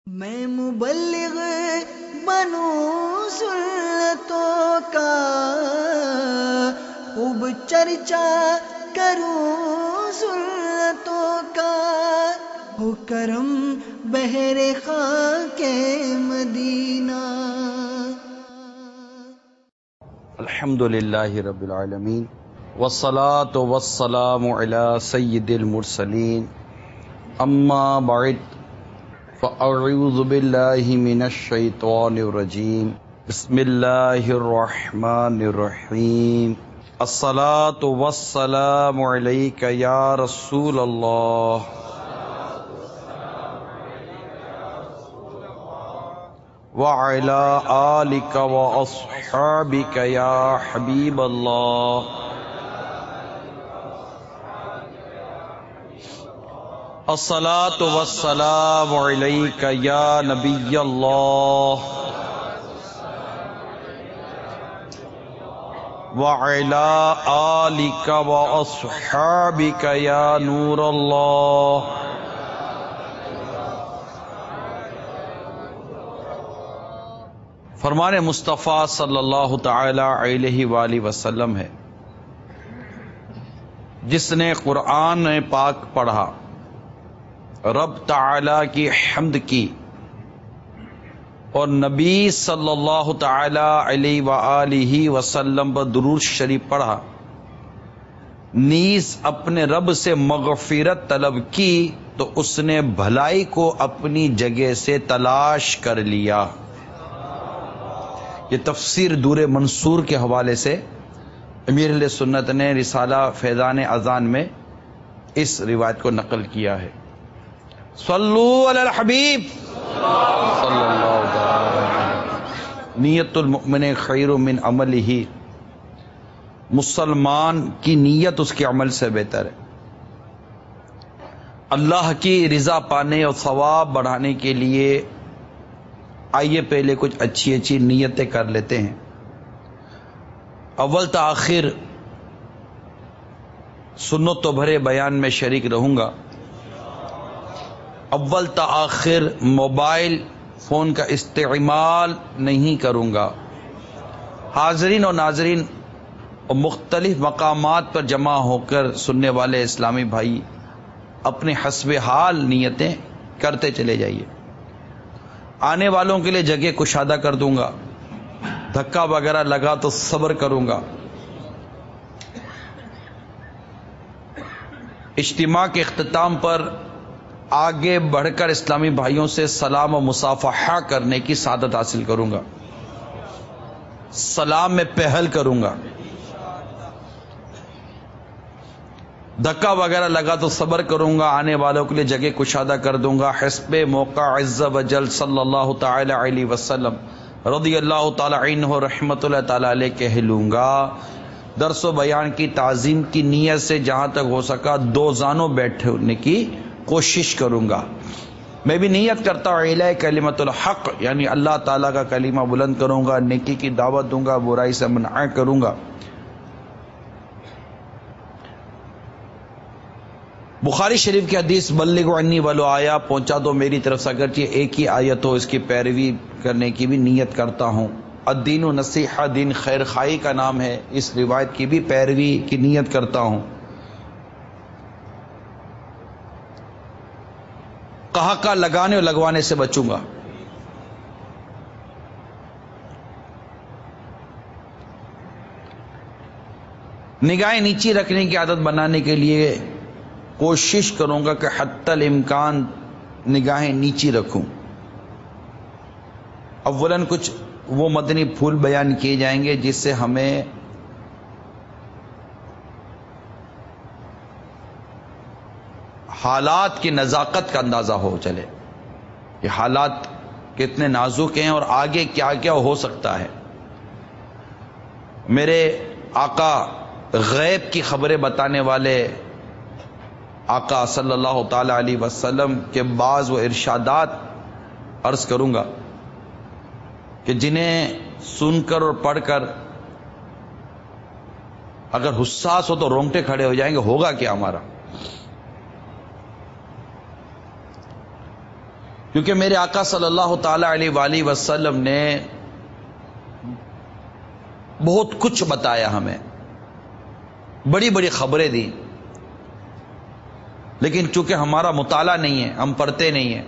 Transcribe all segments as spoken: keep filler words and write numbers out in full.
میں مبلغ بنوں سنتوں کا، خوب چرچا کروں سنتوں کا، ہو کرم بہر خاک مدینہ۔ الحمد للہ رب العالمین والصلاة والسلام علی سید المرسلین، اما بعد فاعوذ باللہ من الشیطان الرجیم، بسم اللہ الرحمن الرحیم۔ الصلاة والسلام علیک یا رسول اللہ، وعلی آلک واصحابک یا حبیب اللہ۔ الصلاة والسلام علیک یا نبی اللہ، وعلی آلک واصحابک یا نور اللہ۔ فرمان مصطفیٰ صلی اللہ تعالی علیہ وآلہ وسلم ہے، جس نے قرآن پاک پڑھا، رب تعالی کی حمد کی اور نبی صلی اللہ تعالی علیہ وآلہ وسلم پر درود شریف پڑھا، نیز اپنے رب سے مغفرت طلب کی، تو اس نے بھلائی کو اپنی جگہ سے تلاش کر لیا۔ یہ تفسیر دور منصور کے حوالے سے امیر اہل سنت نے رسالہ فیضان اذان میں اس روایت کو نقل کیا ہے۔ صلو علی الحبیب صلی اللہ تعالی علیہ۔ نیت المؤمن خیر من عملہ، مسلمان کی نیت اس کے عمل سے بہتر ہے۔ اللہ کی رضا پانے اور ثواب بڑھانے کے لیے آئیے پہلے کچھ اچھی اچھی نیتیں کر لیتے ہیں۔ اول تاخیر سنت و بھرے بیان میں شریک رہوں گا۔ اول تاخیر موبائل فون کا استعمال نہیں کروں گا۔ حاضرین اور ناظرین اور مختلف مقامات پر جمع ہو کر سننے والے اسلامی بھائی اپنے حسب حال نیتیں کرتے چلے جائیے۔ آنے والوں کے لیے جگہ کشادہ کر دوں گا، دھکا وغیرہ لگا تو صبر کروں گا۔ اجتماع کے اختتام پر آگے بڑھ کر اسلامی بھائیوں سے سلام و مصافحہ کرنے کی سعادت حاصل کروں گا۔ سلام میں پہل کروں گا، دھکا وغیرہ لگا تو صبر کروں گا، آنے والوں کے لیے جگہ کشادہ کر دوں گا۔ حسب موقع عز و جل صلی اللہ تعالی علیہ وسلم رضی اللہ تعالی عنہ رحمت اللہ تعالی علیہ کہہ لوں گا۔ درس و بیان کی تعظیم کی نیت سے جہاں تک ہو سکا دو زانوں بیٹھنے کی کوشش کروں گا۔ میں بھی نیت کرتا ہوں اعلاء کلمۃ الحق، یعنی اللہ تعالیٰ کا کلمہ بلند کروں گا، نیکی کی دعوت دوں گا، برائی سے منع کروں گا۔ بخاری شریف کی حدیث بلغوا عنی ولو آیا، پہنچا دو میری طرف سے اگرچہ ایک ہی آیت ہو، اس کی پیروی کرنے کی بھی نیت کرتا ہوں۔ الدین و نصیحہ، دین خیر خواہی کا نام ہے، اس روایت کی بھی پیروی کی نیت کرتا ہوں۔ کہا کا لگانے اور لگوانے سے بچوں گا۔ نگاہیں نیچی رکھنے کی عادت بنانے کے لیے کوشش کروں گا کہ حتی الامکان نگاہیں نیچی رکھوں۔ اولاً کچھ وہ مدنی پھول بیان کیے جائیں گے جس سے ہمیں حالات کی نزاکت کا اندازہ ہو چلے کہ حالات کتنے نازک ہیں اور آگے کیا کیا ہو سکتا ہے۔ میرے آقا غیب کی خبریں بتانے والے آقا صلی اللہ تعالی علیہ وسلم کے بعض وہ ارشادات عرض کروں گا کہ جنہیں سن کر اور پڑھ کر اگر حساس ہو تو رونگٹے کھڑے ہو جائیں گے، ہوگا کیا ہمارا۔ کیونکہ میرے آقا صلی اللہ تعالی علیہ وآلہ وسلم نے بہت کچھ بتایا ہمیں، بڑی بڑی خبریں دی، لیکن چونکہ ہمارا مطالعہ نہیں ہے، ہم پڑھتے نہیں ہیں،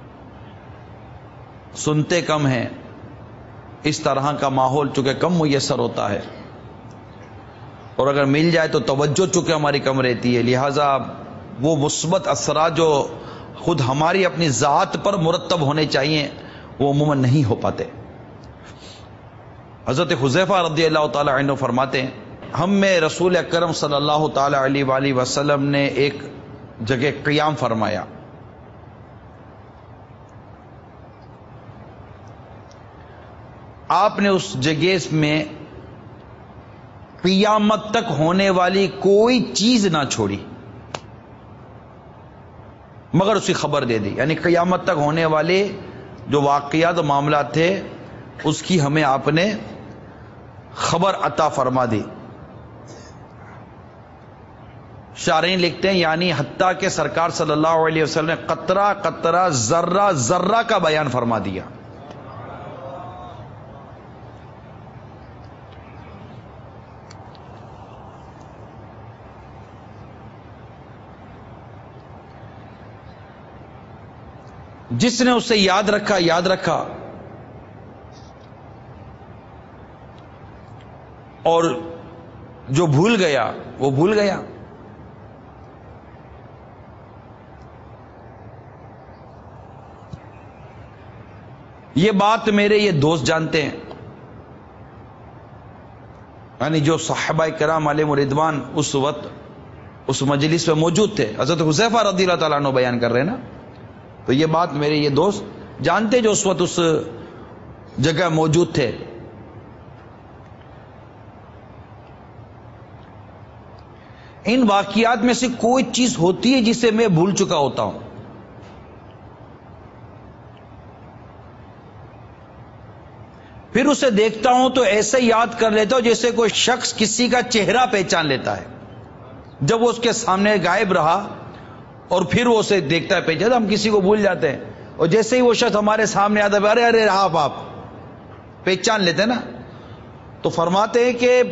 سنتے کم ہیں، اس طرح کا ماحول چونکہ کم میسر ہوتا ہے، اور اگر مل جائے تو توجہ چونکہ ہماری کم رہتی ہے، لہذا وہ مثبت اثرات جو خود ہماری اپنی ذات پر مرتب ہونے چاہیے وہ عموماً نہیں ہو پاتے۔ حضرت حذیفہ رضی اللہ تعالی عنہ فرماتے ہیں ہم میں رسول اکرم صلی اللہ تعالی علیہ وآلہ وسلم نے ایک جگہ قیام فرمایا، آپ نے اس جگہ میں قیامت تک ہونے والی کوئی چیز نہ چھوڑی مگر اس کی خبر دے دی، یعنی قیامت تک ہونے والے جو واقعات و معاملات تھے اس کی ہمیں آپ نے خبر عطا فرما دی۔ شارحین لکھتے ہیں یعنی حتیٰ کہ سرکار صلی اللہ علیہ وسلم نے قطرہ قطرہ ذرہ ذرہ کا بیان فرما دیا۔ جس نے اسے یاد رکھا یاد رکھا اور جو بھول گیا وہ بھول گیا۔ یہ بات میرے یہ دوست جانتے ہیں، یعنی جو صحابہ کرام علیہم رضوان اس وقت اس مجلس میں موجود تھے، حضرت حذیفہ رضی اللہ تعالیٰ عنہ بیان کر رہے ہیں نا، تو یہ بات میرے یہ دوست جانتے جو اس وقت اس جگہ موجود تھے۔ ان واقعات میں سے کوئی چیز ہوتی ہے جسے میں بھول چکا ہوتا ہوں، پھر اسے دیکھتا ہوں تو ایسے یاد کر لیتا ہوں جیسے کوئی شخص کسی کا چہرہ پہچان لیتا ہے جب وہ اس کے سامنے غائب رہا اور پھر وہ اسے دیکھتا ہے پہچان۔ ہم کسی کو بھول جاتے ہیں اور جیسے ہی وہ شخص ہمارے سامنے آتا ہے ارے ارے آپ آپ پہچان لیتے ہیں نا۔ تو فرماتے ہیں کہ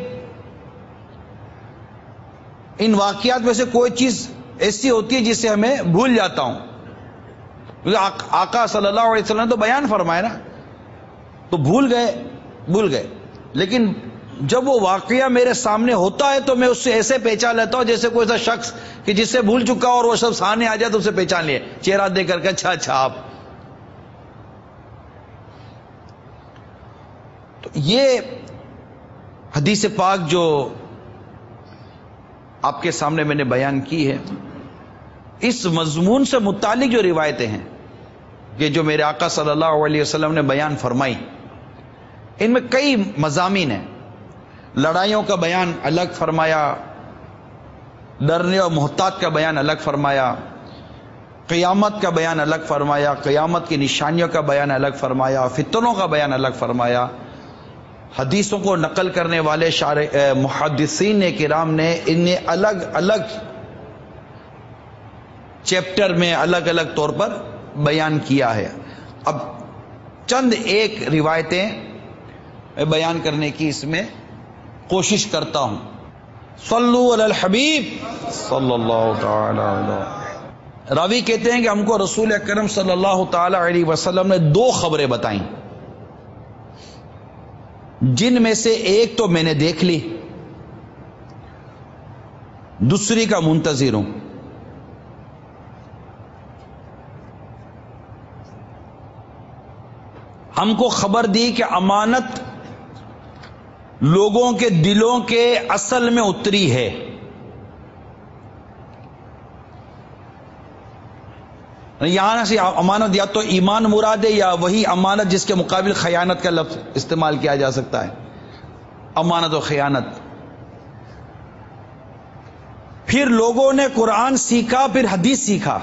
ان واقعات میں سے کوئی چیز ایسی ہوتی ہے جسے ہمیں بھول جاتا ہوں، کیونکہ آقا صلی اللہ علیہ وسلم نے تو بیان فرمایا نا، تو بھول گئے بھول گئے لیکن جب وہ واقعہ میرے سامنے ہوتا ہے تو میں اس سے ایسے پہچان لیتا ہوں جیسے کوئی ایسا شخص کہ جس سے بھول چکا اور وہ سب سامنے آ جائے تو اسے پہچان لیے چہرہ دے کر کے اچھا اچھا آپ۔ تو یہ حدیث پاک جو آپ کے سامنے میں نے بیان کی ہے، اس مضمون سے متعلق جو روایتیں ہیں کہ جو میرے آقا صلی اللہ علیہ وسلم نے بیان فرمائی، ان میں کئی مضامین ہیں۔ لڑائیوں کا بیان الگ فرمایا، ڈرنے اور محتاط کا بیان الگ فرمایا، قیامت کا بیان الگ فرمایا، قیامت کی نشانیوں کا بیان الگ فرمایا، فتنوں کا بیان الگ فرمایا۔ حدیثوں کو نقل کرنے والے شارح محدثین کرام نے انہیں الگ الگ چیپٹر میں الگ الگ طور پر بیان کیا ہے۔ اب چند ایک روایتیں بیان کرنے کی اس میں کوشش کرتا ہوں۔ صلو علی الحبیب صلی اللہ تعالی علیہ۔ راوی کہتے ہیں کہ ہم کو رسول اکرم صلی اللہ تعالی علیہ وسلم نے دو خبریں بتائیں، جن میں سے ایک تو میں نے دیکھ لی، دوسری کا منتظر ہوں۔ ہم کو خبر دی کہ امانت لوگوں کے دلوں کے اصل میں اتری ہے، یہاں سے امانت یا تو ایمان مراد ہے یا وہی امانت جس کے مقابل خیانت کا لفظ استعمال کیا جا سکتا ہے، امانت و خیانت۔ پھر لوگوں نے قرآن سیکھا، پھر حدیث سیکھا،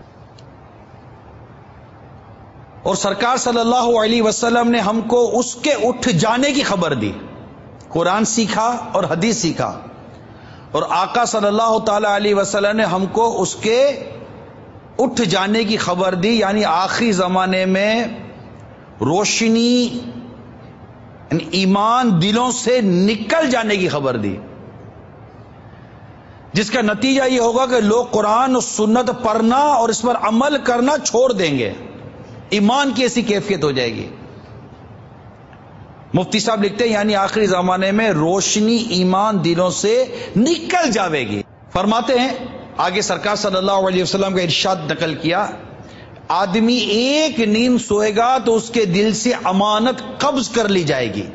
اور سرکار صلی اللہ علیہ وسلم نے ہم کو اس کے اٹھ جانے کی خبر دی۔ قرآن سیکھا اور حدیث سیکھا، اور آقا صلی اللہ تعالی علیہ وسلم نے ہم کو اس کے اٹھ جانے کی خبر دی، یعنی آخری زمانے میں روشنی یعنی ایمان دلوں سے نکل جانے کی خبر دی، جس کا نتیجہ یہ ہوگا کہ لوگ قرآن اور سنت پڑھنا اور اس پر عمل کرنا چھوڑ دیں گے، ایمان کی ایسی کیفیت ہو جائے گی۔ مفتی صاحب لکھتے ہیں یعنی آخری زمانے میں روشنی ایمان دلوں سے نکل جاوے گی۔ فرماتے ہیں آگے سرکار صلی اللہ علیہ وسلم کا ارشاد نقل کیا، آدمی ایک نیند سوئے گا تو اس کے دل سے امانت قبض کر لی جائے گی،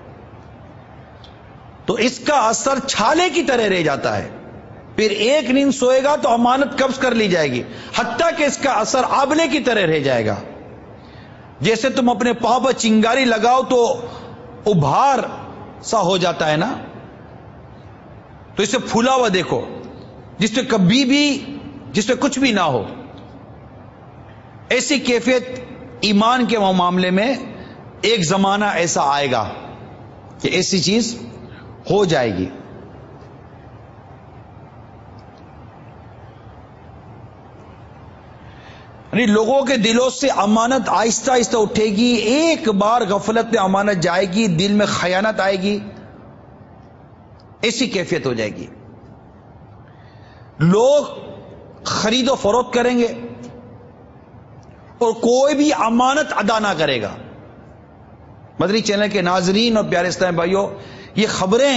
تو اس کا اثر چھالے کی طرح رہ جاتا ہے۔ پھر ایک نیند سوئے گا تو امانت قبض کر لی جائے گی، حتیٰ کہ اس کا اثر آبلے کی طرح رہ جائے گا۔ جیسے تم اپنے پاؤں پر چنگاری لگاؤ تو ابھار سا ہو جاتا ہے نا، تو اسے پھولا ہوا دیکھو، جس پہ کبھی بھی جس پہ کچھ بھی نہ ہو۔ ایسی کیفیت ایمان کے معاملے میں ایک زمانہ ایسا آئے گا کہ ایسی چیز ہو جائے گی۔ یعنی لوگوں کے دلوں سے امانت آہستہ آہستہ اٹھے گی، ایک بار غفلت میں امانت جائے گی، دل میں خیانت آئے گی، ایسی کیفیت ہو جائے گی۔ لوگ خرید و فروخت کریں گے اور کوئی بھی امانت ادا نہ کرے گا۔ مدنی چینل کے ناظرین اور پیارے اسلامی بھائیوں، یہ خبریں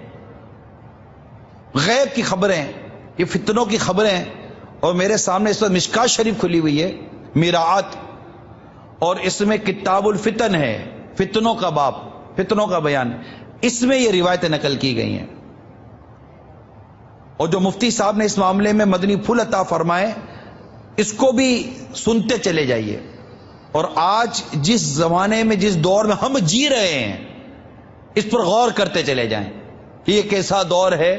غیب کی خبریں، یہ فتنوں کی خبریں، اور میرے سامنے اس وقت مشکات شریف کھلی ہوئی ہے، میراعت، اور اس میں کتاب الفتن ہے، فتنوں کا باب، فتنوں کا بیان، اس میں یہ روایتیں نقل کی گئی ہیں۔ اور جو مفتی صاحب نے اس معاملے میں مدنی پھول عطا فرمائے، اس کو بھی سنتے چلے جائیے۔ اور آج جس زمانے میں جس دور میں ہم جی رہے ہیں، اس پر غور کرتے چلے جائیں کہ یہ کیسا دور ہے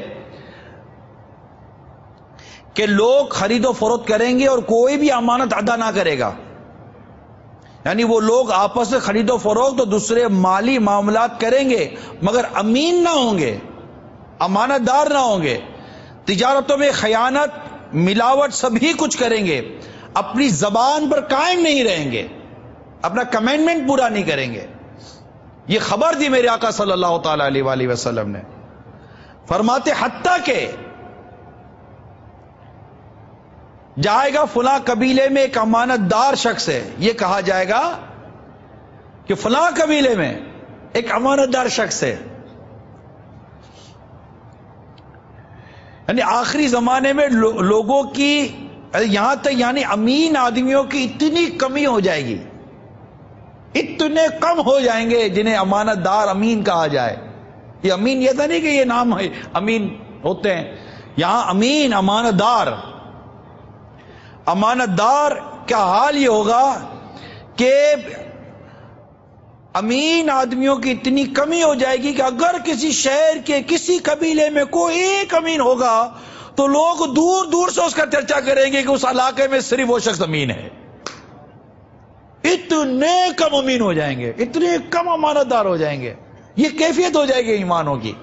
کہ لوگ خرید و فروخت کریں گے اور کوئی بھی امانت ادا نہ کرے گا۔ یعنی وہ لوگ آپس میں خرید و فروخت اور دوسرے مالی معاملات کریں گے مگر امین نہ ہوں گے، امانت دار نہ ہوں گے، تجارتوں میں خیانت، ملاوٹ سبھی کچھ کریں گے، اپنی زبان پر قائم نہیں رہیں گے، اپنا کمنٹمنٹ پورا نہیں کریں گے۔ یہ خبر دی میرے آقا صلی اللہ تعالی علیہ وآلہ وسلم نے۔ فرماتے حتیٰ کہ جائے گا فلاں قبیلے میں ایک امانت دار شخص ہے، یہ کہا جائے گا کہ فلاں قبیلے میں ایک امانت دار شخص ہے۔ یعنی آخری زمانے میں لو لوگوں کی یہاں تک یعنی امین آدمیوں کی اتنی کمی ہو جائے گی، اتنے کم ہو جائیں گے جنہیں امانت دار امین کہا جائے۔ یہ امین یہ تھا نہیں کہ یہ نام ہے امین ہوتے ہیں، یہاں امین امانت دار۔ امانت دار کا حال یہ ہوگا کہ امین آدمیوں کی اتنی کمی ہو جائے گی کہ اگر کسی شہر کے کسی قبیلے میں کوئی ایک امین ہوگا تو لوگ دور دور سے اس کا چرچا کریں گے کہ اس علاقے میں صرف وہ شخص امین ہے۔ اتنے کم امین ہو جائیں گے، اتنے کم امانت دار ہو جائیں گے، یہ کیفیت ہو جائے گی ایمانوں کی۔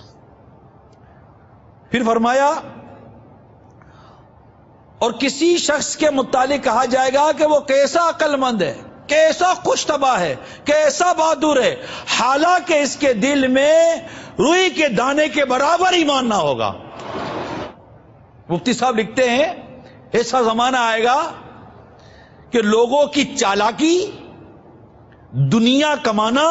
پھر فرمایا اور کسی شخص کے متعلق کہا جائے گا کہ وہ کیسا عقل مند ہے، کیسا خوش طبع ہے، کیسا بہادر ہے، حالانکہ اس کے دل میں روئی کے دانے کے برابر ایمان نہ ہوگا۔ مفتی صاحب لکھتے ہیں ایسا زمانہ آئے گا کہ لوگوں کی چالاکی، دنیا کمانا،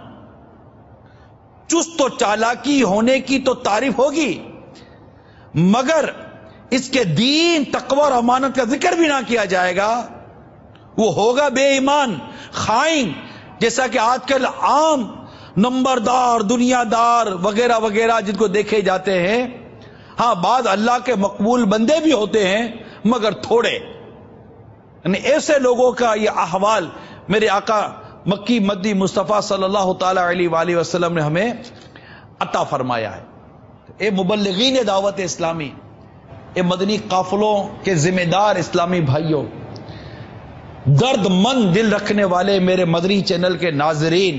چست و چالاکی ہونے کی تو تعریف ہوگی، مگر اس کے دین، تقوی اور امانت کا ذکر بھی نہ کیا جائے گا، وہ ہوگا بے ایمان، خائن، جیسا کہ آج کل عام نمبردار، دنیا دار وغیرہ وغیرہ جن کو دیکھے جاتے ہیں۔ ہاں بعض اللہ کے مقبول بندے بھی ہوتے ہیں مگر تھوڑے، یعنی ایسے لوگوں کا یہ احوال میرے آقا مکی مدی مصطفیٰ صلی اللہ تعالی علیہ وآلہ وسلم نے ہمیں عطا فرمایا ہے۔ اے مبلغین دعوت اسلامی، اے مدنی قافلوں کے ذمہ دار اسلامی بھائیوں، درد مند دل رکھنے والے میرے مدنی چینل کے ناظرین،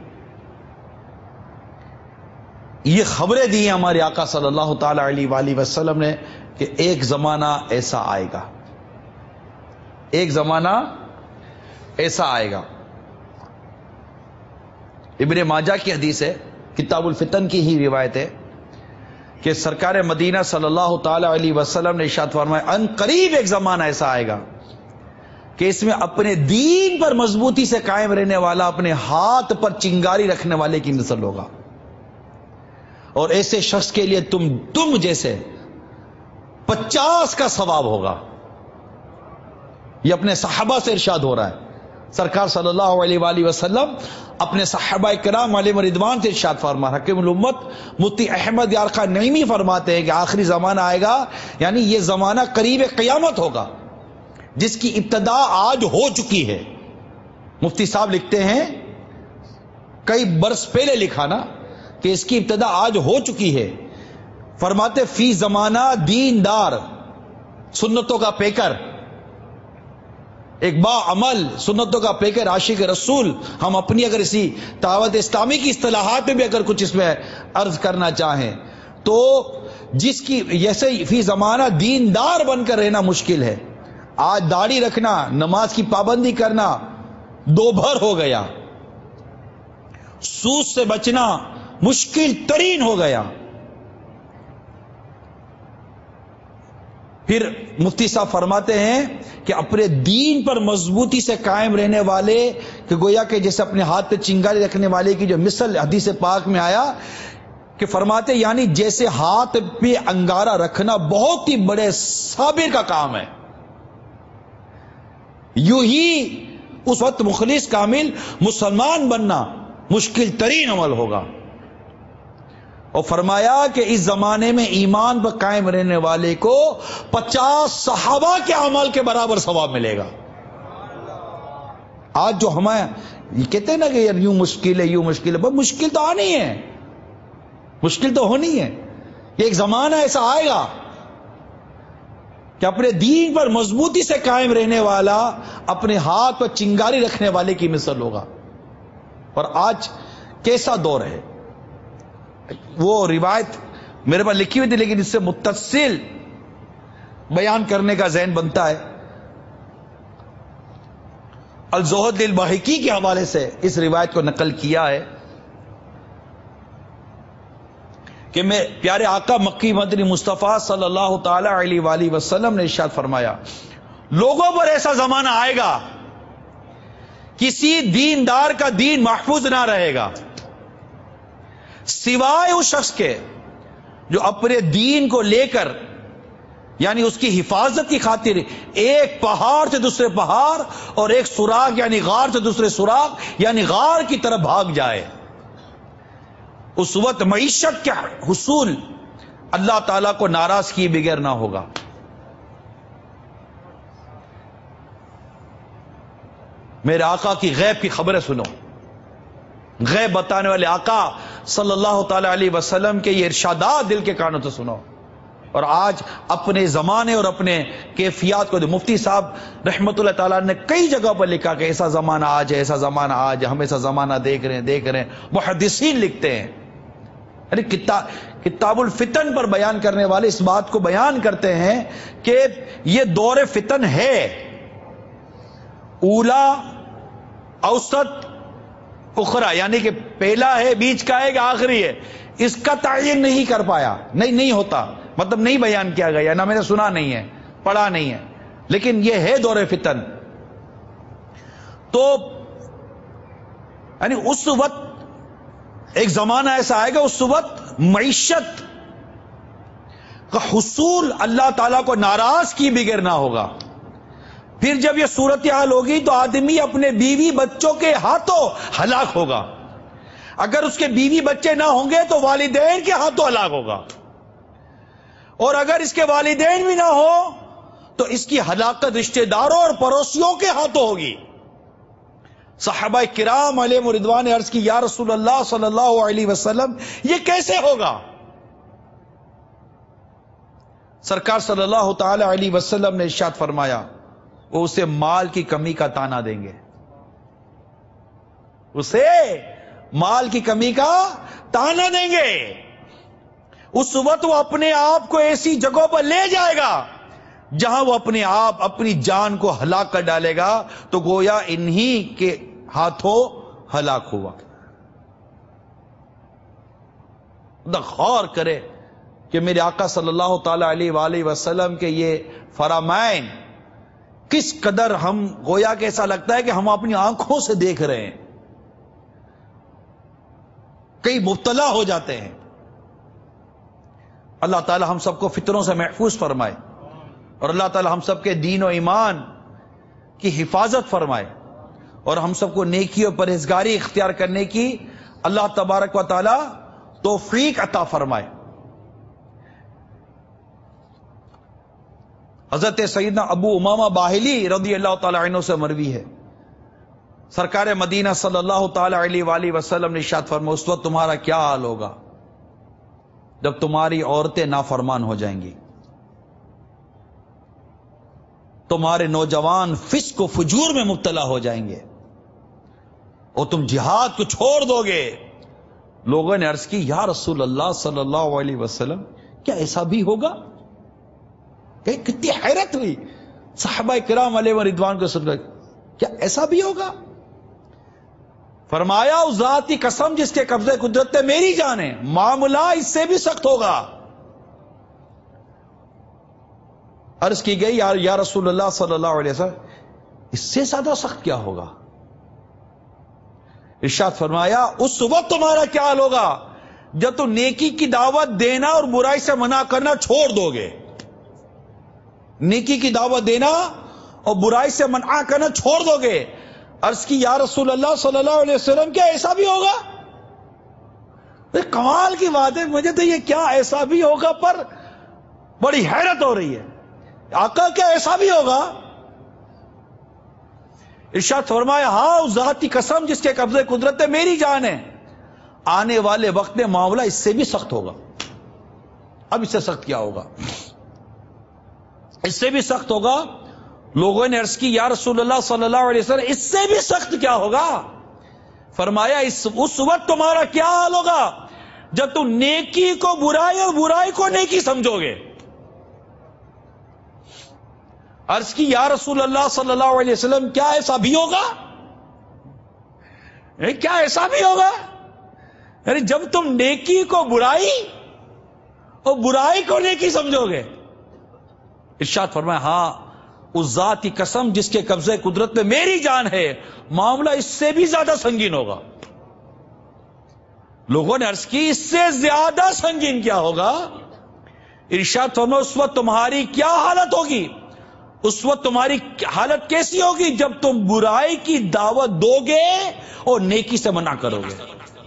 یہ خبریں دی ہیں ہمارے آقا صلی اللہ تعالی علیہ وآلہ وسلم نے کہ ایک زمانہ ایسا آئے گا ایک زمانہ ایسا آئے گا. ابن ماجہ کی حدیث ہے، کتاب الفتن کی ہی روایت ہے کہ سرکار مدینہ صلی اللہ تعالی علیہ وسلم نے ارشاد فرمایا ان قریب ایک زمانہ ایسا آئے گا کہ اس میں اپنے دین پر مضبوطی سے قائم رہنے والا اپنے ہاتھ پر چنگاری رکھنے والے کی نسل ہوگا، اور ایسے شخص کے لیے تم تم جیسے پچاس کا ثواب ہوگا. یہ اپنے صحابہ سے ارشاد ہو رہا ہے. سرکار صلی اللہ علیہ وآلہ وسلم اپنے صحابہ کرام علیہم رضوان سے ارشاد فرما. حکیم الامت مفتی احمد یارقا نعیمی فرماتے ہیں کہ آخری زمانہ آئے گا، یعنی یہ زمانہ قریب قیامت ہوگا جس کی ابتدا آج ہو چکی ہے. مفتی صاحب لکھتے ہیں کئی برس پہلے لکھا نا کہ اس کی ابتدا آج ہو چکی ہے. فرماتے فی زمانہ دیندار، سنتوں کا پیکر، ایک با عمل سنتوں کا پیکر، عاشق رسول. ہم اپنی اگر اسی دعوت اسلامی کی اصطلاحات میں بھی اگر کچھ اس میں عرض کرنا چاہیں تو جس کی جیسے فی زمانہ دیندار بن کر رہنا مشکل ہے. آج داڑھی رکھنا، نماز کی پابندی کرنا دو بھر ہو گیا، سود سے بچنا مشکل ترین ہو گیا. پھر مفتی صاحب فرماتے ہیں کہ اپنے دین پر مضبوطی سے قائم رہنے والے کہ گویا کہ جیسے اپنے ہاتھ پہ چنگاری رکھنے والے کی جو مثل حدیث پاک میں آیا کہ فرماتے یعنی جیسے ہاتھ پہ انگارہ رکھنا بہت ہی بڑے صابر کا کام ہے، یوں ہی اس وقت مخلص کامل مسلمان بننا مشکل ترین عمل ہوگا. اور فرمایا کہ اس زمانے میں ایمان پر قائم رہنے والے کو پچاس صحابہ کے عمل کے برابر ثواب ملے گا. آج جو ہمیں یہ کہتے ہیں نا کہ یار یوں مشکل ہے یوں مشکل ہے، بس مشکل تو آنی ہے، مشکل تو ہونی ہے. کہ ایک زمانہ ایسا آئے گا کہ اپنے دین پر مضبوطی سے قائم رہنے والا اپنے ہاتھ پر چنگاری رکھنے والے کی مثل ہوگا. اور آج کیسا دور ہے، وہ روایت میرے پاس لکھی ہوئی تھی لیکن اس سے متصل بیان کرنے کا ذہن بنتا ہے. الزہد للباحقی کے حوالے سے اس روایت کو نقل کیا ہے کہ میں پیارے آقا مکی مدنی مصطفیٰ صلی اللہ تعالی علیہ وآلہ وسلم نے ارشاد فرمایا لوگوں پر ایسا زمانہ آئے گا کسی دیندار کا دین محفوظ نہ رہے گا سوائے اس شخص کے جو اپنے دین کو لے کر یعنی اس کی حفاظت کی خاطر ایک پہاڑ سے دوسرے پہاڑ اور ایک سوراخ یعنی غار سے دوسرے سوراخ یعنی غار کی طرف بھاگ جائے. اس وقت معیشت کے حصول اللہ تعالیٰ کو ناراض کیے بغیر نہ ہوگا. میرے آقا کی غیب کی خبریں سنو. غیب بتانے والے آقا صلی اللہ تعالی علیہ وسلم کے یہ ارشادات دل کے کانوں سے سنو. اور آج اپنے زمانے اور اپنے کیفیات کو مفتی صاحب رحمت اللہ تعالیٰ نے کئی جگہ پر لکھا کہ ایسا زمانہ آج ہے ایسا زمانہ آج ہم ایسا زمانہ دیکھ رہے ہیں دیکھ رہے ہیں محدثین لکھتے ہیں. یعنی کتاب کتاب الفتن پر بیان کرنے والے اس بات کو بیان کرتے ہیں کہ یہ دور فتن ہے. اولا اوسط اخرا یعنی کہ پہلا ہے بیچ کا ہے کہ آخری ہے اس کا تعین نہیں کر پایا نہیں نہیں ہوتا مطلب نہیں بیان کیا گیا نہ میں نے سنا نہیں ہے پڑھا نہیں ہے لیکن یہ ہے دور فتن. تو یعنی اس وقت ایک زمانہ ایسا آئے گا اس وقت معیشت کا حصول اللہ تعالیٰ کو ناراض کی بغیر نہ ہوگا. پھر جب یہ صورتحال ہوگی تو آدمی اپنے بیوی بچوں کے ہاتھوں ہلاک ہوگا. اگر اس کے بیوی بچے نہ ہوں گے تو والدین کے ہاتھوں ہلاک ہوگا اور اگر اس کے والدین بھی نہ ہو تو اس کی ہلاکت رشتہ داروں اور پڑوسیوں کے ہاتھوں ہوگی. صحابہ کرام علیہم رضوان نے عرض کی یا رسول اللہ صلی اللہ علیہ وسلم یہ کیسے ہوگا؟ سرکار صلی اللہ تعالی علیہ وسلم نے ارشاد فرمایا وہ اسے مال کی کمی کا تانا دیں گے اسے مال کی کمی کا تانا دیں گے. اس وقت وہ اپنے آپ کو ایسی جگہوں پر لے جائے گا جہاں وہ اپنے آپ اپنی جان کو ہلاک کر ڈالے گا تو گویا انہی کے ہاتھوں ہلاک ہوا. غور کرے کہ میرے آقا صلی اللہ تعالی علیہ وآلہ وسلم کے یہ فرامین کس قدر ہم گویا کہ ایسا لگتا ہے کہ ہم اپنی آنکھوں سے دیکھ رہے ہیں، کئی مبتلا ہو جاتے ہیں. اللہ تعالی ہم سب کو فتنوں سے محفوظ فرمائے اور اللہ تعالی ہم سب کے دین و ایمان کی حفاظت فرمائے اور ہم سب کو نیکی اور پرہیزگاری اختیار کرنے کی اللہ تبارک و تعالی توفیق عطا فرمائے. حضرت سیدنا ابو امامہ باہلی رضی اللہ تعالی عنہ سے مروی ہے، سرکار مدینہ صلی اللہ تعالی علیہ وآلہ وسلم نے ارشاد فرمایا اس وقت تمہارا کیا حال ہوگا جب تمہاری عورتیں نافرمان ہو جائیں گی، تمہارے نوجوان فسق و فجور میں مبتلا ہو جائیں گے اور تم جہاد کو چھوڑ دو گے. لوگوں نے عرض کی یا رسول اللہ صلی اللہ علیہ وسلم کیا ایسا بھی ہوگا؟ کہ کتنی حیرت ہوئی صحابہ کرام علیہ رضوان کو سن کر، کیا ایسا بھی ہوگا؟ فرمایا اس ذات کی قسم جس کے قبضے قدرت ہے میری جان ہے، معاملہ اس سے بھی سخت ہوگا. عرض کی گئی یا, یا رسول اللہ صلی اللہ علیہ وسلم اس سے زیادہ سخت کیا ہوگا؟ ارشاد فرمایا اس وقت تمہارا کیا حال ہوگا جب تم نیکی کی دعوت دینا اور برائی سے منع کرنا چھوڑ دو گے. نیکی کی دعوت دینا اور برائی سے منع کرنا چھوڑ دو گے. عرض کی یا رسول اللہ صلی اللہ علیہ وسلم کیا ایسا بھی ہوگا؟ کمال کی بات ہے، مجھے تو یہ کیا ایسا بھی ہوگا پر بڑی حیرت ہو رہی ہے. آقا کیا ایسا بھی ہوگا؟ ارشاد فرمایا ہاں اس ذات کی قسم جس کے قبضے قدرت ہے میری جان ہے، آنے والے وقت میں معاملہ اس سے بھی سخت ہوگا. اب اس سے سخت کیا ہوگا؟ اس سے بھی سخت ہوگا. لوگوں نے عرض کی یا رسول اللہ صلی اللہ علیہ وسلم اس سے بھی سخت کیا ہوگا؟ فرمایا اس اس وقت تمہارا کیا حال ہوگا جب تم نیکی کو برائی اور برائی کو نیکی سمجھو گے. عرض کی یا رسول اللہ صلی اللہ علیہ وسلم کیا ایسا بھی ہوگا؟ کیا ایسا بھی ہوگا؟ یعنی جب تم نیکی کو برائی اور برائی کو نیکی سمجھو گے. ارشاد فرمایا ہاں اس ذات کی قسم جس کے قبضے قدرت میں میری جان ہے معاملہ اس سے بھی زیادہ سنگین ہوگا. لوگوں نے عرض کی اس سے زیادہ سنگین کیا ہوگا؟ ارشاد فرمایا اس وقت تمہاری کیا حالت ہوگی؟ اس وقت تمہاری حالت کیسی ہوگی جب تم برائی کی دعوت دو گے اور نیکی سے منع کرو گے.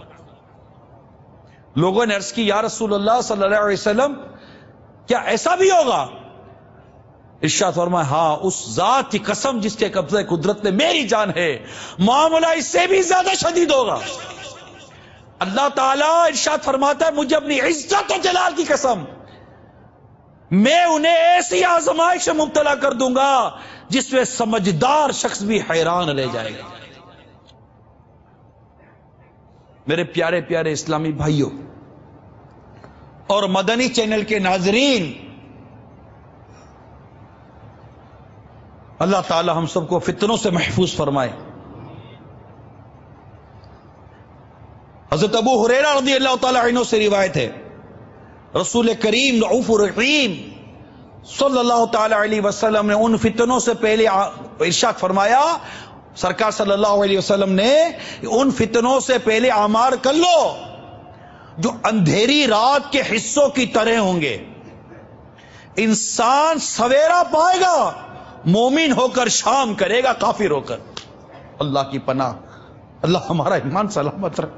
لوگوں نے عرض کی یا رسول اللہ صلی اللہ علیہ وسلم کیا ایسا بھی ہوگا؟ ارشاد فرمایا ہاں اس ذات کی قسم جس کے قبضے قدرت میں میری جان ہے معاملہ اس سے بھی زیادہ شدید ہوگا. اللہ تعالیٰ ارشاد فرماتا ہے مجھے اپنی عزت و جلال کی قسم میں انہیں ایسی آزمائش میں مبتلا کر دوں گا جس میں سمجھدار شخص بھی حیران رہ جائے گا. میرے پیارے پیارے اسلامی بھائیوں اور مدنی چینل کے ناظرین، اللہ تعالی ہم سب کو فتنوں سے محفوظ فرمائے. حضرت ابو ہریرہ رضی اللہ تعالی عنہ سے روایت ہے رسول کریم رؤوف الرحیم صلی اللہ تعالی علیہ وسلم نے ان فتنوں سے پہلے ارشاد فرمایا، سرکار صلی اللہ علیہ وسلم نے ان فتنوں سے پہلے آمار کر لو جو اندھیری رات کے حصوں کی طرح ہوں گے. انسان سویرا پائے گا مومن ہو کر، شام کرے گا کافر ہو کر. اللہ کی پناہ، اللہ ہمارا ایمان سلامت رکھ.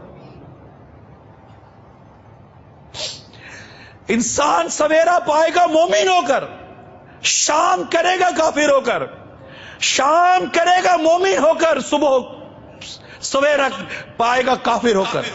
انسان سویرا پائے گا مومن ہو کر، شام کرے گا کافر ہو کر، شام کرے گا مومن ہو کر، صبح سویرا پائے گا کافر ہو کر.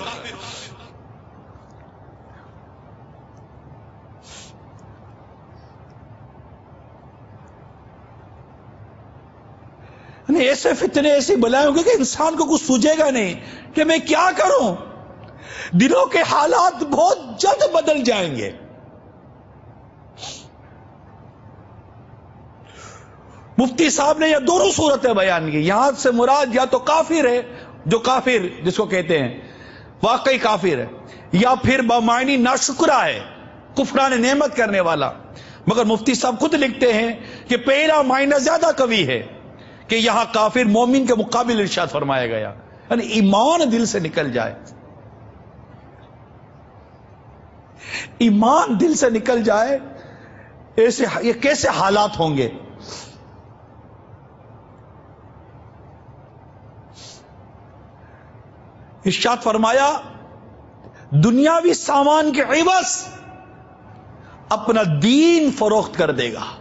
ایسے فتنے ایسی بلائیں ہوں گے کہ انسان کو کچھ سوجے گا نہیں کہ میں کیا کروں. دلوں کے حالات بہت جلد بدل جائیں گے. مفتی صاحب نے یہ دونوں صورتیں بیان کی. یہاں سے مراد یا تو کافر ہے، جو کافر جس کو کہتے ہیں واقعی کافر ہے، یا پھر بمعنی ناشکرا ہے، کفران نعمت کرنے والا. مگر مفتی صاحب خود لکھتے ہیں کہ پہلا معنی زیادہ قوی ہے کہ یہاں کافر مومن کے مقابل ارشاد فرمایا گیا، یعنی ایمان دل سے نکل جائے. ایمان دل سے نکل جائے، ایسے یہ کیسے حالات ہوں گے؟ ارشاد فرمایا دنیاوی سامان کے عوض اپنا دین فروخت کر دے گا.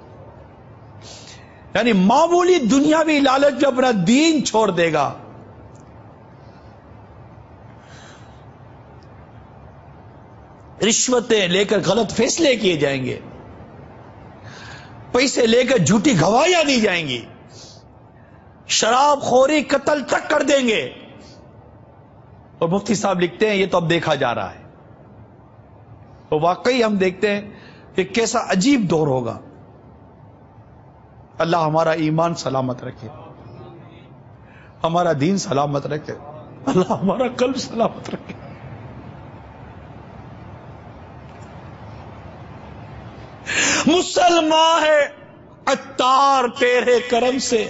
یعنی معمولی دنیاوی لالچ میں اپنا دین چھوڑ دے گا. رشوتیں لے کر غلط فیصلے کیے جائیں گے، پیسے لے کر جھوٹی گواہیاں دی جائیں گی، شراب خوری قتل تک کر دیں گے. اور مفتی صاحب لکھتے ہیں یہ تو اب دیکھا جا رہا ہے. تو واقعی ہم دیکھتے ہیں کہ کیسا عجیب دور ہوگا. اللہ ہمارا ایمان سلامت رکھے، ہمارا دین سلامت رکھے، اللہ ہمارا قلب سلامت رکھے. مسلمان ہے عطار تیرے کرم سے،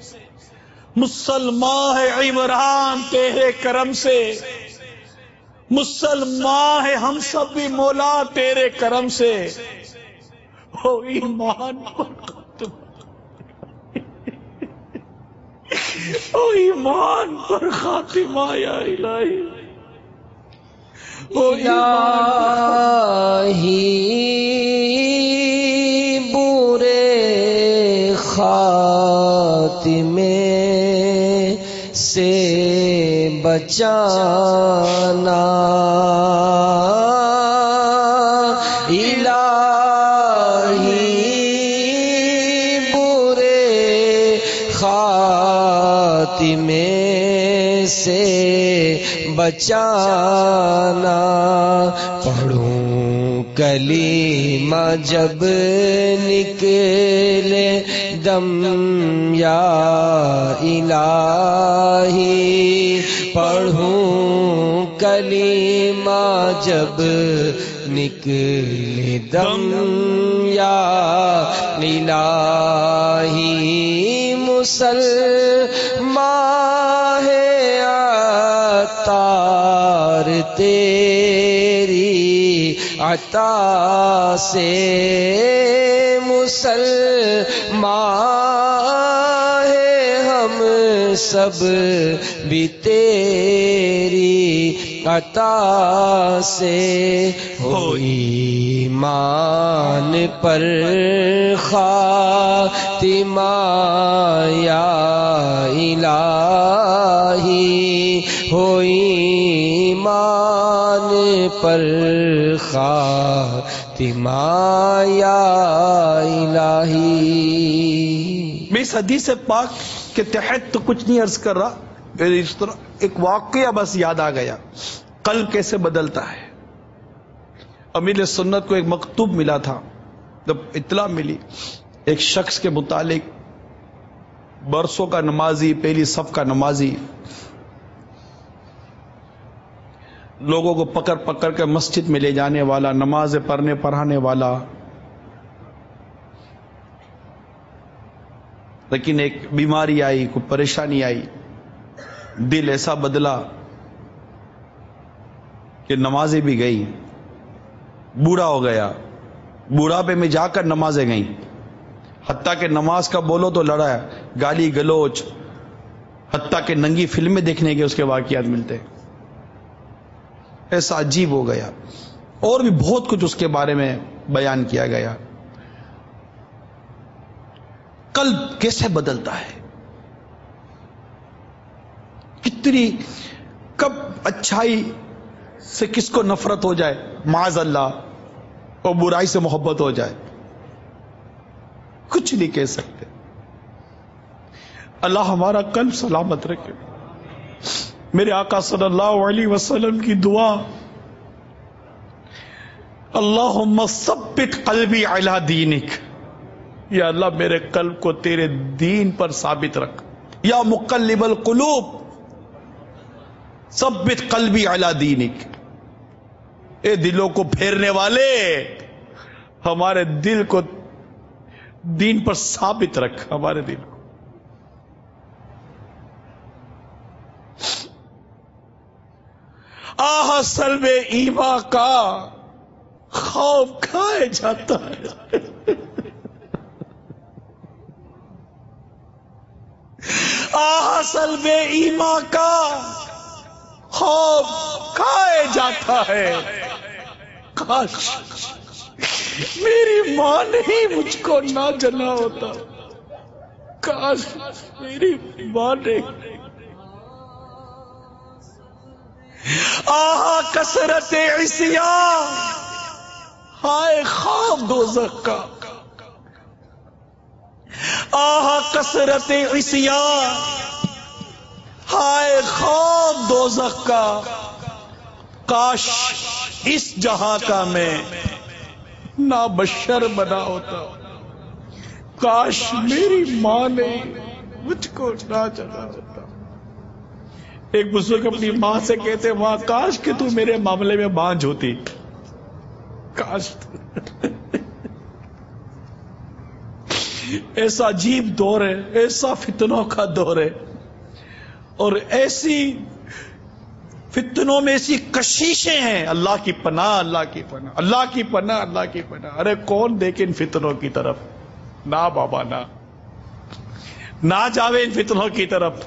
مسلمان ہے عمران تیرے کرم سے، مسلمان ہے ہم سب بھی مولا تیرے کرم سے. او ایمان پر او ایمان پر خاتمہ یا الہی، او الہی برے خاتمے سے بچانا، سے بچانا. پڑھوں کلمہ جب نکلے دم یا الہی، پڑھوں کلمہ جب نکلے دم یا الہی. مسلمان ہے عطار تیری عطا سے، مسلمان ہے ہم سب بھی تیری عطا سے. ہو ایمان پر خاتمہ یا الہی، ہو ایمان پر خاتمہ یا الہی. میں اس حدیث پاک کے تحت تو کچھ نہیں عرض کر رہا، اس طرح ایک واقعہ بس یاد آ گیا، قلب کیسے بدلتا ہے. امیر سنت کو ایک مکتوب ملا تھا، جب اطلاع ملی ایک شخص کے متعلق، برسوں کا نمازی، پہلی صف کا نمازی، لوگوں کو پکڑ پکڑ کر مسجد میں لے جانے والا، نماز پڑھنے پڑھانے والا، لیکن ایک بیماری آئی، کوئی پریشانی آئی، دل ایسا بدلا کہ نمازیں بھی گئی، بوڑھا ہو گیا، بوڑھاپے میں جا کر نمازیں گئیں، حتیٰ کہ نماز کا بولو تو لڑا ہے، گالی گلوچ، حتیٰ کہ ننگی فلمیں دیکھنے کے اس کے واقعات ملتے. ایسا عجیب ہو گیا. اور بھی بہت کچھ اس کے بارے میں بیان کیا گیا. قلب کیسے بدلتا ہے، کتنی کب اچھائی سے کس کو نفرت ہو جائے معاذ اللہ، اور برائی سے محبت ہو جائے، کچھ نہیں کہہ سکتے. اللہ ہمارا قلب سلامت رکھے. میرے آقا صلی اللہ علیہ وسلم کی دعا، اللہم ثبت قلبی علی دینک، یا اللہ میرے قلب کو تیرے دین پر ثابت رکھ. یا مقلب القلوب ثبت قلبی علی دینک. اے دلوں کو پھیرنے والے ہمارے دل کو دین پر ثابت رکھ. ہمارے دل کو آہ سلب ایما کا خوف کھائے جاتا ہے. آہ سلب ایما کا خوف کھائے جاتا ہے. کاش میری ماں نے ہی مجھ کو نہ جنا ہوتا. کاش میری ماں نے. آہا کثرت عصیان ہائے خواب دوزخ کا. آہا کثرت عصیان ہائے خواب دوزخ کا. کاش اس جہاں کا میں نہ بشر بنا ہوتا. کاش میری ماں نے مجھ کو نہ جنا ہوتا. ایک بزرگ اپنی ماں سے کہتے ماں کاش کہ تو میرے معاملے میں بانجھ ہوتی. کاش. ایسا عجیب دور ہے, ایسا فتنوں کا دور ہے, اور ایسی فتنوں میں ایسی کشیشیں ہیں. اللہ کی پناہ, اللہ کی پناہ, اللہ کی پناہ, اللہ کی پناہ. ارے کون دیکھے ان فتنوں کی طرف؟ نہ بابا نہ نہ جاوے ان فتنوں کی طرف.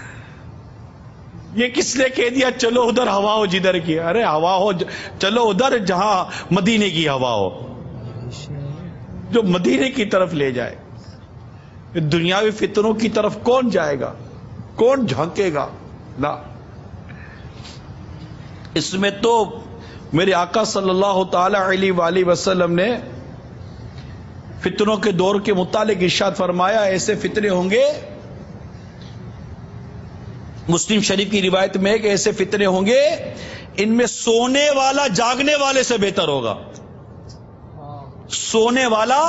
یہ کس نے کہہ دیا چلو ادھر ہوا ہو جدھر کی؟ ارے ہوا ہو چلو ادھر جہاں مدینے کی ہوا ہو, جو مدینے کی طرف لے جائے. دنیاوی فتنوں کی طرف کون جائے گا؟ کون جھانکے گا؟ لا. اس میں تو میرے آقا صلی اللہ تعالی علیہ وآلہ وسلم نے فتنوں کے دور کے متعلق ارشاد فرمایا ایسے فتنے ہوں گے. مسلم شریف کی روایت میں کہ ایسے فتنے ہوں گے ان میں سونے والا جاگنے والے سے بہتر ہوگا. سونے والا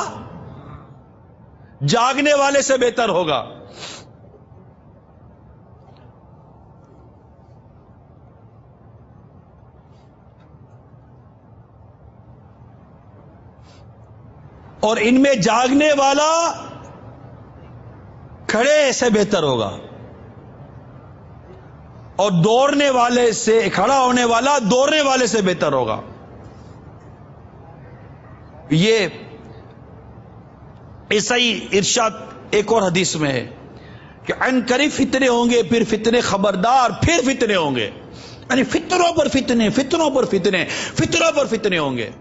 جاگنے والے سے بہتر ہوگا. اور ان میں جاگنے والا کھڑے سے بہتر ہوگا, اور دوڑنے والے سے, کھڑا ہونے والا دوڑنے والے سے بہتر ہوگا. یہ ایسا ہی ارشاد ایک اور حدیث میں ہے کہ ان قریب فتنے ہوں گے, پھر فتنے خبردار, پھر فتنے ہوں گے. یعنی فتنوں پر فتنے, فتنوں پر فتنے, فتنوں پر فتنے ہوں گے.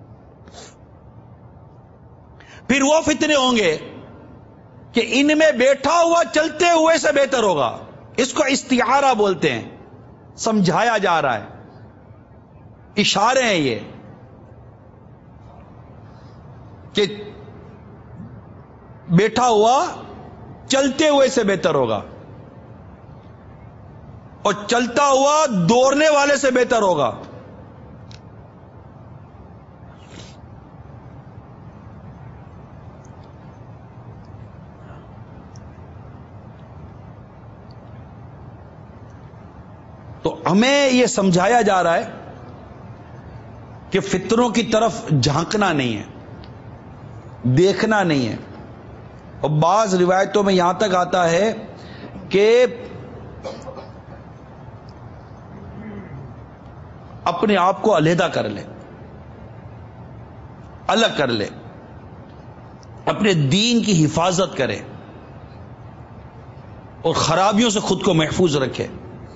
پھر وہ فتنے ہوں گے کہ ان میں بیٹھا ہوا چلتے ہوئے سے بہتر ہوگا. اس کو استعارہ بولتے ہیں, سمجھایا جا رہا ہے, اشارے ہیں یہ کہ بیٹھا ہوا چلتے ہوئے سے بہتر ہوگا, اور چلتا ہوا دوڑنے والے سے بہتر ہوگا. تو ہمیں یہ سمجھایا جا رہا ہے کہ فتنوں کی طرف جھانکنا نہیں ہے, دیکھنا نہیں ہے. اور بعض روایتوں میں یہاں تک آتا ہے کہ اپنے آپ کو علیحدہ کر لے, الگ کر لے, اپنے دین کی حفاظت کرے اور خرابیوں سے خود کو محفوظ رکھے.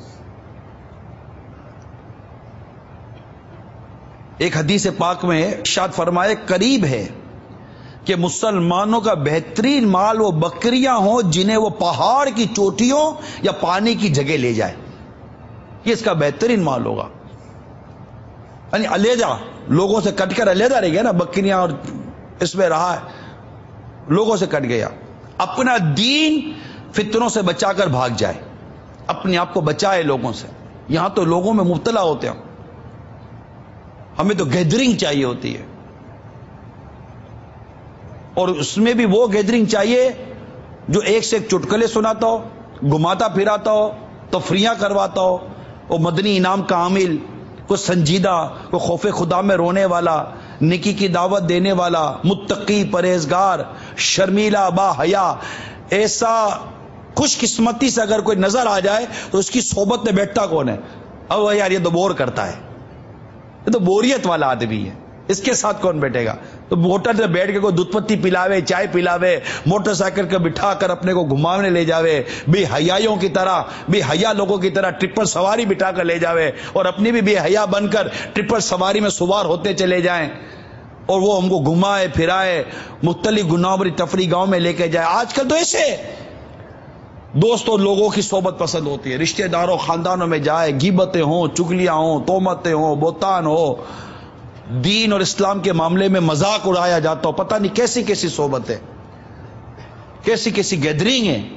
ایک حدیث پاک میں ارشاد فرمائے قریب ہے کہ مسلمانوں کا بہترین مال وہ بکریاں ہوں جنہیں وہ پہاڑ کی چوٹیوں یا پانی کی جگہ لے جائے. یہ اس کا بہترین مال ہوگا. یعنی علیحدہ, لوگوں سے کٹ کر علیحدہ رہ گیا نا, بکریاں اور اس میں رہا ہے, لوگوں سے کٹ گیا. اپنا دین فتنوں سے بچا کر بھاگ جائے, اپنے آپ کو بچائے لوگوں سے. یہاں تو لوگوں میں مبتلا ہوتے ہیں, ہمیں تو گیدرنگ چاہیے ہوتی ہے. اور اس میں بھی وہ گیدرنگ چاہیے جو ایک سے ایک چٹکلے سناتا ہو، گھماتا پھراتا ہو، تفریحاں کرواتا ہو، وہ مدنی انعام کا عامل، کوئی سنجیدہ، کوئی خوف خدا میں رونے والا، نیکی کی دعوت دینے والا، متقی، پرہیزگار، شرمیلا، با حیا، ایسا خوش قسمتی سے اگر کوئی نظر آ جائے تو اس کی صحبت میں بیٹھتا کون ہے؟ اب یار یہ تو بور کرتا ہے، یہ تو بوریت والا آدمی ہے، اس کے ساتھ کون بیٹھے گا؟ تو موٹر سے بیٹھ کے کوئی دودھ پتی پلاوے، چائے پلاوے، موٹر سائیکل کے بٹھا کر اپنے کو گھمانے لے جاوے، بے حیائیوں کی طرح، بے حیا لوگوں کی طرح ٹرپل سواری بٹھا کر لے جاوے، اور اپنی بھی بے حیا بن کر ٹرپل سواری میں سوار ہوتے چلے جائیں، اور وہ ہم کو گھمائے پھرائے، مختلف گناہوں بری تفریح گاؤں میں لے کے جائے۔ آج کل تو ایسے دوستوں لوگوں کی صحبت پسند ہوتی ہے، رشتہ داروں خاندانوں میں جائے، غیبتیں ہوں، چگلیاں ہوں، تہمتیں ہوں، بہتان ہو، دین اور اسلام کے معاملے میں مذاق اڑایا جاتا ہو، پتہ نہیں کیسی کیسی صحبت ہے، کیسی کیسی گیدرنگ ہے۔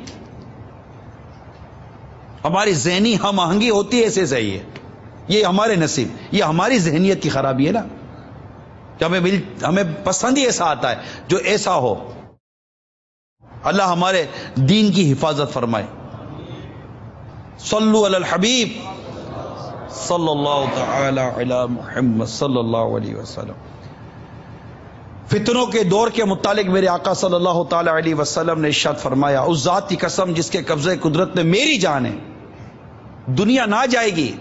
ہماری ذہنی ہم آہنگی ہوتی ہے ایسے صحیح ہے، یہ ہمارے نصیب، یہ ہماری ذہنیت کی خرابی ہے نا، کہ ہمیں مل ہمیں پسند ہی ایسا آتا ہے جو ایسا ہو۔ اللہ ہمارے دین کی حفاظت فرمائے۔ صلو علی الحبیب صلی اللہ تعالی علی محمد صلی اللہ علیہ وسلم۔ فتنوں کے دور کے متعلق میرے آقا صلی اللہ تعالی علیہ وسلم نے ارشاد فرمایا، اس ذات کی قسم جس کے قبضے قدرت میں میری جان ہے، دنیا نہ جائے گی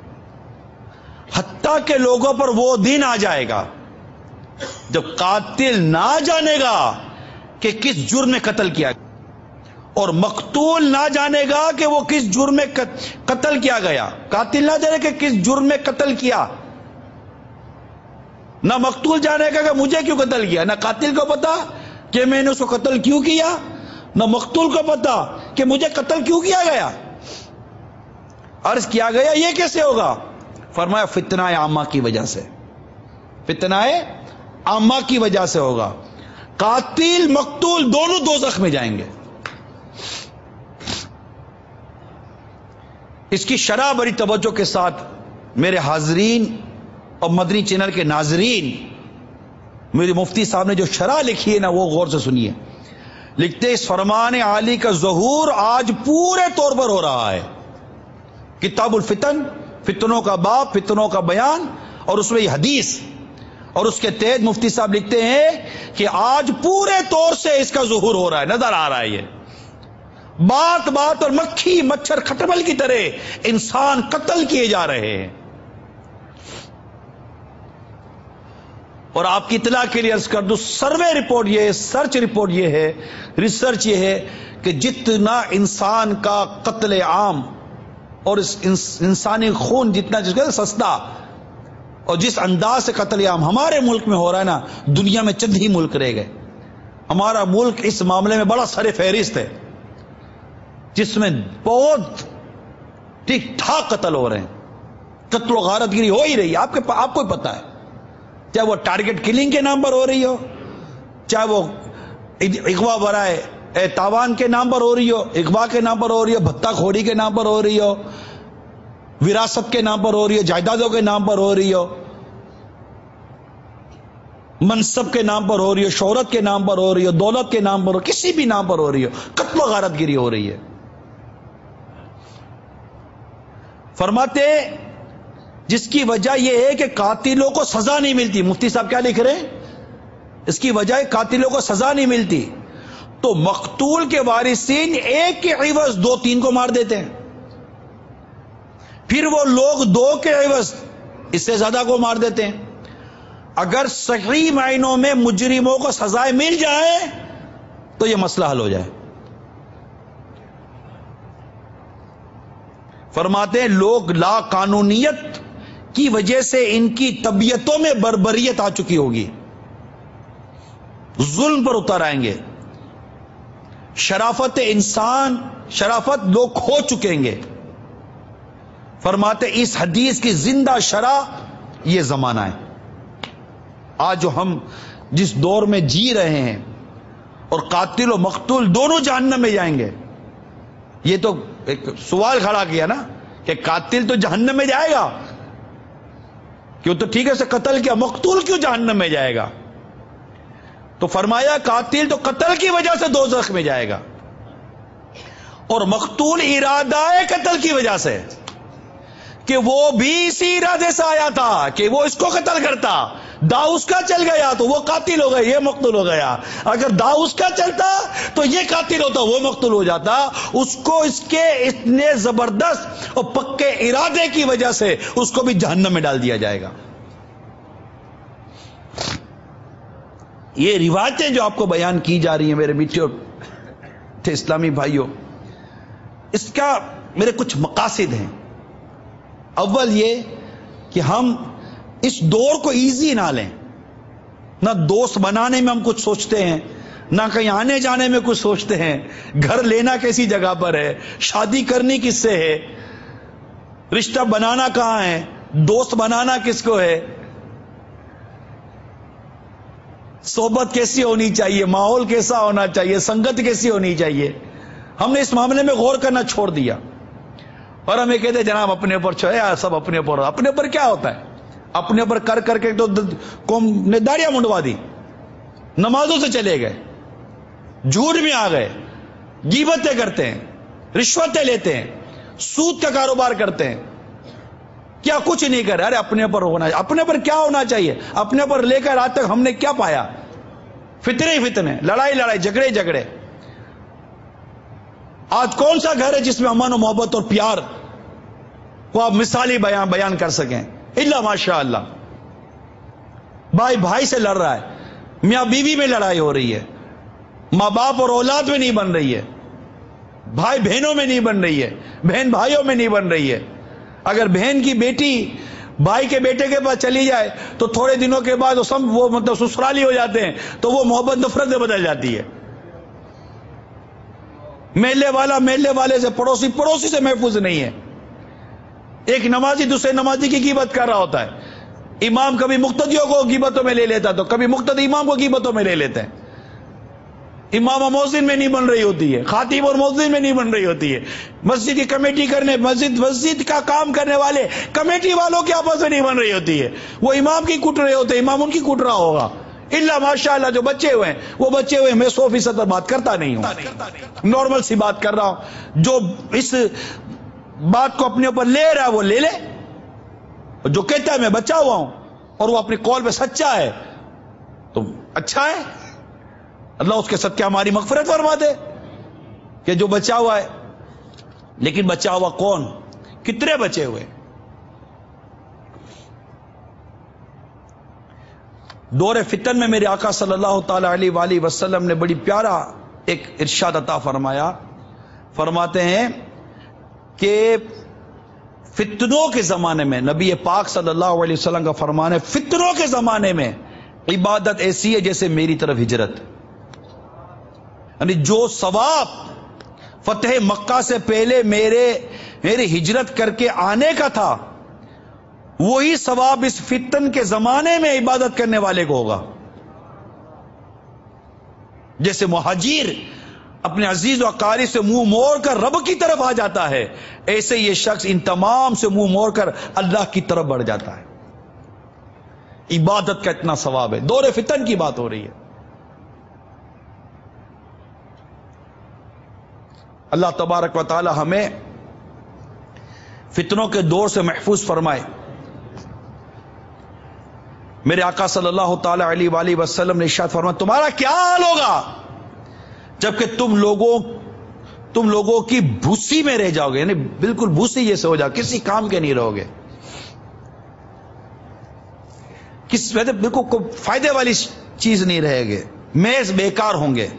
حتیٰ کہ لوگوں پر وہ دن آ جائے گا جب قاتل نہ جانے گا کہ کس جرم میں قتل کیا گیا، اور مقتول نہ جانے گا کہ وہ کس جرم میں قتل کیا گیا۔ قاتل نہ جانے کہ کس جرم میں قتل کیا، نہ مقتول جانے گا کہ مجھے کیوں قتل کیا، نہ قاتل کو پتا کہ میں نے اس کو قتل کیوں کیا، نہ مقتول کو پتا کہ مجھے قتل کیوں کیا گیا۔ عرض کیا گیا یہ کیسے ہوگا؟ فرمایا فتنہ عامہ کی وجہ سے، فتنہ عامہ کی وجہ سے ہوگا۔ قاتل مقتول دونوں دوزخ میں جائیں گے۔ اس کی شرح بڑی توجہ کے ساتھ میرے حاضرین اور مدنی چینل کے ناظرین، میری مفتی صاحب نے جو شرح لکھی ہے نا وہ غور سے سنیے۔ لکھتے اس فرمان عالی کا ظہور آج پورے طور پر ہو رہا ہے۔ کتاب الفتن، فتنوں کا باب، فتنوں کا بیان، اور اس میں یہ حدیث، اور اس کے تحت مفتی صاحب لکھتے ہیں کہ آج پورے طور سے اس کا ظہور ہو رہا ہے، نظر آ رہا ہے۔ یہ بات بات اور مکھی مچھر کھٹمل کی طرح انسان قتل کیے جا رہے ہیں۔ اور آپ کی اطلاع کے لیے عرض کر دوں، سروے رپورٹ یہ ہے، سرچ رپورٹ یہ ہے، ریسرچ یہ ہے کہ جتنا انسان کا قتل عام اور اس انسانی خون جتنا جس کا سستا اور جس انداز سے قتل عام ہمارے ملک میں ہو رہا ہے نا، دنیا میں چند ہی ملک رہ گئے۔ ہمارا ملک اس معاملے میں بڑا سر فہرست ہے، جس میں بہت ٹھیک ٹھاک قتل ہو رہے ہیں، قتل و غارت گیری ہو ہی رہی ہے، آپ کے آپ کو پتا ہے، چاہے وہ ٹارگٹ کلنگ کے نام پر ہو رہی ہو، چاہے وہ اغوا برائے تاوان کے نام پر ہو رہی ہو، اغوا کے نام پر ہو رہی ہو، بھتہ خوری کے نام پر ہو رہی ہو، وراثت کے نام پر ہو رہی ہو، جائیدادوں کے نام پر ہو رہی ہو، منصب کے نام پر ہو رہی ہو، شہرت کے نام پر ہو رہی ہو، دولت کے نام پر ہو، کسی بھی نام پر ہو رہی ہو، قتل و غارت گیری ہو رہی ہے۔ فرماتے جس کی وجہ یہ ہے کہ قاتلوں کو سزا نہیں ملتی۔ مفتی صاحب کیا لکھ رہے ہیں؟ اس کی وجہ قاتلوں کو سزا نہیں ملتی تو مقتول کے وارثین ایک کے عوض دو تین کو مار دیتے ہیں، پھر وہ لوگ دو کے عوض اس سے زیادہ کو مار دیتے ہیں۔ اگر صحیح معنوں میں مجرموں کو سزائیں مل جائے تو یہ مسئلہ حل ہو جائے۔ فرماتے ہیں لوگ لا قانونیت کی وجہ سے ان کی طبیعتوں میں بربریت آ چکی ہوگی، ظلم پر اتر آئیں گے، شرافت انسان شرافت لوگ کھو چکیں گے۔ فرماتے اس حدیث کی زندہ شرح یہ زمانہ ہے۔ آج جو ہم جس دور میں جی رہے ہیں، اور قاتل و مقتول دونوں جہنم میں جائیں گے، یہ تو ایک سوال کھڑا کیا نا کہ قاتل تو جہنم میں جائے گا، کیوں تو ٹھیک ہے اسے قتل کیا، مقتول کیوں جہنم میں جائے گا؟ تو فرمایا قاتل تو قتل کی وجہ سے دوزخ میں جائے گا، اور مقتول ارادہ قتل کی وجہ سے، کہ وہ بھی اسی ارادے سے آیا تھا کہ وہ اس کو قتل کرتا، داؤ اس کا چل گیا تو وہ قاتل ہو گیا، یہ مقتول ہو گیا۔ اگر داؤ اس کا چلتا تو یہ قاتل ہوتا، وہ مقتول ہو جاتا۔ اس کو اس کے اتنے زبردست اور پکے ارادے کی وجہ سے اس کو بھی جہنم میں ڈال دیا جائے گا۔ یہ روایتیں جو آپ کو بیان کی جا رہی ہیں میرے میٹھے اور اسلامی بھائیوں، اس کا میرے کچھ مقاصد ہیں۔ اول یہ کہ ہم اس دور کو ایزی نہ لیں، نہ دوست بنانے میں ہم کچھ سوچتے ہیں، نہ کہیں آنے جانے میں کچھ سوچتے ہیں، گھر لینا کیسی جگہ پر ہے، شادی کرنی کس سے ہے، رشتہ بنانا کہاں ہے، دوست بنانا کس کو ہے، صحبت کیسی ہونی چاہیے، ماحول کیسا ہونا چاہیے، سنگت کیسی ہونی چاہیے۔ ہم نے اس معاملے میں غور کرنا چھوڑ دیا اور ہمیں کہتے جناب اپنے اوپر چھوڑے، سب اپنے اوپر۔ اپنے اوپر کیا ہوتا ہے؟ اپنے اوپر کر کر کے تو قوم نے داڑیاں منڈوا دی، نمازوں سے چلے گئے، جھوٹ میں آ گئے، غیبتیں کرتے ہیں، رشوتیں لیتے ہیں، سود کا کاروبار کرتے ہیں، کیا کچھ نہیں کر رہے۔ ارے اپنے اوپر ہونا چاہیے، اپنے اوپر کیا ہونا چاہیے؟ اپنے اوپر لے کر آج تک ہم نے کیا پایا؟ فتنے ہی فتنے، لڑائی لڑائی، جھگڑے جھگڑے۔ آج کون سا گھر ہے جس میں امن و محبت اور پیار کو آپ مثالی بیان بیان کر سکیں؟ الا ماشاء اللہ۔ بھائی بھائی سے لڑ رہا ہے، میاں بیوی میں لڑائی ہو رہی ہے، ماں باپ اور اولاد میں نہیں بن رہی ہے، بھائی بہنوں میں نہیں بن رہی ہے، بہن بھائیوں میں نہیں بن رہی ہے۔ اگر بہن کی بیٹی بھائی کے بیٹے کے پاس چلی جائے تو تھوڑے دنوں کے بعد وہ سب وہ مطلب سسرالی ہو جاتے ہیں، تو وہ محبت نفرت میں بدل جاتی ہے۔ میلے والا میلے والے سے، پڑوسی پڑوسی سے محفوظ نہیں ہے۔ ایک نمازی دوسرے نمازی کی غیبت کر رہا ہوتا ہے، امام کبھی مقتدیوں کو غیبتوں میں لے لیتا تو کبھی مقتدی امام کو غیبتوں میں لے لیتے ہیں۔ امام اور مؤذن میں نہیں بن رہی ہوتی ہے، خاتم اور مؤذن میں نہیں بن رہی ہوتی ہے، مسجد کی کمیٹی کرنے مسجد مسجد کا کام کرنے والے کمیٹی والوں کے آپس میں نہیں بن رہی ہوتی ہے۔ وہ امام کی کوٹ رہے ہوتے، امام ان کی کوٹ رہا ہوگا۔ اللہ ماشاء اللہ جو بچے ہوئے ہیں وہ بچے ہوئے، میں سو فیصد بات کرتا نہیں ہوں، نارمل سی بات کر رہا ہوں۔ جو اس بات کو اپنے اوپر لے رہا ہے وہ لے لے، جو کہتا ہے میں بچا ہوا ہوں اور وہ اپنے قول پہ سچا ہے تو اچھا ہے، اللہ اس کے صدقے ہماری مغفرت فرما دے کہ جو بچا ہوا ہے۔ لیکن بچا ہوا کون؟ کتنے بچے ہوئے؟ دور فتن میں میرے آقا صلی اللہ تعالی علیہ وآلہ وسلم نے بڑی پیارا ایک ارشاد عطا فرمایا۔ فرماتے ہیں کہ فتنوں کے زمانے میں، نبی پاک صلی اللہ علیہ وسلم کا فرمان ہے، فتنوں کے زمانے میں عبادت ایسی ہے جیسے میری طرف ہجرت، یعنی جو ثواب فتح مکہ سے پہلے میرے میری ہجرت کر کے آنے کا تھا، وہی ثواب اس فتن کے زمانے میں عبادت کرنے والے کو ہوگا۔ جیسے مہاجر اپنے عزیز و اقارب سے منہ موڑ کر رب کی طرف آ جاتا ہے، ایسے یہ شخص ان تمام سے منہ موڑ کر اللہ کی طرف بڑھ جاتا ہے۔ عبادت کا اتنا ثواب ہے۔ دور فتن کی بات ہو رہی ہے۔ اللہ تبارک و تعالی ہمیں فتنوں کے دور سے محفوظ فرمائے۔ میرے آقا صلی اللہ تعالی علیہ وآلہ وسلم نے ارشاد فرمایا، تمہارا کیا حال ہوگا جبکہ تم لوگوں تم لوگوں کی بھوسی میں رہ جاؤ گے، یعنی بالکل بھوسی جیسے ہو جاؤ، کسی کام کے نہیں رہو گے، کس وجہ بالکل کوئی فائدے والی چیز نہیں رہے گے، محض بیکار ہوں گے۔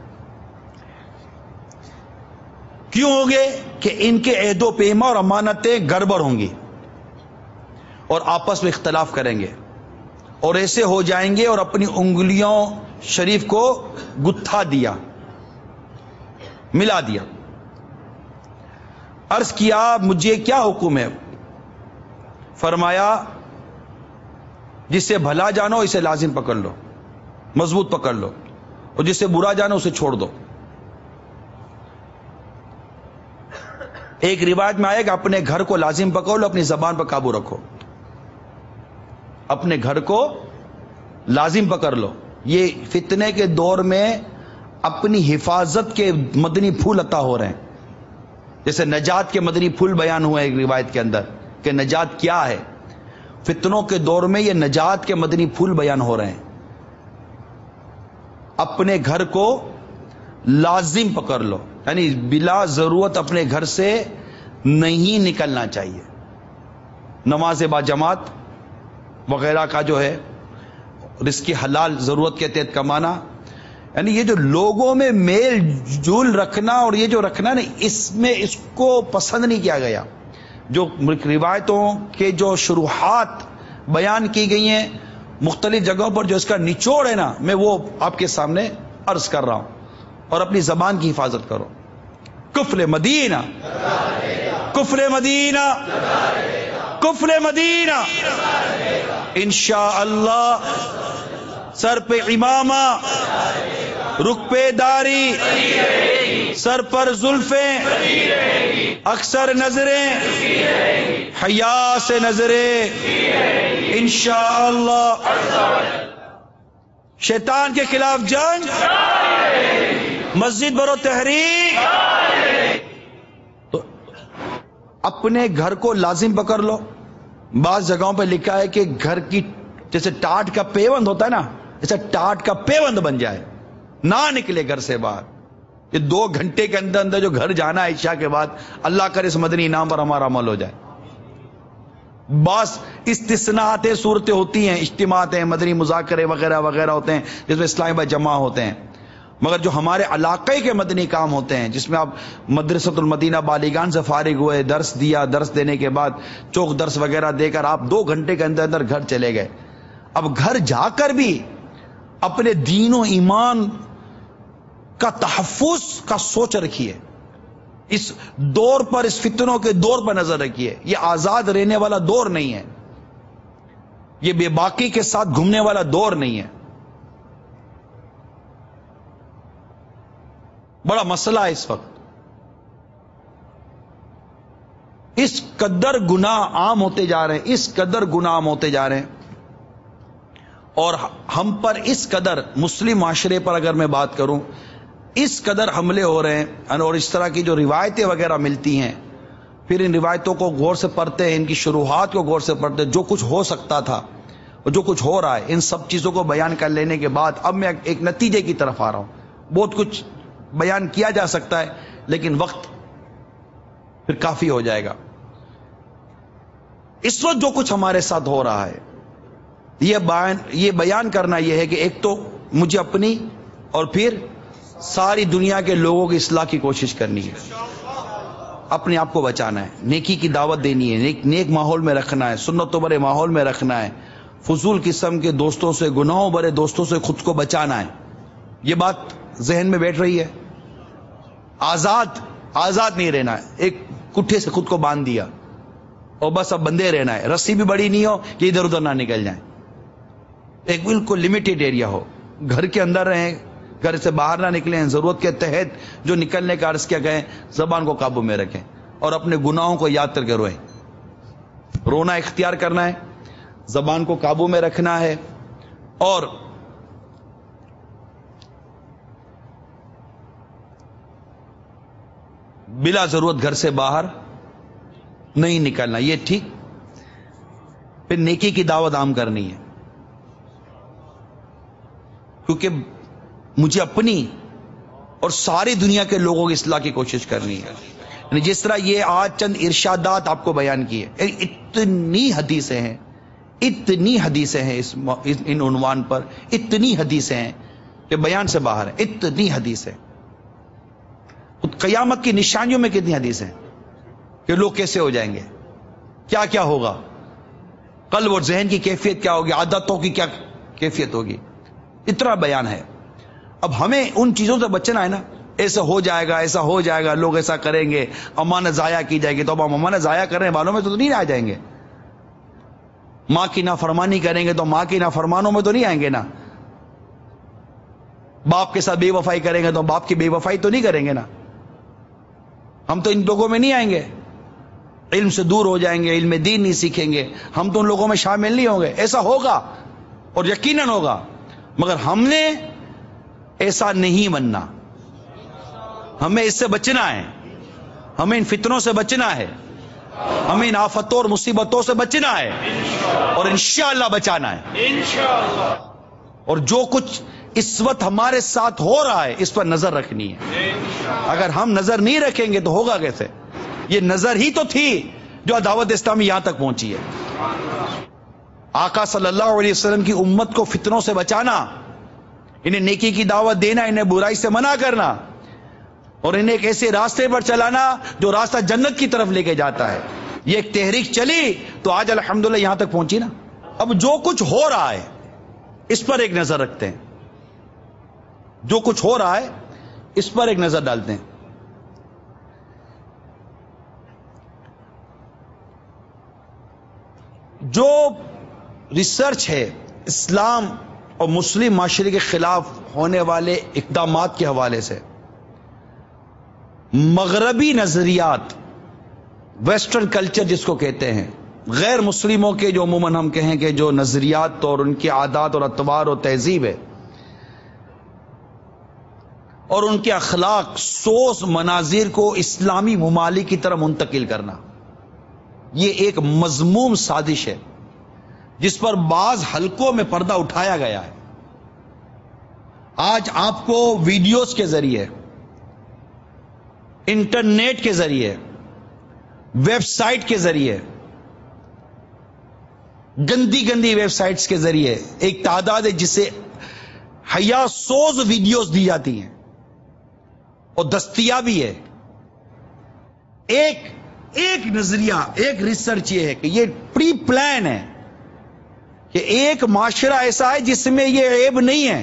کیوں ہوں گے؟ کہ ان کے عہد و پیما اور امانتیں گڑبڑ ہوں گی اور آپس میں اختلاف کریں گے اور ایسے ہو جائیں گے اور اپنی انگلیوں شریف کو گتھا دیا، ملا دیا۔ عرض کیا مجھے کیا حکم ہے؟ فرمایا جسے بھلا جانو اسے لازم پکڑ لو، مضبوط پکڑ لو، اور جسے برا جانو اسے چھوڑ دو۔ ایک روایت میں آئے کہ اپنے گھر کو لازم پکڑ لو، اپنی زبان پر قابو رکھو۔ اپنے گھر کو لازم پکڑ لو، یہ فتنے کے دور میں اپنی حفاظت کے مدنی پھول عطا ہو رہے ہیں. جیسے نجات کے مدنی پھول بیان ہوئے ایک روایت کے اندر کہ نجات کیا ہے. فتنوں کے دور میں یہ نجات کے مدنی پھول بیان ہو رہے ہیں. اپنے گھر کو لازم پکڑ لو، یعنی بلا ضرورت اپنے گھر سے نہیں نکلنا چاہیے. نماز با جماعت وغیرہ کا جو ہے رزق حلال ضرورت کے تحت کمانا، یعنی یہ جو لوگوں میں میل جول رکھنا اور یہ جو رکھنا نا، اس میں اس کو پسند نہیں کیا گیا. جو روایتوں کے جو شروحات بیان کی گئی ہیں مختلف جگہوں پر، جو اس کا نچوڑ ہے نا، میں وہ آپ کے سامنے عرض کر رہا ہوں. اور اپنی زبان کی حفاظت کرو. کفر مدینہ، کفر مدینہ، کفر مدینہ، انشاءاللہ سر پہ امامہ، رخ پہ داڑھی، سر پر زلفیں، اکثر نظریں حیا سے نظریں، انشاءاللہ شیطان کے خلاف جنگ، مسجد برو تحریک. تو اپنے گھر کو لازم پکڑ لو. بعض جگہوں پہ لکھا ہے کہ گھر کی جیسے ٹاٹ کا پیوند ہوتا ہے نا، جیسے ٹاٹ کا پیوند بن جائے، نہ نکلے گھر سے باہر. یہ دو گھنٹے کے اندر اندر جو گھر جانا ہے عشاء کے بعد، اللہ کرے اس مدنی انعام پر ہمارا عمل ہو جائے. بعض استثناءات صورتیں ہوتی ہیں، اجتماعات ہیں، مدنی مذاکرے وغیرہ وغیرہ ہوتے ہیں جس میں اسلامی بھائی جمع ہوتے ہیں. مگر جو ہمارے علاقے کے مدنی کام ہوتے ہیں، جس میں آپ مدرسۃ المدینہ بالیگان سے فارغ ہوئے، درس دیا، درس دینے کے بعد چوک درس وغیرہ دے کر آپ دو گھنٹے کے اندر اندر گھر چلے گئے. اب گھر جا کر بھی اپنے دین و ایمان کا تحفظ کا سوچ رکھیے. اس دور پر، اس فتنوں کے دور پر نظر رکھیے. یہ آزاد رہنے والا دور نہیں ہے، یہ بے باکی کے ساتھ گھومنے والا دور نہیں ہے. بڑا مسئلہ ہے اس وقت. اس قدر گناہ عام ہوتے جا رہے ہیں، اس قدر گناہ عام ہوتے جا رہے ہیں. اور ہم پر اس قدر، مسلم معاشرے پر اگر میں بات کروں، اس قدر حملے ہو رہے ہیں. اور اس طرح کی جو روایتیں وغیرہ ملتی ہیں، پھر ان روایتوں کو غور سے پڑھتے ہیں، ان کی شروحات کو غور سے پڑھتے ہیں، جو کچھ ہو سکتا تھا اور جو کچھ ہو رہا ہے، ان سب چیزوں کو بیان کر لینے کے بعد اب میں ایک نتیجے کی طرف آ رہا ہوں. بہت کچھ بیان کیا جا سکتا ہے لیکن وقت پھر کافی ہو جائے گا. اس وقت جو کچھ ہمارے ساتھ ہو رہا ہے، یہ بیان یہ بیان کرنا یہ ہے کہ ایک تو مجھے اپنی اور پھر ساری دنیا کے لوگوں کی اصلاح کی کوشش کرنی ہے. اپنے آپ کو بچانا ہے، نیکی کی دعوت دینی ہے، نیک نیک ماحول میں رکھنا ہے، سنتوں برے ماحول میں رکھنا ہے، فضول قسم کے دوستوں سے، گناہوں برے دوستوں سے خود کو بچانا ہے. یہ بات ذہن میں بیٹھ رہی ہے. آزاد آزاد نہیں رہنا ہے. ایک کٹھے سے خود کو باندھ دیا اور بس اب بندے رہنا ہے. رسی بھی بڑی نہیں ہو کہ ادھر ادھر نہ نکل جائیں. ایک بالکل لمیٹڈ ایریا ہو، گھر کے اندر رہیں، گھر سے باہر نہ نکلیں. ضرورت کے تحت جو نکلنے کا عرض کیا گئے، زبان کو قابو میں رکھیں اور اپنے گناہوں کو یاد کر کے روئیں. رونا اختیار کرنا ہے، زبان کو قابو میں رکھنا ہے اور بلا ضرورت گھر سے باہر نہیں نکلنا. یہ ٹھیک. پھر نیکی کی دعوت عام کرنی ہے، کیونکہ مجھے اپنی اور ساری دنیا کے لوگوں کی اصلاح کی کوشش کرنی ہے. یعنی جس طرح یہ آج چند ارشادات آپ کو بیان کیے، اتنی حدیثیں ہیں، اتنی حدیثیں ہیں اس ان عنوان پر، اتنی حدیثیں ہیں کہ بیان سے باہر ہیں. اتنی حدیثیں. قیامت کی نشانیوں میں کتنی حدیث ہیں کہ لوگ کیسے ہو جائیں گے، کیا کیا ہوگا، قلب اور ذہن کی کیفیت کیا ہوگی، عادتوں کی کیا کیفیت ہوگی. اتنا بیان ہے. اب ہمیں ان چیزوں سے بچنا ہے نا. ایسا ہو جائے گا، ایسا ہو جائے گا، لوگ ایسا کریں گے، امانت ضائع کی جائے گی. تو اب ہم امانت ضائع کرنے والوں میں تو نہیں آ جائیں گے. ماں کی نافرمانی کریں گے تو ماں کی نافرمانوں میں تو نہیں آئیں گے نا. باپ کے ساتھ بے وفائی کریں گے تو باپ کی بے وفائی تو نہیں کریں گے نا. ہم تو ان لوگوں میں نہیں آئیں گے. علم سے دور ہو جائیں گے، علم دین نہیں سیکھیں گے، ہم تو ان لوگوں میں شامل نہیں ہوں گے. ایسا ہوگا اور یقیناً ہوگا. مگر ہم نے ایسا نہیں بننا. ہمیں اس سے بچنا ہے, ہمیں ان فتنوں سے بچنا ہے, ہمیں ان آفتوں اور مصیبتوں سے بچنا ہے, اور انشاءاللہ بچانا ہے انشاءاللہ. اور جو کچھ اس وقت ہمارے ساتھ ہو رہا ہے اس پر نظر رکھنی ہے. اگر ہم نظر نہیں رکھیں گے تو ہوگا کیسے؟ یہ نظر ہی تو تھی جو دعوت اسلامی یہاں تک پہنچی ہے. آقا صلی اللہ علیہ وسلم کی امت کو فتنوں سے بچانا, انہیں نیکی کی دعوت دینا, انہیں برائی سے منع کرنا, اور انہیں ایک ایسے راستے پر چلانا جو راستہ جنت کی طرف لے کے جاتا ہے. یہ ایک تحریک چلی تو آج الحمدللہ یہاں تک پہنچی نا. اب جو کچھ ہو رہا ہے اس پر ایک نظر رکھتے ہیں, جو کچھ ہو رہا ہے اس پر ایک نظر ڈالتے ہیں. جو ریسرچ ہے اسلام اور مسلم معاشرے کے خلاف ہونے والے اقدامات کے حوالے سے, مغربی نظریات, ویسٹرن کلچر جس کو کہتے ہیں, غیر مسلموں کے جو عموماً ہم کہیں کہ جو نظریات اور ان کی عادات اور اطوار اور تہذیب ہے, اور ان کے اخلاق, سوز, مناظر کو اسلامی ممالک کی طرف منتقل کرنا, یہ ایک مذموم سازش ہے جس پر بعض حلقوں میں پردہ اٹھایا گیا ہے. آج آپ کو ویڈیوز کے ذریعے, انٹرنیٹ کے ذریعے, ویب سائٹ کے ذریعے, گندی گندی ویب سائٹس کے ذریعے ایک تعداد ہے جسے حیا سوز ویڈیوز دی جاتی ہیں اور دستیابی ہے. ایک ایک نظریہ, ایک ریسرچ یہ ہے کہ یہ پری پلان ہے کہ ایک معاشرہ ایسا ہے جس میں یہ عیب نہیں ہے,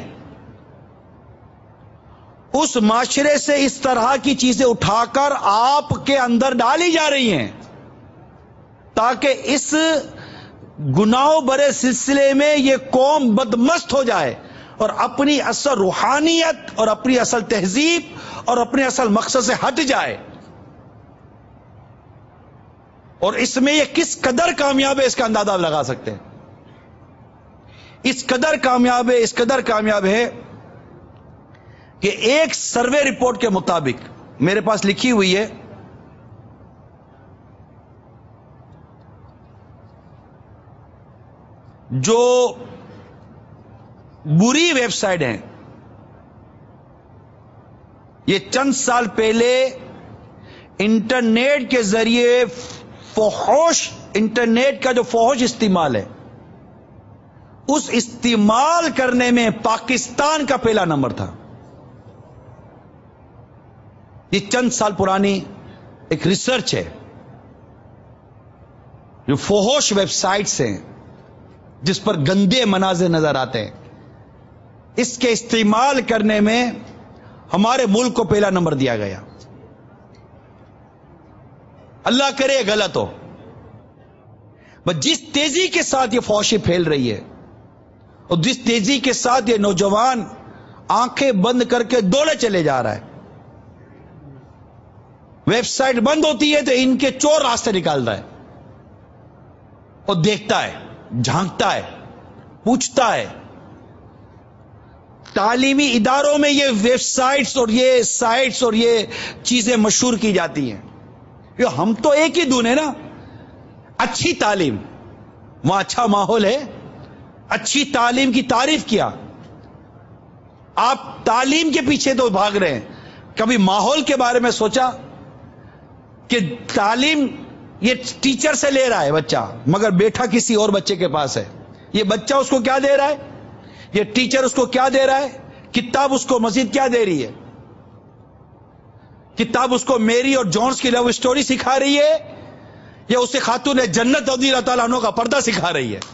اس معاشرے سے اس طرح کی چیزیں اٹھا کر آپ کے اندر ڈالی جا رہی ہیں تاکہ اس گناہوں برے سلسلے میں یہ قوم بدمست ہو جائے اور اپنی اصل روحانیت اور اپنی اصل تہذیب اور اپنے اصل مقصد سے ہٹ جائے. اور اس میں یہ کس قدر کامیاب ہے اس کا اندازہ آپ لگا سکتے ہیں. اس قدر کامیاب ہے, اس قدر کامیاب ہے کہ ایک سروے رپورٹ کے مطابق میرے پاس لکھی ہوئی ہے, جو بری ویب سائٹ ہیں یہ چند سال پہلے انٹرنیٹ کے ذریعے فحوش, انٹرنیٹ کا جو فحوش استعمال ہے اس استعمال کرنے میں پاکستان کا پہلا نمبر تھا. یہ چند سال پرانی ایک ریسرچ ہے. جو فحوش ویب سائٹس ہیں جس پر گندے مناظر نظر آتے ہیں, اس کے استعمال کرنے میں ہمارے ملک کو پہلا نمبر دیا گیا. اللہ کرے غلط ہو, بس جس تیزی کے ساتھ یہ فحاشی پھیل رہی ہے اور جس تیزی کے ساتھ یہ نوجوان آنکھیں بند کر کے دوڑے چلے جا رہا ہے, ویب سائٹ بند ہوتی ہے تو ان کے چور راستے نکالتا ہے اور دیکھتا ہے, جھانکتا ہے, پوچھتا ہے. تعلیمی اداروں میں یہ ویب سائٹس اور یہ سائٹس اور یہ چیزیں مشہور کی جاتی ہیں. یہ ہم تو ایک ہی دن ہے نا, اچھی تعلیم, وہاں اچھا ماحول ہے, اچھی تعلیم کی تعریف کیا. آپ تعلیم کے پیچھے تو بھاگ رہے ہیں, کبھی ماحول کے بارے میں سوچا کہ تعلیم یہ ٹیچر سے لے رہا ہے بچہ مگر بیٹھا کسی اور بچے کے پاس ہے. یہ بچہ اس کو کیا دے رہا ہے, یہ ٹیچر اس کو کیا دے رہا ہے, کتاب اس کو مزید کیا دے رہی ہے. کتاب اس کو میری اور جونس کی لو سٹوری سکھا رہی ہے یا اسے خاتون جنت رضی اللہ تعالیٰ عنہ کا پردہ سکھا رہی ہے.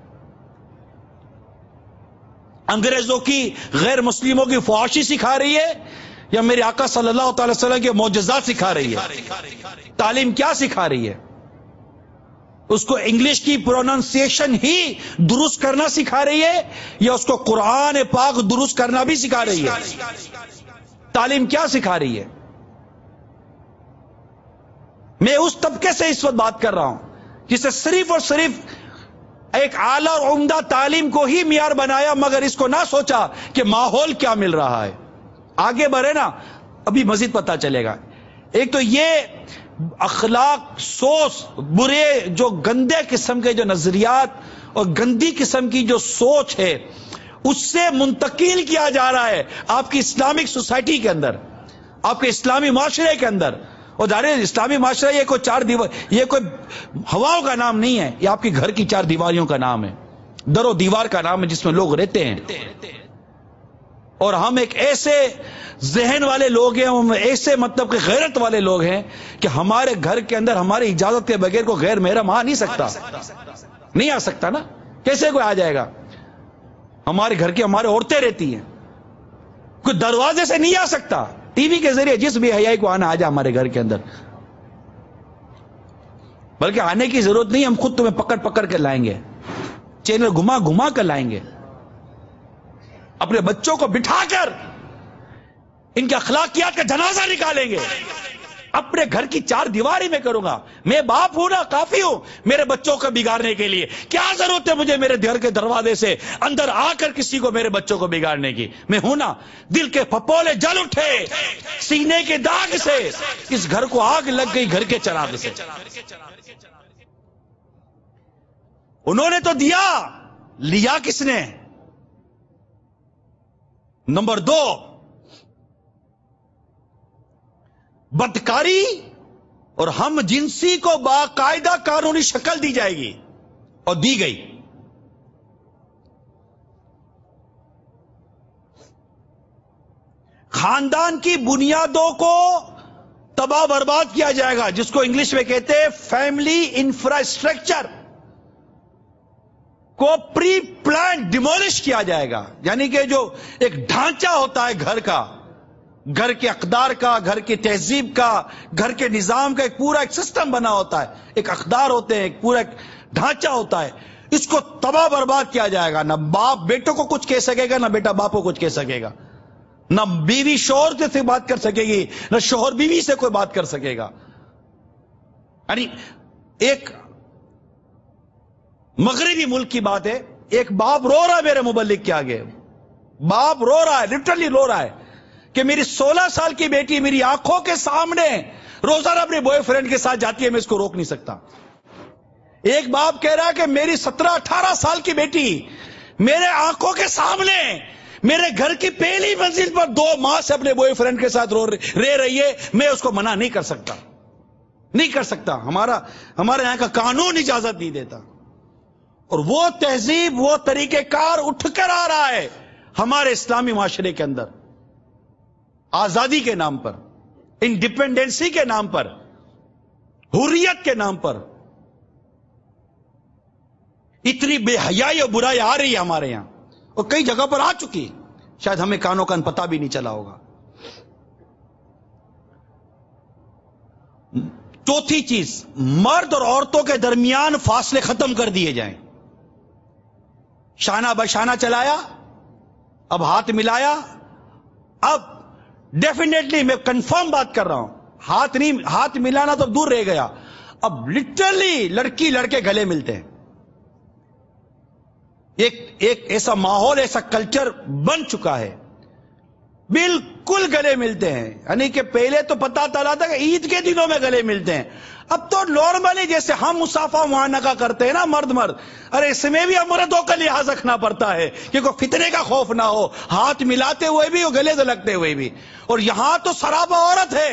انگریزوں کی, غیر مسلموں کی فحاشی سکھا رہی ہے یا میرے آقا صلی اللہ تعالی وسلم کے معجزات سکھا رہی ہے. تعلیم کیا سکھا رہی ہے, اس کو انگلش کی پروننسیشن ہی درست کرنا سکھا رہی ہے یا اس کو قرآن پاک درست کرنا بھی سکھا رہی ہے. تعلیم کیا سکھا رہی ہے. میں اس طبقے سے اس وقت بات کر رہا ہوں جسے صرف اور صرف ایک اعلیٰ اور عمدہ تعلیم کو ہی معیار بنایا، مگر اس کو نہ سوچا کہ ماحول کیا مل رہا ہے. آگے بڑھے نا، ابھی مزید پتا چلے گا. ایک تو یہ اخلاق، سوچ، برے جو گندے قسم کے جو نظریات اور گندی قسم کی جو سوچ ہے اس سے منتقل کیا جا رہا ہے آپ کی اسلامک سوسائٹی کے اندر، آپ کے اسلامی معاشرے کے اندر. اور ظاہر اسلامی معاشرہ یہ کوئی چار دیوار، یہ کوئی ہواؤں کا نام نہیں ہے، یہ آپ کی گھر کی چار دیواریوں کا نام ہے، در و دیوار کا نام ہے جس میں لوگ رہتے ہیں. اور ہم ایک ایسے ذہن والے لوگ ہیں، ہم ایسے مطلب کہ غیرت والے لوگ ہیں کہ ہمارے گھر کے اندر ہماری اجازت کے بغیر کوئی غیر محرم آ نہیں سکتا. نہیں آ سکتا نا، کیسے کوئی آ جائے گا؟ ہمارے گھر کی ہمارے عورتیں رہتی ہیں، کوئی دروازے سے نہیں آ سکتا. ٹی وی کے ذریعے جس بھی حیائی کو آنا آ جائے ہمارے گھر کے اندر، بلکہ آنے کی ضرورت نہیں، ہم خود تمہیں پکڑ پکڑ کے لائیں گے، چینل گھما گھما کر لائیں گے، اپنے بچوں کو بٹھا کر ان کے اخلاقیات کا جنازہ نکالیں گے. اپنے گھر کی چار دیواری میں کروں گا. میں باپ ہوں نا، کافی ہوں میرے بچوں کو بگاڑنے کے لیے. کیا ضرورت ہے مجھے میرے گھر کے دروازے سے اندر آ کر کسی کو میرے بچوں کو بگاڑنے کی؟ میں ہوں نا. دل کے پھپولے جل اٹھے سینے کے داغ سے، اس گھر کو آگ لگ گئی گھر کے چراغ سے. انہوں نے تو دیا، لیا کس نے؟ نمبر دو، بدکاری اور ہم جنسی کو باقاعدہ قانونی شکل دی جائے گی، اور دی گئی. خاندان کی بنیادوں کو تباہ برباد کیا جائے گا، جس کو انگلش میں کہتے ہیں فیملی انفراسٹرکچر کو پری پلان ڈیمولش کیا جائے گا. یعنی کہ جو ایک ڈھانچہ ہوتا ہے گھر کا، گھر کے اقدار کا، گھر کی تہذیب کا، گھر کے نظام کا ایک پورا ایک سسٹم بنا ہوتا ہے، ایک اقدار ہوتے ہیں، ایک پورا ایک ڈھانچہ ہوتا ہے، اس کو تباہ برباد کیا جائے گا. نہ باپ بیٹوں کو کچھ کہہ سکے گا، نہ بیٹا باپ کو کچھ کہہ سکے گا، نہ بیوی شوہر سے بات کر سکے گی، نہ شوہر بیوی سے کوئی بات کر سکے گا. یعنی ایک مغربی ملک کی بات ہے، ایک باپ رو رہا ہے میرے مبلغ کے آگے، باپ رو رہا ہے، لٹرلی رو رہا ہے کہ میری سولہ سال کی بیٹی میری آنکھوں کے سامنے روزانہ اپنے بوائے فرینڈ کے ساتھ جاتی ہے، میں اس کو روک نہیں سکتا. ایک باپ کہہ رہا ہے کہ میری سترہ اٹھارہ سال کی بیٹی میرے آنکھوں کے سامنے میرے گھر کی پہلی منزل پر دو ماہ سے اپنے بوائے فرینڈ کے ساتھ رو رہ رہی ہے، میں اس کو منع نہیں کر سکتا، نہیں کر سکتا. ہمارا ہمارے یہاں کا قانون اجازت نہیں دیتا. اور وہ تہذیب، وہ طریقہ کار اٹھ کر آ رہا ہے ہمارے اسلامی معاشرے کے اندر، آزادی کے نام پر، انڈیپینڈنسی کے نام پر، حریت کے نام پر. اتنی بے حیائی اور برائی آ رہی ہے ہمارے یہاں، اور کئی جگہ پر آ چکی، شاید ہمیں کانوں کان پتہ بھی نہیں چلا ہوگا. چوتھی چیز، مرد اور عورتوں کے درمیان فاصلے ختم کر دیے جائیں. شانہ بشانہ چلایا، اب ہاتھ ملایا، اب ڈیفینیٹلی میں کنفرم بات کر رہا ہوں، ہاتھ نہیں، ہاتھ ملانا تو دور رہ گیا، اب لٹرلی لڑکی لڑکے گلے ملتے ہیں. ایک ایک ایسا ماحول، ایسا کلچر بن چکا ہے، بالکل گلے ملتے ہیں. یعنی کہ پہلے تو پتا چلا تھا کہ عید کے دنوں میں گلے ملتے ہیں، اب تو نارملی جیسے ہم مسافہ معانقہ کرتے ہیں نا مرد مرد، ارے اس میں بھی مردوں کا لحاظ رکھنا پڑتا ہے کہ کوئی فتنے کا خوف نہ ہو، ہاتھ ملاتے ہوئے بھی اور گلے سے لگتے ہوئے بھی. اور یہاں تو سرابا عورت ہے،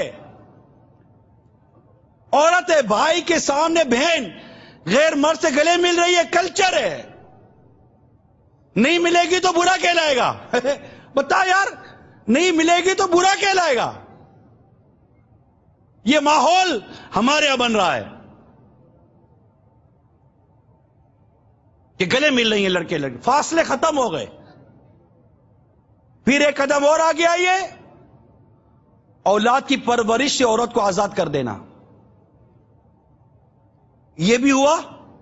عورت ہے، بھائی کے سامنے بہن غیر مرد سے گلے مل رہی ہے، کلچر ہے. نہیں ملے گی تو برا کہلائے گا. بتا یار، نہیں ملے گی تو برا کہلائے گا. یہ ماحول ہمارے یہاں بن رہا ہے کہ گلے مل رہی ہیں لڑکے لڑکے، فاصلے ختم ہو گئے. پھر ایک قدم اور آگے آئیے، اولاد کی پرورش سے عورت کو آزاد کر دینا. یہ بھی ہوا،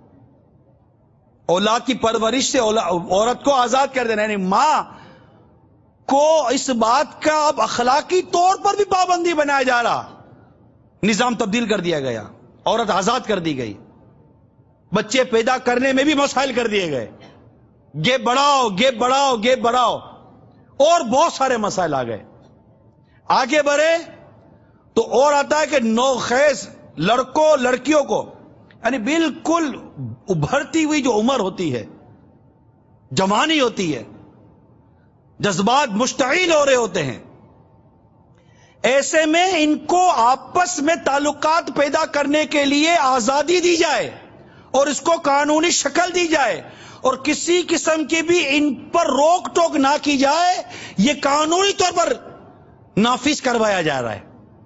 اولاد کی پرورش سے عورت کو آزاد کر دینا. یعنی ماں کو اس بات کا اب اخلاقی طور پر بھی پابندی بنایا جا رہا، نظام تبدیل کر دیا گیا، عورت آزاد کر دی گئی. بچے پیدا کرنے میں بھی مسائل کر دیے گئے، گیپ بڑھاؤ گیپ بڑھاؤ گیپ بڑھاؤ، اور بہت سارے مسائل آ گئے۔ آگے بڑھے تو اور آتا ہے کہ نوخیز لڑکوں لڑکیوں کو، یعنی بالکل ابھرتی ہوئی جو عمر ہوتی ہے، جوانی ہوتی ہے، جذبات مشتعل ہو رہے ہوتے ہیں، ایسے میں ان کو آپس میں تعلقات پیدا کرنے کے لیے آزادی دی جائے اور اس کو قانونی شکل دی جائے، اور کسی قسم کی بھی ان پر روک ٹوک نہ کی جائے، یہ قانونی طور پر نافذ کروایا جا رہا ہے۔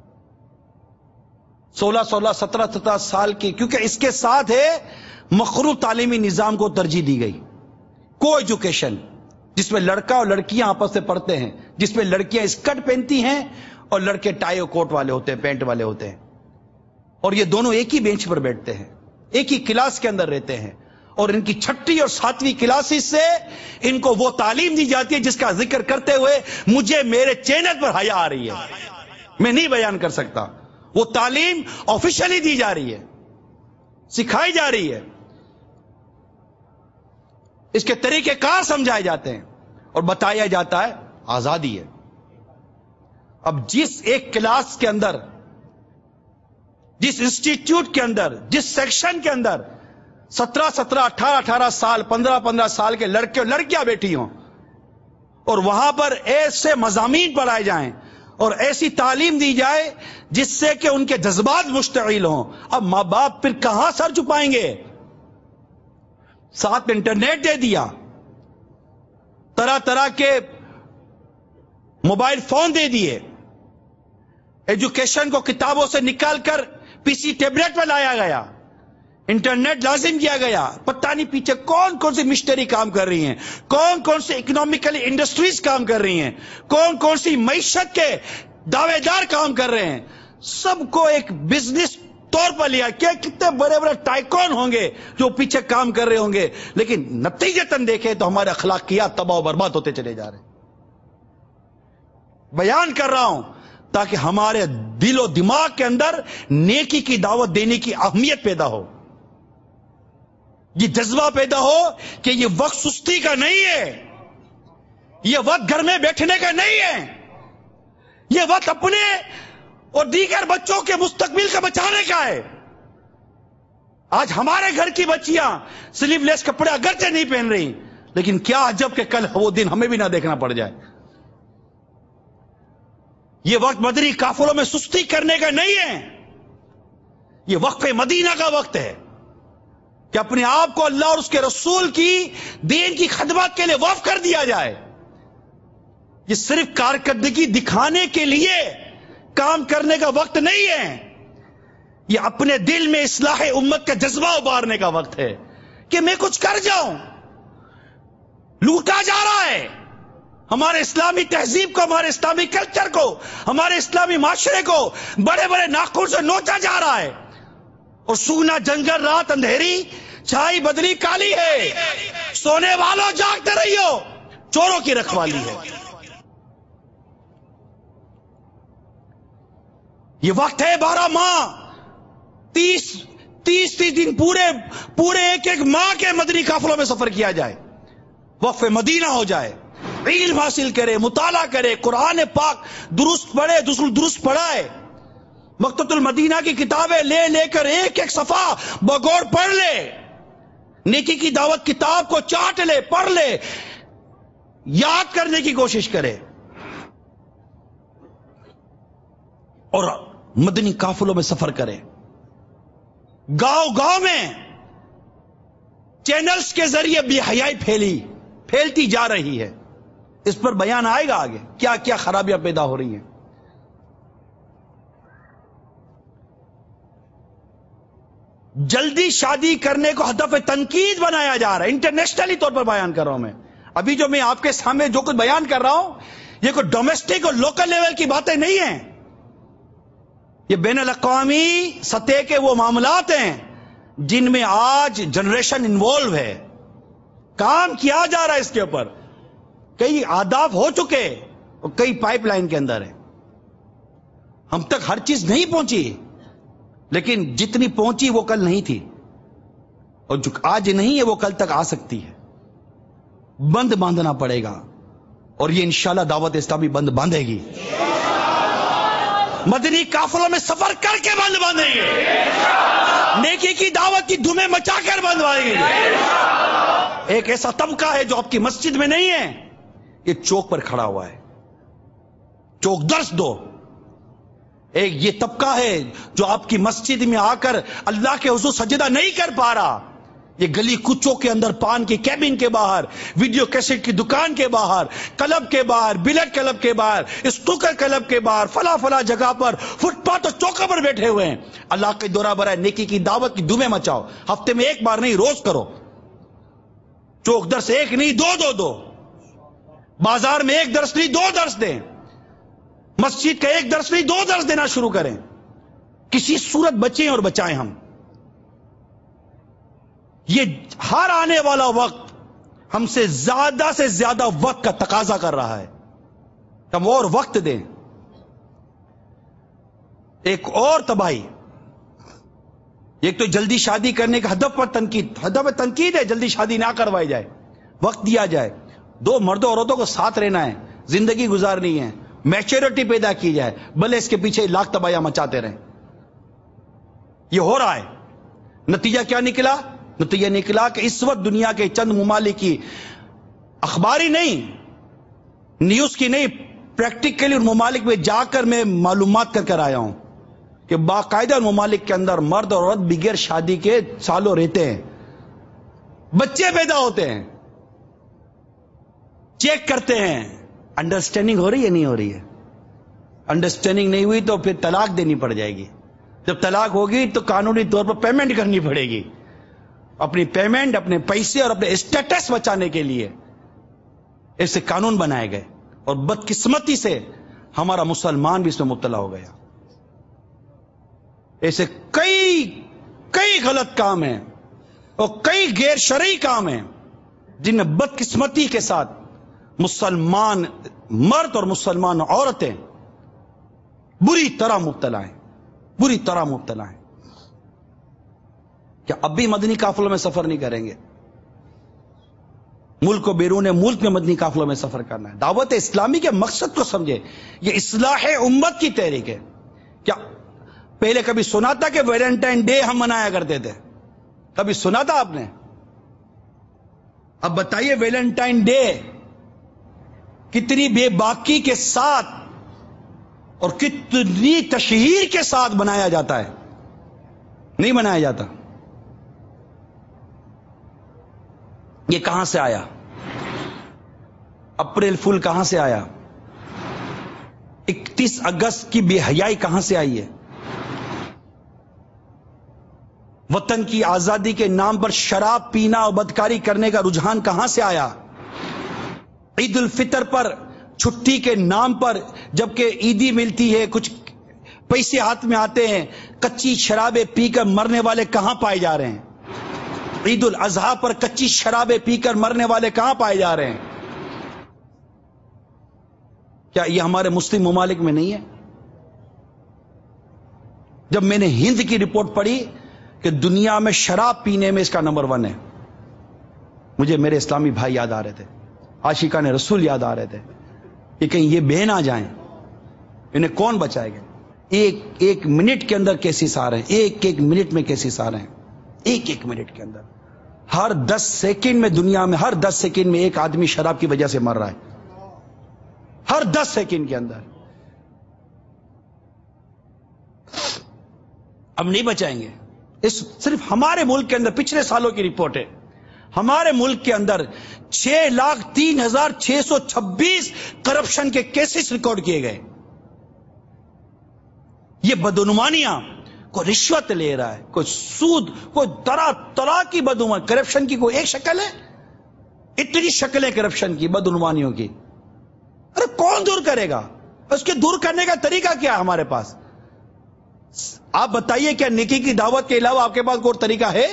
سولہ سولہ سترہ سترہ سال کی، کیونکہ اس کے ساتھ ہے مخروط تعلیمی نظام کو ترجیح دی گئی، کو ایجوکیشن، جس میں لڑکا اور لڑکیاں آپس سے پڑھتے ہیں، جس میں لڑکیاں اسکرٹ پہنتی ہیں اور لڑکے ٹائی اور کوٹ والے ہوتے ہیں، پینٹ والے ہوتے ہیں، اور یہ دونوں ایک ہی بینچ پر بیٹھتے ہیں، ایک ہی کلاس کے اندر رہتے ہیں، اور ان کی چھٹی اور ساتویں کلاسز سے ان کو وہ تعلیم دی جاتی ہے جس کا ذکر کرتے ہوئے مجھے میرے چینل پر حیا آ رہی ہے، میں نہیں بیان کر سکتا۔ وہ تعلیم آفیشلی دی جا رہی ہے، سکھائی جا رہی ہے، اس کے طریقہ کار سمجھائے جاتے ہیں اور بتایا جاتا ہے آزادی ہے۔ اب جس ایک کلاس کے اندر، جس انسٹیٹیوٹ کے اندر، جس سیکشن کے اندر سترہ سترہ اٹھارہ اٹھارہ سال پندرہ پندرہ سال کے لڑکے اور لڑکیاں بیٹھی ہوں، اور وہاں پر ایسے مضامین پڑھائے جائیں اور ایسی تعلیم دی جائے جس سے کہ ان کے جذبات مشتعل ہوں، اب ماں باپ پھر کہاں سر چھپائیں گے؟ ساتھ میں انٹرنیٹ دے دیا، طرح طرح کے موبائل فون دے دیے، ایجوکیشن کو کتابوں سے نکال کر پی سی ٹیبلٹ میں لایا گیا، انٹرنیٹ لازم کیا گیا، پتہ نہیں پیچھے کون کون سی مشتری کام کر رہی ہیں، کون کون سی اکنامیکلی انڈسٹریز کام کر رہی ہیں، کون کون سی معیشت کے دعوے دار کام کر رہے ہیں، سب کو ایک بزنس طور پر لیا کہ کتنے بڑے بڑے ٹائکون ہوں گے جو پیچھے کام کر رہے ہوں گے، لیکن نتیجتاً دیکھیں تو ہمارے اخلاقیات تباہ و برباد ہوتے چلے جا رہے ہیں۔ بیان کر رہا ہوں تاکہ ہمارے دل و دماغ کے اندر نیکی کی دعوت دینے کی اہمیت پیدا ہو، یہ جذبہ پیدا ہو کہ یہ وقت سستی کا نہیں ہے، یہ وقت گھر میں بیٹھنے کا نہیں ہے، یہ وقت اپنے اور دیگر بچوں کے مستقبل کا بچانے کا ہے۔ آج ہمارے گھر کی بچیاں سلیو لیس کپڑے اگرچہ نہیں پہن رہی، لیکن کیا عجب کہ کل وہ دن ہمیں بھی نہ دیکھنا پڑ جائے۔ یہ وقت مدنی قافلوں میں سستی کرنے کا نہیں ہے، یہ وقف مدینہ کا وقت ہے کہ اپنے آپ کو اللہ اور اس کے رسول کی دین کی خدمت کے لیے وقف کر دیا جائے۔ یہ صرف کارکردگی دکھانے کے لیے کام کرنے کا وقت نہیں ہے، یہ اپنے دل میں اصلاح امت کا جذبہ ابھارنے کا وقت ہے کہ میں کچھ کر جاؤں۔ لوٹا جا رہا ہے ہمارے اسلامی تہذیب کو، ہمارے اسلامی کلچر کو، ہمارے اسلامی معاشرے کو بڑے بڑے ناخن سے نوچا جا رہا ہے، اور سونا جنگل رات اندھیری چھائی بدلی کالی ہے، سونے والوں جاگتے رہیو، چوروں کی رکھوالی ہے۔ یہ وقت ہے بارہ ماہ تیس تیس تیس دن پورے پورے ایک ایک ماہ کے مدنی قافلوں میں سفر کیا جائے، وقف مدینہ ہو جائے، علم حاصل کرے، مطالعہ کرے، قرآن پاک درست پڑھے، درست پڑھائے، مکتبۃ المدینہ کی کتابیں لے لے کر ایک ایک صفحہ بغور پڑھ لے، نیکی کی دعوت کتاب کو چاٹ لے، پڑھ لے، یاد کرنے کی کوشش کرے، اور مدنی قافلوں میں سفر کرے۔ گاؤں گاؤں میں چینلز کے ذریعے بے حیائی پھیلی پھیلتی جا رہی ہے، اس پر بیان آئے گا آگے کیا کیا خرابیاں پیدا ہو رہی ہیں۔ جلدی شادی کرنے کو ہدف تنقید بنایا جا رہا ہے، انٹرنیشنلی طور پر بیان کر رہا ہوں میں۔ ابھی جو میں آپ کے سامنے جو کچھ بیان کر رہا ہوں یہ کوئی ڈومیسٹک اور لوکل لیول کی باتیں نہیں ہیں، یہ بین الاقوامی سطح کے وہ معاملات ہیں جن میں آج جنریشن انوالو ہے، کام کیا جا رہا ہے اس کے اوپر، کئی آداب ہو چکے اور کئی پائپ لائن کے اندر ہیں۔ ہم تک ہر چیز نہیں پہنچی، لیکن جتنی پہنچی وہ کل نہیں تھی، اور جو آج نہیں ہے وہ کل تک آ سکتی ہے. بند باندھنا پڑے گا اور یہ انشاءاللہ دعوت اسلامی بند باندھے گی. مدنی قافلوں میں سفر کر کے بند باندھیں گے. نیکی کی دعوت کی دھومیں مچا کر بند باندھیں گے. ایک ایسا طبقہ ہے جو آپ کی مسجد میں نہیں ہے, یہ چوک پر کھڑا ہوا ہے. چوک درس دو. ایک یہ طبقہ ہے جو آپ کی مسجد میں آ کر اللہ کے حضور سجدہ نہیں کر پا رہا. یہ گلی کوچوں کے اندر, پان کی کیبن کے باہر, ویڈیو کیسٹ کی دکان کے باہر, کلب کے باہر, بلٹ کلب کے باہر, اسٹوکر کلب کے باہر, فلا فلا جگہ پر فٹ پاتھ اور چوکوں پر بیٹھے ہوئے ہیں. اللہ کے دورہ برائے نیکی کی دعوت کی دھومیں مچاؤ. ہفتے میں ایک بار نہیں, روز کرو. چوک درس ایک نہیں, دو دو دو. بازار میں ایک درس نہیں, دو درس دیں. مسجد کا ایک درس نہیں, دو درس دینا شروع کریں. کسی صورت بچیں اور بچائیں. ہم یہ ہر آنے والا وقت ہم سے زیادہ سے زیادہ وقت کا تقاضا کر رہا ہے. ہم اور وقت دیں. ایک اور تباہی, ایک تو جلدی شادی کرنے کا ہدف پر تنقید. ہدف تنقید ہے جلدی شادی نہ کروائی جائے, وقت دیا جائے. دو مردوں عورتوں کو ساتھ رہنا ہے, زندگی گزارنی ہے, میچورٹی پیدا کی جائے, بھلے اس کے پیچھے لاکھ تباہیاں مچاتے رہیں. یہ ہو رہا ہے. نتیجہ کیا نکلا؟ نتیجہ نکلا کہ اس وقت دنیا کے چند ممالک کی اخباری نہیں, نیوز کی نہیں, پریکٹیکلی ان ممالک میں جا کر میں معلومات کر کر آیا ہوں کہ باقاعدہ ممالک کے اندر مرد اور عورت بغیر شادی کے سالوں رہتے ہیں, بچے پیدا ہوتے ہیں, چیک کرتے ہیں انڈرسٹینڈنگ ہو رہی ہے نہیں ہو رہی ہے. انڈرسٹینڈنگ نہیں ہوئی تو پھر طلاق دینی پڑ جائے گی. جب طلاق ہوگی تو قانونی طور پر پیمنٹ کرنی پڑے گی. اپنی پیمنٹ, اپنے پیسے اور اپنے اسٹیٹس بچانے کے لیے ایسے قانون بنائے گئے, اور بدقسمتی سے ہمارا مسلمان بھی اس میں مبتلا ہو گیا. ایسے کئی کئی غلط کام ہیں اور کئی غیر شرعی کام ہیں جن میں بدقسمتی کے ساتھ مسلمان مرد اور مسلمان عورتیں بری طرح مبتلا ہیں, بری طرح مبتلا ہیں. کیا اب بھی مدنی قافلوں میں سفر نہیں کریں گے؟ ملک و بیرون ملک میں مدنی قافلوں میں سفر کرنا ہے. دعوت اسلامی کے مقصد کو سمجھے. یہ اصلاح امت کی تحریک ہے. کیا پہلے کبھی سنا تھا کہ ویلنٹائن ڈے ہم منایا کرتے تھے؟ کبھی سنا تھا آپ نے؟ اب بتائیے ویلنٹائن ڈے کتنی بے باکی کے ساتھ اور کتنی تشہیر کے ساتھ منایا جاتا ہے. نہیں منایا جاتا. یہ کہاں سے آیا؟ اپریل فول کہاں سے آیا؟ اکتیس اگست کی بے حیائی کہاں سے آئی ہے؟ وطن کی آزادی کے نام پر شراب پینا اور بدکاری کرنے کا رجحان کہاں سے آیا؟ عید الفطر پر چھٹی کے نام پر جبکہ عیدی ملتی ہے, کچھ پیسے ہاتھ میں آتے ہیں, کچی شرابیں پی کر مرنے والے کہاں پائے جا رہے ہیں؟ عید الاضحیٰ پر کچی شرابیں پی کر مرنے والے کہاں پائے جا رہے ہیں؟ کیا یہ ہمارے مسلم ممالک میں نہیں ہے؟ جب میں نے ہند کی رپورٹ پڑھی کہ دنیا میں شراب پینے میں اس کا نمبر ون ہے, مجھے میرے اسلامی بھائی یاد آ رہے تھے, عاشقان رسول یاد آ رہے تھے کہ کہیں یہ بہن آ جائیں, انہیں کون بچائے گا؟ ایک ایک منٹ کے اندر کیسز آ رہے ہیں, ایک ایک منٹ میں کیسز آ رہے ہیں, ایک ایک منٹ کے اندر. ہر دس سیکنڈ میں دنیا میں ہر دس سیکنڈ میں ایک آدمی شراب کی وجہ سے مر رہا ہے, ہر دس سیکنڈ کے اندر. اب نہیں بچائیں گے. اس صرف ہمارے ملک کے اندر پچھلے سالوں کی رپورٹ ہے, ہمارے ملک کے اندر چھ لاکھ تین ہزار چھ سو چھبیس کرپشن کے کیسز ریکارڈ کیے گئے. یہ بدعنوانیاں, کوئی رشوت لے رہا ہے, کوئی سود, کوئی طرح طرح کی بدعنوانی. کرپشن کی کوئی ایک شکل ہے؟ اتنی شکلیں کرپشن کی, بدعنوانیوں کی. ارے کون دور کرے گا؟ اس کے دور کرنے کا طریقہ کیا ہے ہمارے پاس؟ آپ بتائیے, کیا نیکی کی دعوت کے علاوہ آپ کے پاس کوئی طریقہ ہے؟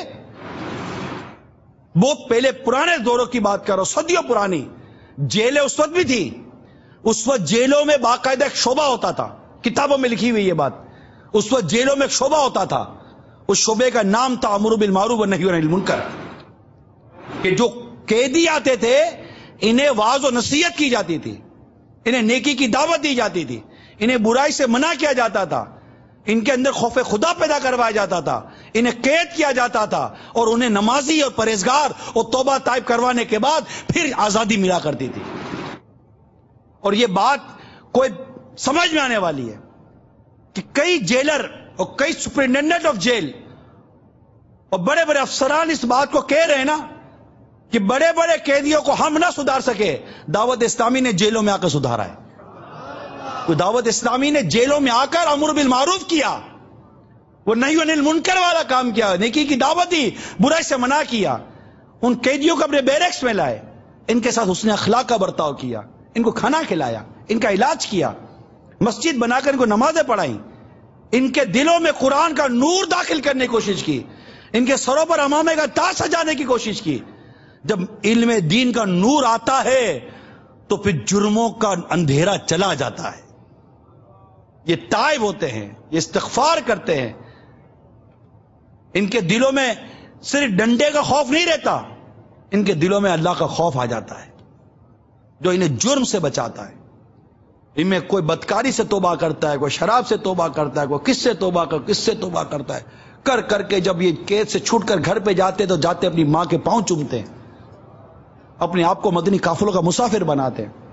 بہت پہلے پرانے دوروں کی بات کر رہا ہوں, صدیوں پرانی. جیلیں اس وقت بھی تھی, اس وقت جیلوں میں باقاعدہ ایک شعبہ ہوتا تھا, کتابوں میں لکھی ہوئی یہ بات. اس وقت جیلوں میں ایک شعبہ ہوتا تھا, اس شعبے کا نام تھا امر بالمعروف والنہی عن المنکر، کہ جو قیدی آتے تھے انہیں واعظ و نصیحت کی جاتی تھی، انہیں نیکی کی دعوت دی جاتی تھی، انہیں برائی سے منع کیا جاتا تھا، ان کے اندر خوف خدا پیدا کروایا جاتا تھا، انہیں قید کیا جاتا تھا، اور انہیں نمازی اور پرہیزگار اور توبہ طائب کروانے کے بعد پھر آزادی ملا کرتی تھی۔ اور یہ بات کوئی سمجھ میں آنے والی ہے کہ کئی جیلر اور کئی سپرنٹینڈنٹ آف جیل اور بڑے بڑے افسران اس بات کو کہہ رہے ہیں نا کہ بڑے بڑے قیدیوں کو ہم نہ سدھار سکے، دعوت اسلامی نے جیلوں میں آ کر سدھارا ہے۔ تو دعوت اسلامی نے جیلوں میں آ کر امر بالمعروف کیا، وہ نہی عن المنکر والا کام کیا، نیکی کی دعوت دی، برائی سے منع کیا، ان قیدیوں کو اپنے بیرکس میں لائے، ان کے ساتھ حسن اخلاق کا برتاؤ کیا، ان کو کھانا کھلایا، ان کا علاج کیا، مسجد بنا کر ان کو نمازیں پڑھائیں، ان کے دلوں میں قرآن کا نور داخل کرنے کی کوشش کی، ان کے سروں پر امامے کا تاج سجانے کی کوشش کی۔ جب علم دین کا نور آتا ہے تو پھر جرموں کا اندھیرا چلا جاتا ہے، یہ تائب ہوتے ہیں، یہ استغفار کرتے ہیں، ان کے دلوں میں صرف ڈنڈے کا خوف نہیں رہتا، ان کے دلوں میں اللہ کا خوف آ جاتا ہے جو انہیں جرم سے بچاتا ہے۔ ان میں کوئی بدکاری سے توبہ کرتا ہے، کوئی شراب سے توبہ کرتا ہے، کوئی کس سے توبہ کر کس سے توبہ کرتا ہے، کر کر کے جب یہ قید سے چھوٹ کر گھر پہ جاتے تو جاتے اپنی ماں کے پاؤں چومتے ہیں، اپنے آپ کو مدنی قافلوں کا مسافر بناتے ہیں۔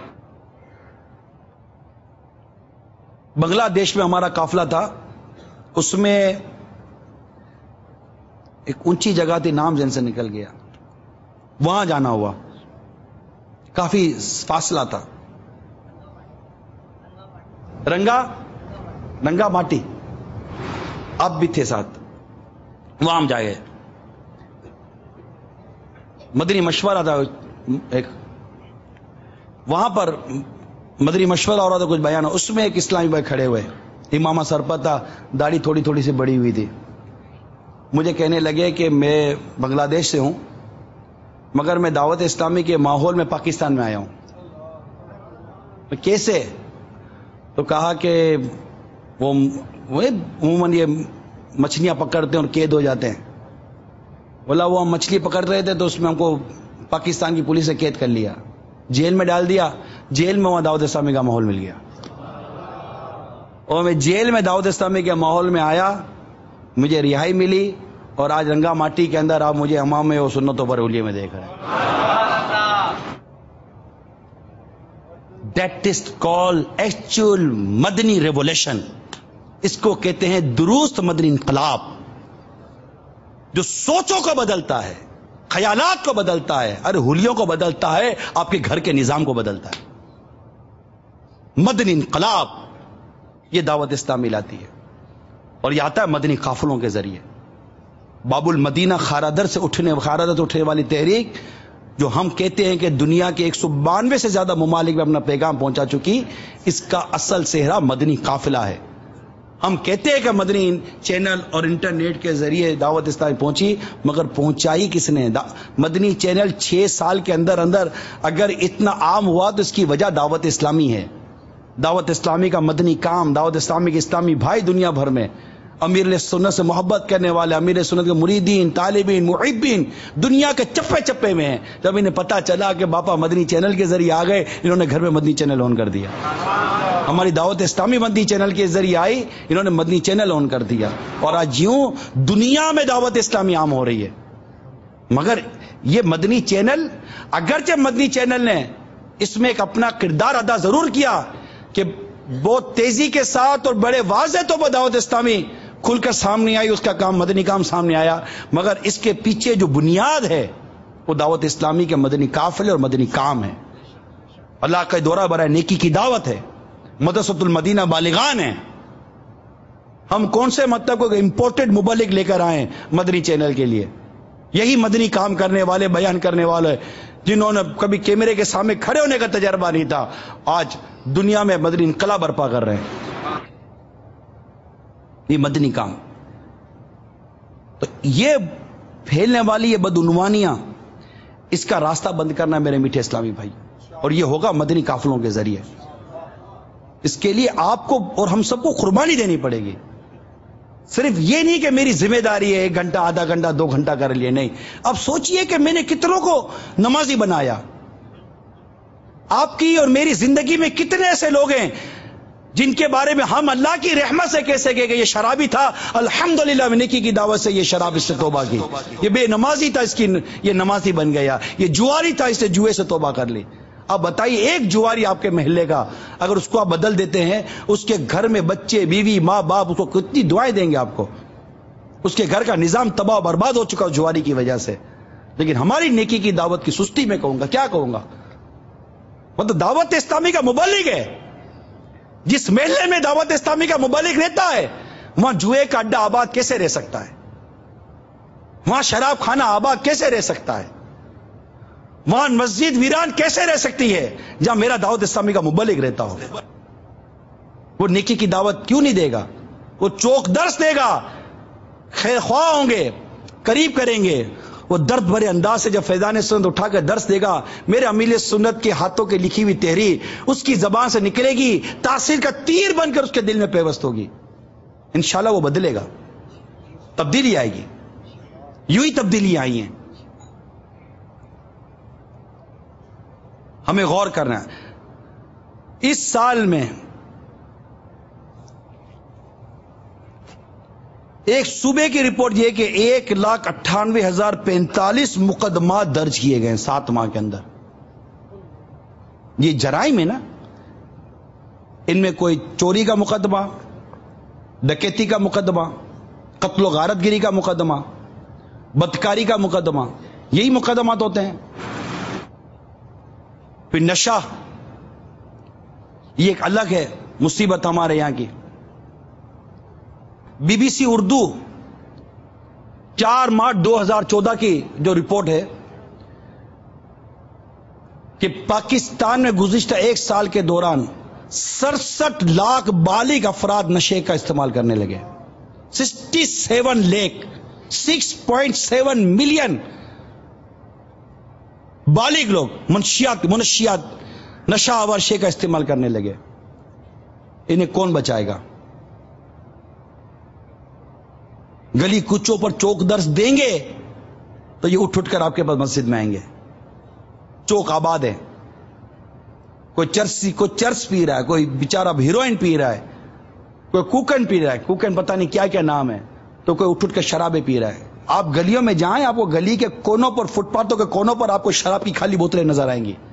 بنگلہ دیش میں ہمارا قافلہ تھا، اس میں ایک اونچی جگہ تھی، نام ذہن سے نکل گیا، وہاں جانا ہوا، کافی فاصلہ تھا، رنگا رنگا ماٹی، آپ بھی تھے ساتھ، وہاں ہم جائے، مدنی مشورہ تھا ایک، وہاں پر مدنی مشورہ ہو رہا تھا، کچھ بیان، اس میں ایک اسلامی بھائی کھڑے ہوئے، امامہ سر پر تھا، داڑھی تھوڑی تھوڑی سی بڑی ہوئی تھی، مجھے کہنے لگے کہ میں بنگلہ دیش سے ہوں مگر میں دعوت اسلامی کے ماحول میں پاکستان میں آیا ہوں۔ کیسے؟ تو کہا کہ وہ عموماً یہ مچھلیاں پکڑتے ہیں اور قید ہو جاتے ہیں، بولا وہ ہم مچھلی پکڑ رہے تھے تو اس میں ہم کو پاکستان کی پولیس نے قید کر لیا، جیل میں ڈال دیا، جیل میں وہاں دعوت اسلامی کا ماحول مل گیا، اور میں جیل میں دعوت اسلامی کے ماحول میں آیا، مجھے رہائی ملی، اور آج رنگا ماٹی کے اندر آپ مجھے امام میں اور سنتوں پر اولیے میں دیکھ رہے ہیں۔ That is call actual Madani revolution, اس کو کہتے ہیں درست مدنی انقلاب، جو سوچوں کو بدلتا ہے، خیالات کو بدلتا ہے، ارے حلیوں کو بدلتا ہے، آپ کے گھر کے نظام کو بدلتا ہے۔ مدنی انقلاب یہ دعوت اسلامی لاتی ہے، اور یہ آتا ہے مدنی قافلوں کے ذریعے۔ باب المدینہ خارادر سے اٹھنے خارادر سے اٹھنے والی تحریک، جو ہم کہتے ہیں کہ دنیا کے ایک سو بانوے سے زیادہ ممالک میں اپنا پیغام پہنچا چکی، اس کا اصل صحرا مدنی قافلہ ہے۔ ہم کہتے ہیں کہ مدنی چینل اور انٹرنیٹ کے ذریعے دعوت اسلامی پہنچی، مگر پہنچائی کس نے؟ مدنی چینل چھ سال کے اندر اندر اگر اتنا عام ہوا تو اس کی وجہ دعوت اسلامی ہے۔ دعوت اسلامی کا مدنی کام، دعوت اسلامی کے اسلامی بھائی دنیا بھر میں، امیر سنت سے محبت کرنے والے، امیر سنت کے مریدین، طالبین، محبین دنیا کے چپے چپے میں ہیں۔ جب انہیں پتا چلا کہ باپا مدنی چینل کے ذریعے آ گئے، انہوں نے گھر میں مدنی چینل آن کر دیا۔ ہماری دعوت اسلامی مدنی چینل کے ذریعے آئی، انہوں نے مدنی چینل آن کر دیا، اور آج یوں دنیا میں دعوت اسلامی عام ہو رہی ہے۔ مگر یہ مدنی چینل، اگرچہ مدنی چینل نے اس میں ایک اپنا کردار ادا ضرور کیا کہ بہت تیزی کے ساتھ اور بڑے واضح طور پر دعوت اسلامی کھل کر سامنے آئی، اس کا کام مدنی کام سامنے آیا، مگر اس کے پیچھے جو بنیاد ہے وہ دعوت اسلامی کے مدنی قافلے اور مدنی کام ہے۔ اللہ کا دورہ برائے نیکی کی دعوت ہے، مدرسۃ المدینہ بالغان ہے۔ ہم کون سے مطلب کو امپورٹڈ مبلغ لے کر آئے مدنی چینل کے لیے؟ یہی مدنی کام کرنے والے، بیان کرنے والے، جنہوں نے کبھی کیمرے کے سامنے کھڑے ہونے کا تجربہ نہیں تھا، آج دنیا میں مدنی انقلاب برپا کر رہے ہیں۔ یہ مدنی کام، تو یہ پھیلنے والی یہ بدعنوانیاں، اس کا راستہ بند کرنا میرے میٹھے اسلامی بھائی، اور یہ ہوگا مدنی قافلوں کے ذریعے۔ اس کے لیے آپ کو اور ہم سب کو قربانی دینی پڑے گی۔ صرف یہ نہیں کہ میری ذمہ داری ہے ایک گھنٹہ آدھا گھنٹہ دو گھنٹہ کر لیے، نہیں. اب سوچئے کہ میں نے کتنوں کو نمازی بنایا. آپ کی اور میری زندگی میں کتنے ایسے لوگ ہیں جن کے بارے میں ہم اللہ کی رحمت سے کیسے کہ یہ شرابی تھا، الحمدللہ میں نیکی کی دعوت سے یہ شراب اس سے توبہ کی. یہ بے نمازی تھا، اس کی یہ نمازی بن گیا. یہ جواری تھا، اس سے جوئے سے توبہ کر لی. اب بتائیے ایک جواری آپ کے محلے کا اگر اس کو آپ بدل دیتے ہیں، اس کے گھر میں بچے بیوی ماں باپ اس کو کتنی دعائیں دیں گے آپ کو. اس کے گھر کا نظام تباہ و برباد ہو چکا جواری کی وجہ سے. لیکن ہماری نیکی کی دعوت کی سستی میں کہوں گا، کیا کہوں گا، مطلب دعوت اسلامی کا مبلغ ہے. جس محلے میں دعوت اسلامی کا مبلغ رہتا ہے وہاں جوئے کا اڈا آباد کیسے رہ سکتا ہے؟ وہاں شراب خانہ آباد کیسے رہ سکتا ہے؟ وہاں مسجد ویران کیسے رہ سکتی ہے جہاں میرا دعوت اسلامی کا مبلغ رہتا ہو؟ وہ نیکی کی دعوت کیوں نہیں دے گا؟ وہ چوک درس دے گا، خیر خواہ ہوں گے، قریب کریں گے. وہ درد بھرے انداز سے جب فیضان سنت اٹھا کر درس دے گا، میرے امیل سنت کے ہاتھوں کے لکھی ہوئی تحریر اس کی زبان سے نکلے گی، تاثیر کا تیر بن کر اس کے دل میں پیوست ہوگی. انشاءاللہ وہ بدلے گا، تبدیلی آئے گی. یوں ہی تبدیلی آئی ہیں. ہمیں غور کرنا ہے. اس سال میں ایک صوبے کی رپورٹ یہ کہ ایک لاکھ اٹھانوے ہزار پینتالیس مقدمات درج کیے گئے سات ماہ کے اندر. یہ جرائم ہے نا. ان میں کوئی چوری کا مقدمہ، ڈکیتی کا مقدمہ، قتل و غارت گری کا مقدمہ، بدکاری کا مقدمہ، یہی مقدمات ہوتے ہیں. پھر نشہ، یہ ایک الگ ہے مصیبت ہمارے یہاں کی. بی بی سی اردو چار مارچ دو ہزار چودہ کی جو رپورٹ ہے کہ پاکستان میں گزشتہ ایک سال کے دوران سڑسٹھ لاکھ بالغ افراد نشے کا استعمال کرنے لگے. Sixty seven lakh six point seven million بالغ لوگ منشیات منشیات نشہ آور شے کا استعمال کرنے لگے. انہیں کون بچائے گا؟ گلی کوچوں پر چوک درس دیں گے تو یہ اٹھ اٹھ کر آپ کے پاس مسجد میں آئیں گے. چوک آباد ہے. کوئی چرسی کوئی چرس پی رہا ہے، کوئی بیچارہ ہیروئن پی رہا ہے، کوئی کوکن پی رہا ہے، کوکن پتہ نہیں کیا کیا نام ہے، تو کوئی اٹھ اٹھ کر شرابیں پی رہا ہے. آپ گلیوں میں جائیں، آپ کو گلی کے کونوں پر، فٹ پاتھوں کے کونوں پر آپ کو شراب کی خالی بوتلیں نظر آئیں گی.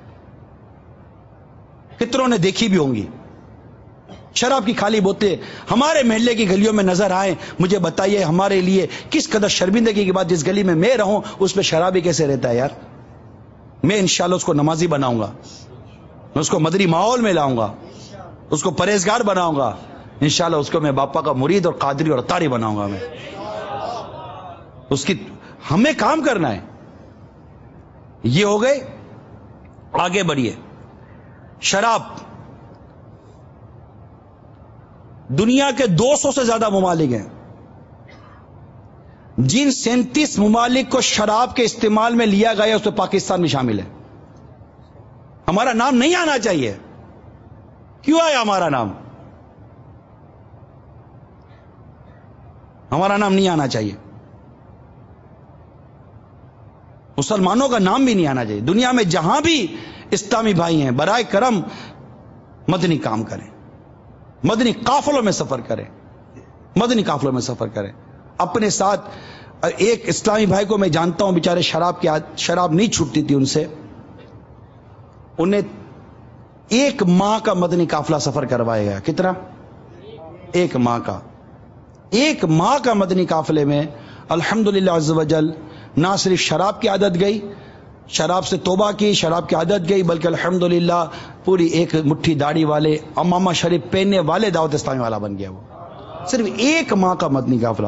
کتنوں نے دیکھی بھی ہوں گی شراب کی خالی بوتلیں ہمارے محلے کی گلیوں میں نظر آئیں. مجھے بتائیے ہمارے لیے کس قدر شرمندگی کی بات، جس گلی میں میں رہوں اس میں شرابی کیسے رہتا ہے یار. میں انشاءاللہ اس کو نمازی بناؤں گا، میں اس کو مدری ماحول میں لاؤں گا، اس کو پرہیزگار بناؤں گا. انشاءاللہ اس کو میں باپا کا مرید اور قادری اور اطاری بناؤں گا. میں اس کی ہمیں کام کرنا ہے. یہ ہو گئے. آگے بڑھیے. شراب دنیا کے دو سو سے زیادہ ممالک ہیں. جن سینتیس ممالک کو شراب کے استعمال میں لیا گیا اس میں پاکستان بھی شامل ہے. ہمارا نام نہیں آنا چاہیے. کیوں آیا ہمارا نام؟ ہمارا نام نہیں آنا چاہیے. مسلمانوں کا نام بھی نہیں آنا چاہیے. دنیا میں جہاں بھی اسلامی بھائی ہیں برائے کرم مدنی کام کریں، مدنی قافلوں میں سفر کریں، مدنی قافلوں میں سفر کریں. اپنے ساتھ ایک اسلامی بھائی کو میں جانتا ہوں، بیچارے شراب کی شراب نہیں چھوٹتی تھی ان سے. انہیں ایک ماہ کا مدنی قافلہ سفر کروایا گیا. کتنا؟ ایک ماہ کا. ایک ماہ کا مدنی قافلے میں الحمدللہ عز وجل نہ صرف شراب کی عادت گئی، شراب سے توبہ کی، شراب کی عادت گئی، بلکہ الحمدللہ پوری ایک مٹھی داڑھی والے، امامہ شریف پہننے والے دعوت اسلامی والا بن گیا. وہ صرف ایک ماہ کا مدنی قافلہ.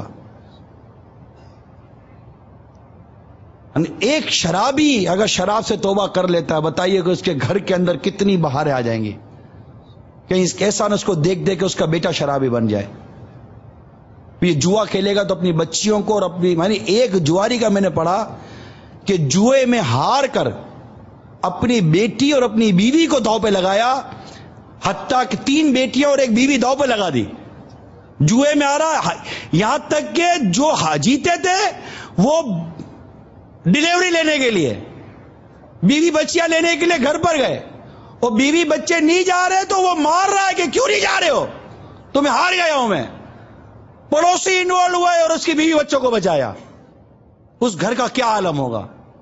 ایک شرابی اگر شراب سے توبہ کر لیتا ہے، بتائیے کہ اس کے گھر کے اندر کتنی بہاریں آ جائیں گی. کہیں اس کیسا نہ اس کو دیکھ دے کہ اس کا بیٹا شرابی بن جائے. یہ جوا کھیلے گا تو اپنی بچیوں کو اور اپنی، میں نے ایک جواری کا میں نے پڑھا کہ جوئے میں ہار کر اپنی بیٹی اور اپنی بیوی کو داؤ پہ لگایا، حتیٰ کہ تین بیٹیاں اور ایک بیوی داؤ پہ لگا دی. جوئے میں آ رہا ہے، یہاں تک کہ جو جیتے تھے وہ ڈلیوری لینے کے لیے، بیوی بچیاں لینے کے لیے گھر پر گئے، اور بیوی بچے نہیں جا رہے تو وہ مار رہا ہے کہ کیوں نہیں جا رہے ہو، تمہیں ہار گیا ہوں میں. پڑوسی انوالو ہوئے اور اس کی بیوی بچوں کو بچایا. اس گھر کا کیا عالم ہوگا؟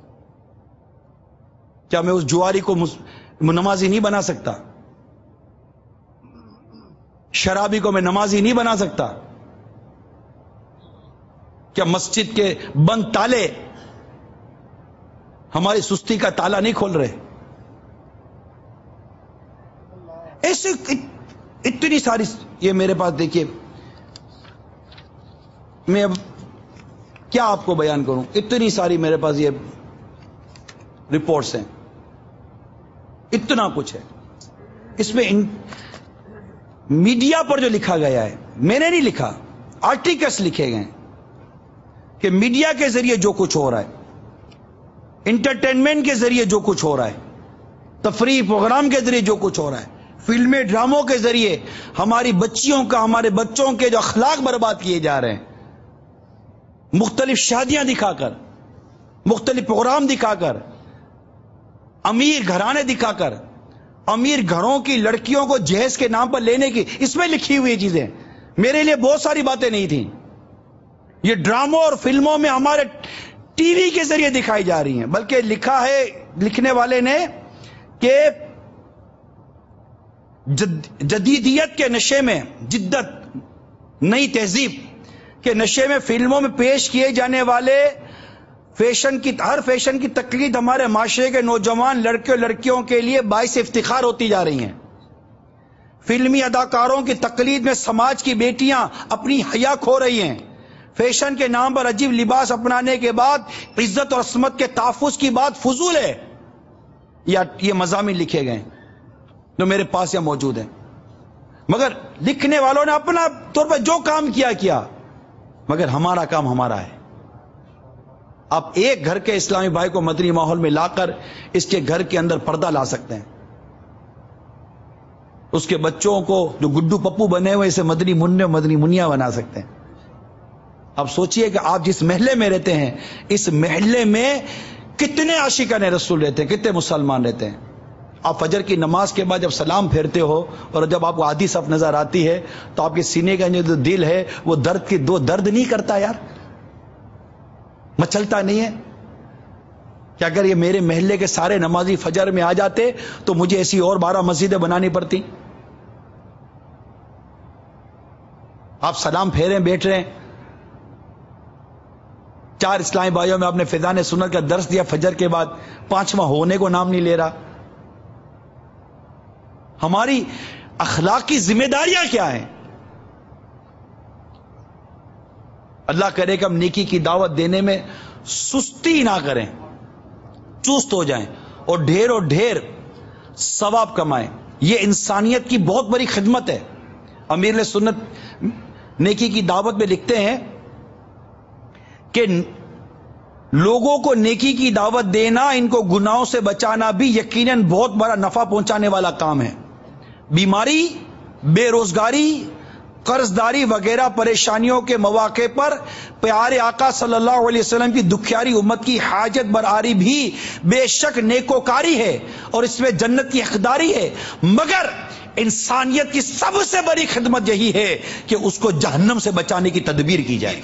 کیا میں اس جواری کو نمازی نہیں بنا سکتا؟ شرابی کو میں نمازی نہیں بنا سکتا؟ کیا مسجد کے بند تالے ہماری سستی کا تالا نہیں کھول رہے؟ ایسے اتنی ساری، یہ میرے پاس دیکھیے، میں اب کیا آپ کو بیان کروں، اتنی ساری میرے پاس یہ رپورٹس ہیں، اتنا کچھ ہے اس میں. ان میڈیا پر جو لکھا گیا ہے، میں نے نہیں لکھا، آرٹیکلس لکھے گئے کہ میڈیا کے ذریعے جو کچھ ہو رہا ہے، انٹرٹینمنٹ کے ذریعے جو کچھ ہو رہا ہے، تفریح پروگرام کے ذریعے جو کچھ ہو رہا ہے، فلمیں ڈراموں کے ذریعے ہماری بچیوں کا، ہمارے بچوں کے جو اخلاق برباد کیے جا رہے ہیں، مختلف شادیاں دکھا کر، مختلف پروگرام دکھا کر، امیر گھرانے دکھا کر، امیر گھروں کی لڑکیوں کو جہیز کے نام پر لینے کی، اس میں لکھی ہوئی چیزیں میرے لیے بہت ساری باتیں نہیں تھیں. یہ ڈراموں اور فلموں میں ہمارے ٹی وی کے ذریعے دکھائی جا رہی ہیں. بلکہ لکھا ہے لکھنے والے نے کہ جدیدیت کے نشے میں، جدت، نئی تہذیب کے نشے میں فلموں میں پیش کیے جانے والے فیشن کی، ہر فیشن کی تقلید ہمارے معاشرے کے نوجوان لڑکے اور لڑکیوں کے لیے باعث افتخار ہوتی جا رہی ہیں. فلمی اداکاروں کی تقلید میں سماج کی بیٹیاں اپنی حیا کھو رہی ہیں. فیشن کے نام پر عجیب لباس اپنانے کے بعد عزت اور عصمت کے تحفظ کی بات فضول ہے. یا یہ مضامین لکھے گئے جو میرے پاس یہاں موجود ہیں، مگر لکھنے والوں نے اپنا طور پر جو کام کیا کیا، مگر ہمارا کام ہمارا ہے. آپ ایک گھر کے اسلامی بھائی کو مدنی ماحول میں لا کر اس کے گھر کے اندر پردہ لا سکتے ہیں. اس کے بچوں کو جو گڈو پپو بنے ہوئے اسے مدنی منع مدنی منیا بنا سکتے ہیں. اب سوچئے کہ آپ جس محلے میں رہتے ہیں، اس محلے میں کتنے عاشقان رسول رہتے ہیں، کتنے مسلمان رہتے ہیں. آپ فجر کی نماز کے بعد جب سلام پھیرتے ہو اور جب آپ کو آدھی صف نظر آتی ہے تو آپ کے سینے کا جو دل ہے وہ درد کی دو درد نہیں کرتا یار، مچلتا نہیں ہے کہ اگر یہ میرے محلے کے سارے نمازی فجر میں آ جاتے تو مجھے ایسی اور بارہ مسجدیں بنانی پڑتی. آپ سلام پھیرے بیٹھ رہے ہیں، چار اسلامی بھائیوں میں آپ نے فیضان سنت کا درس دیا فجر کے بعد، پانچواں ہونے کو نام نہیں لے رہا. ہماری اخلاقی ذمہ داریاں کیا ہیں؟ اللہ کرے کہ ہم نیکی کی دعوت دینے میں سستی نہ کریں، چست ہو جائیں اور ڈھیر اور ڈھیر ثواب کمائیں. یہ انسانیت کی بہت بڑی خدمت ہے. امیر سنت نیکی کی دعوت میں لکھتے ہیں کہ لوگوں کو نیکی کی دعوت دینا، ان کو گناہوں سے بچانا بھی یقیناً بہت بڑا نفع پہنچانے والا کام ہے. بیماری، بے روزگاری، قرض داری وغیرہ پریشانیوں کے مواقع پر پیارے آقا صلی اللہ علیہ وسلم کی دکھیاری امت کی حاجت برآری بھی بے شک نیکوکاری ہے اور اس میں جنت کی حقداری ہے. مگر انسانیت کی سب سے بڑی خدمت یہی ہے کہ اس کو جہنم سے بچانے کی تدبیر کی جائے.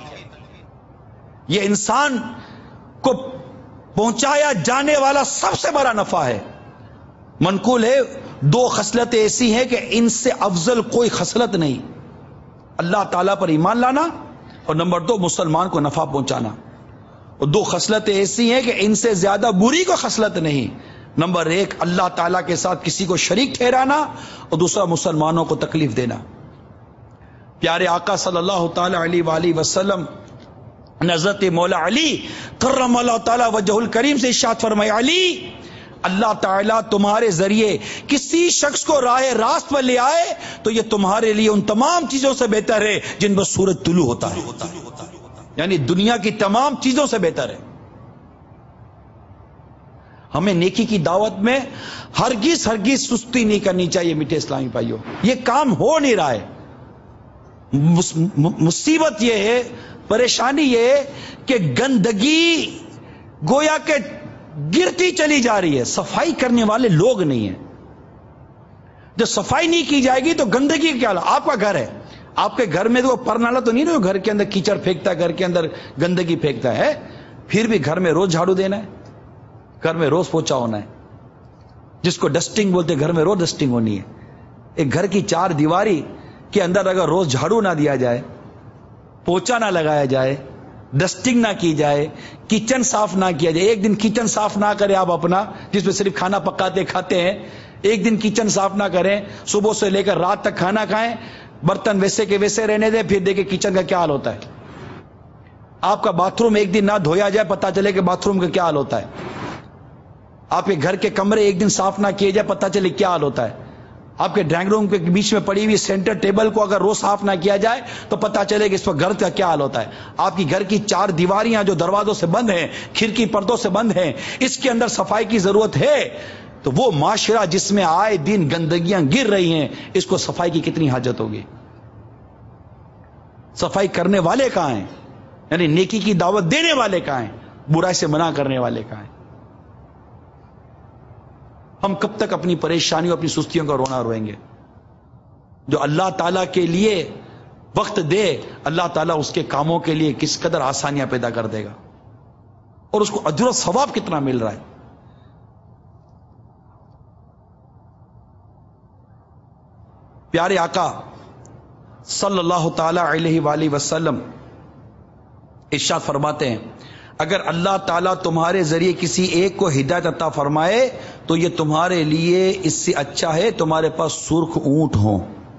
یہ انسان کو پہنچایا جانے والا سب سے بڑا نفع ہے. منقول ہے دو خصلتیں ایسی ہیں کہ ان سے افضل کوئی خصلت نہیں، اللہ تعالیٰ پر ایمان لانا اور نمبر دو مسلمان کو نفع پہنچانا. اور دو خصلتیں ایسی ہیں کہ ان سے زیادہ بری کوئی خصلت نہیں. نمبر ایک اللہ تعالیٰ کے ساتھ کسی کو شریک ٹھہرانا اور دوسرا مسلمانوں کو تکلیف دینا. پیارے آقا صلی اللہ تعالی علیہ وآلہ وسلم حضرت مولا علی کرم اللہ تعالی وجہ الکریم سے ارشاد فرمائے، علی اللہ تعالیٰ تمہارے ذریعے کسی شخص کو راہ راست پر لے آئے تو یہ تمہارے لیے ان تمام چیزوں سے بہتر ہے جن پر سورج طلوع ہوتا ہے، یعنی دنیا کی تمام چیزوں سے بہتر ہے. ہمیں نیکی کی دعوت میں ہرگز ہرگز سستی نہیں کرنی چاہیے. میٹھے اسلامی بھائیوں، یہ کام ہو نہیں رہا ہے. مصیبت یہ ہے، پریشانی یہ ہے کہ گندگی گویا کہ گرتی چلی جا رہی ہے، صفائی کرنے والے لوگ نہیں ہیں. جب صفائی نہیں کی جائے گی تو گندگی کیا؟ آپ کا گھر ہے، آپ کے گھر میں تو پر نالا تو نہیں نا گھر کے اندر کیچڑ پھینکتا ہے، گھر کے اندر گندگی پھینکتا ہے، پھر بھی گھر میں روز جھاڑو دینا ہے، گھر میں روز پوچھا ہونا ہے، جس کو ڈسٹنگ بولتے، گھر میں روز ڈسٹنگ ہونی ہے. ایک گھر کی چار دیواری کے اندر اگر روز جھاڑو نہ دیا جائے، پوچھا نہ لگایا جائے، ڈسٹنگ نہ کی جائے، کچن صاف نہ کیا جائے، ایک دن کچن صاف نہ کرے آپ اپنا، جس میں صرف کھانا پکاتے کھاتے ہیں، ایک دن کچن صاف نہ کریں، صبح سے لے کر رات تک کھانا کھائیں، برتن ویسے کے ویسے رہنے دیں، پھر دیکھیں کچن کا کیا حال ہوتا ہے. آپ کا باتھ روم ایک دن نہ دھویا جائے، پتا چلے کہ باتھ روم کا کیا حال ہوتا ہے. آپ کے گھر کے کمرے ایک دن صاف نہ کیے جائے، پتا چلے کیا حال ہوتا ہے. آپ کے ڈرائنگ روم کے بیچ میں پڑی ہوئی سینٹر ٹیبل کو اگر روز صاف نہ کیا جائے تو پتا چلے کہ اس پر گھر کا کیا حال ہوتا ہے. آپ کی گھر کی چار دیواریاں جو دروازوں سے بند ہیں، کھڑکی پردوں سے بند ہیں، اس کے اندر صفائی کی ضرورت ہے. تو وہ معاشرہ جس میں آئے دن گندگیاں گر رہی ہیں، اس کو صفائی کی کتنی حاجت ہوگی؟ صفائی کرنے والے کہاں ہیں؟ یعنی نیکی کی دعوت دینے والے کہاں ہیں؟ برائی سے منع کرنے والے کہاں ہیں؟ ہم کب تک اپنی پریشانیوں اپنی سستیوں کا رونا روئیں گے؟ جو اللہ تعالیٰ کے لیے وقت دے، اللہ تعالیٰ اس کے کاموں کے لیے کس قدر آسانیاں پیدا کر دے گا، اور اس کو اجر و ثواب کتنا مل رہا ہے. پیارے آقا صلی اللہ تعالی علیہ وآلہ وسلم ارشاد فرماتے ہیں، اگر اللہ تعالیٰ تمہارے ذریعے کسی ایک کو ہدایت عطا فرمائے تو یہ تمہارے لیے اس سے اچھا ہے تمہارے پاس سرخ اونٹ ہوں.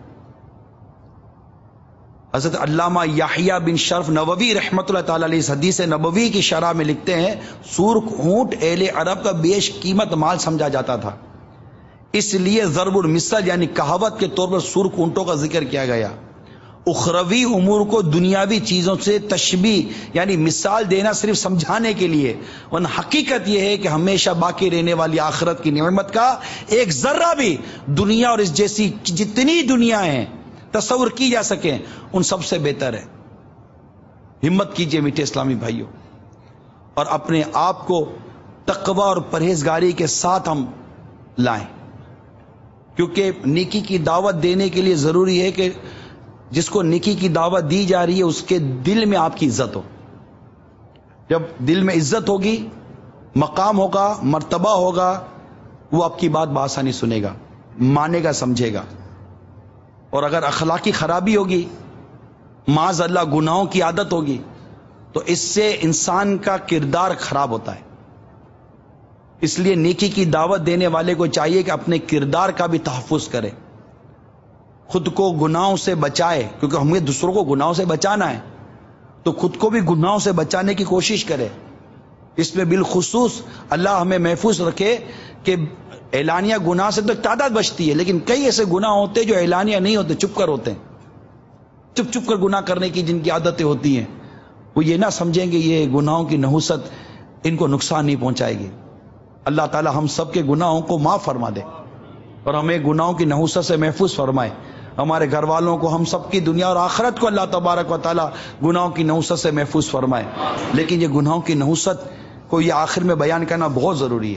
حضرت علامہ یحییٰ بن شرف نووی رحمۃ اللہ تعالی علیہ اس حدیث نبوی کی شرح میں لکھتے ہیں، سرخ اونٹ اہل عرب کا بیش قیمت مال سمجھا جاتا تھا، اس لیے ضرب المثل یعنی کہاوت کے طور پر سرخ اونٹوں کا ذکر کیا گیا. اخروی امور کو دنیاوی چیزوں سے تشبیہ یعنی مثال دینا صرف سمجھانے کے لیے، ورنہ حقیقت یہ ہے کہ ہمیشہ باقی رہنے والی آخرت کی نعمت کا ایک ذرہ بھی دنیا اور اس جیسی جتنی دنیا ہیں تصور کی جا سکیں ان سب سے بہتر ہے. ہمت کیجئے میٹھے اسلامی بھائیوں، اور اپنے آپ کو تقوی اور پرہیزگاری کے ساتھ ہم لائیں، کیونکہ نیکی کی دعوت دینے کے لیے ضروری ہے کہ جس کو نیکی کی دعوت دی جا رہی ہے اس کے دل میں آپ کی عزت ہو. جب دل میں عزت ہوگی، مقام ہوگا، مرتبہ ہوگا، وہ آپ کی بات بآسانی سنے گا، مانے گا، سمجھے گا. اور اگر اخلاقی خرابی ہوگی، معاذ اللہ گناہوں کی عادت ہوگی، تو اس سے انسان کا کردار خراب ہوتا ہے. اس لیے نیکی کی دعوت دینے والے کو چاہیے کہ اپنے کردار کا بھی تحفظ کرے، خود کو گناہوں سے بچائے، کیونکہ ہمیں دوسروں کو گناہوں سے بچانا ہے تو خود کو بھی گناہوں سے بچانے کی کوشش کرے. اس میں بالخصوص اللہ ہمیں محفوظ رکھے کہ اعلانیہ گناہ سے تو تعداد بچتی ہے، لیکن کئی ایسے گناہ ہوتے جو اعلانیہ نہیں ہوتے، چپ کر ہوتے ہیں، چپ چپ کر گناہ کرنے کی جن کی عادتیں ہوتی ہیں، وہ یہ نہ سمجھیں کہ یہ گناہوں کی نحوست ان کو نقصان نہیں پہنچائے گی. اللہ تعالی ہم سب کے گناہوں کو معاف فرما دے اور ہمیں گناہوں کی نحوست سے محفوظ فرمائے. ہمارے گھر والوں کو، ہم سب کی دنیا اور آخرت کو اللہ تبارک و تعالی گناہوں کی نحوست سے محفوظ فرمائے. لیکن یہ گناہوں کی نحوست کو یہ آخر میں بیان کرنا بہت ضروری ہے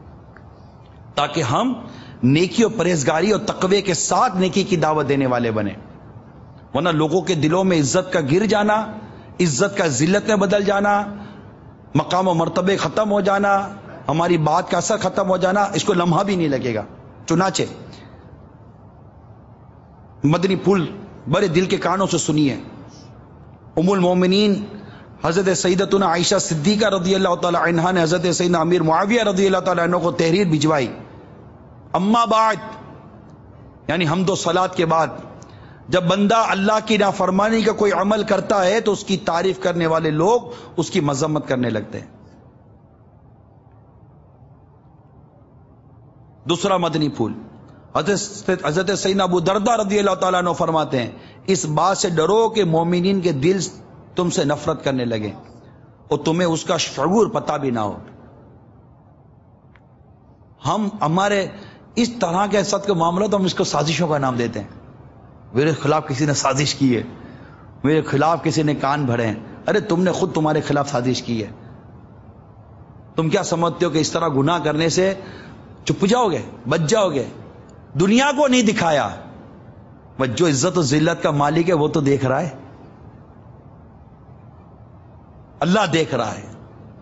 تاکہ ہم نیکی اور پرہیزگاری اور تقوی کے ساتھ نیکی کی دعوت دینے والے بنے. ورنہ لوگوں کے دلوں میں عزت کا گر جانا، عزت کا ذلت میں بدل جانا، مقام و مرتبے ختم ہو جانا، ہماری بات کا اثر ختم ہو جانا، اس کو لمحہ بھی نہیں لگے گا. چنانچہ مدنی پھول بڑے دل کے کانوں سے سنیے. ام المومنین حضرت سیدتنا عائشہ صدیقہ رضی اللہ تعالی عنہا نے حضرت سیدنا امیر معاویہ رضی اللہ تعالی عنہ کو تحریر بھجوائی. اما بعد یعنی حمد و صلات کے بعد، جب بندہ اللہ کی نافرمانی کا کوئی عمل کرتا ہے تو اس کی تعریف کرنے والے لوگ اس کی مذمت کرنے لگتے ہیں. دوسرا مدنی پھول حضرت حضرت سیدنا ابو دردہ رضی اللہ تعالیٰ عنہ فرماتے ہیں، اس بات سے ڈرو کہ مومنین کے دل تم سے نفرت کرنے لگے اور تمہیں اس کا شعور پتہ بھی نہ ہو. ہم ہمارے اس طرح کے سخت کے معاملات ہم اس کو سازشوں کا نام دیتے ہیں. میرے خلاف کسی نے سازش کی ہے، میرے خلاف کسی نے کان بھرے ہیں. ارے تم نے خود تمہارے خلاف سازش کی ہے. تم کیا سمجھتے ہو کہ اس طرح گناہ کرنے سے چپ جاؤ گے، بچ جاؤ گے؟ دنیا کو نہیں دکھایا، بس جو عزت و ذلت کا مالک ہے وہ تو دیکھ رہا ہے، اللہ دیکھ رہا ہے.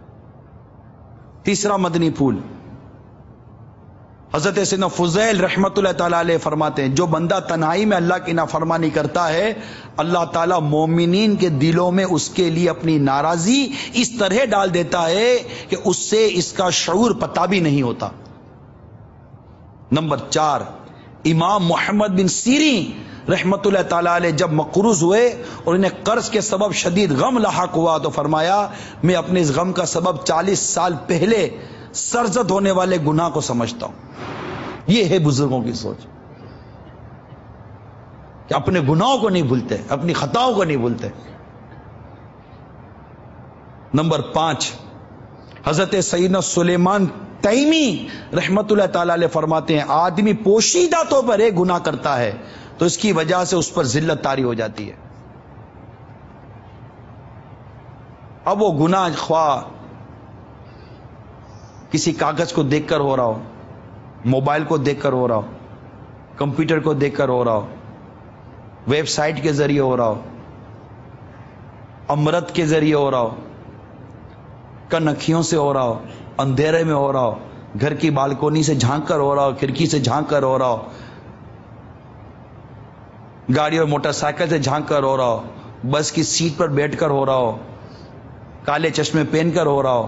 تیسرا مدنی پھول، حضرت سیدنا فضیل رحمت اللہ تعالی علیہ فرماتے ہیں جو بندہ تنہائی میں اللہ کی نافرمانی کرتا ہے، اللہ تعالیٰ مومنین کے دلوں میں اس کے لیے اپنی ناراضی اس طرح ڈال دیتا ہے کہ اس سے اس کا شعور پتہ بھی نہیں ہوتا. نمبر چار، امام محمد بن سیرین رحمت اللہ تعالیٰ علیہ جب مقروض ہوئے اور انہیں قرض کے سبب شدید غم لاحق ہوا تو فرمایا میں اپنے اس غم کا سبب چالیس سال پہلے سرزد ہونے والے گناہ کو سمجھتا ہوں. یہ ہے بزرگوں کی سوچ کہ اپنے گناہوں کو نہیں بھولتے، اپنی خطاؤں کو نہیں بھولتے. نمبر پانچ، حضرت سیدنا سلیمان تیمی رحمت اللہ تعالی علیہ فرماتے ہیں آدمی پوشیدہ طور پر ایک گناہ کرتا ہے تو اس کی وجہ سے اس پر ذلت طاری ہو جاتی ہے. اب وہ گناہ خواہ کسی کاغذ کو دیکھ کر ہو رہا ہو، موبائل کو دیکھ کر ہو رہا ہو، کمپیوٹر کو دیکھ کر ہو رہا ہو، ویب سائٹ کے ذریعے ہو رہا ہو، امرت کے ذریعے ہو رہا ہو، کن اکھیوں سے ہو رہا ہو، اندھیرے میں ہو رہا ہو، گھر کی بالکونی سے جھانک کر ہو رہا ہو، کھڑکی سے جھانک کر ہو رہا ہو، گاڑی اور موٹر سائیکل سے جھانک کر ہو رہا ہو، بس کی سیٹ پر بیٹھ کر ہو رہا ہو، کالے چشمے پہن کر ہو رہا ہو،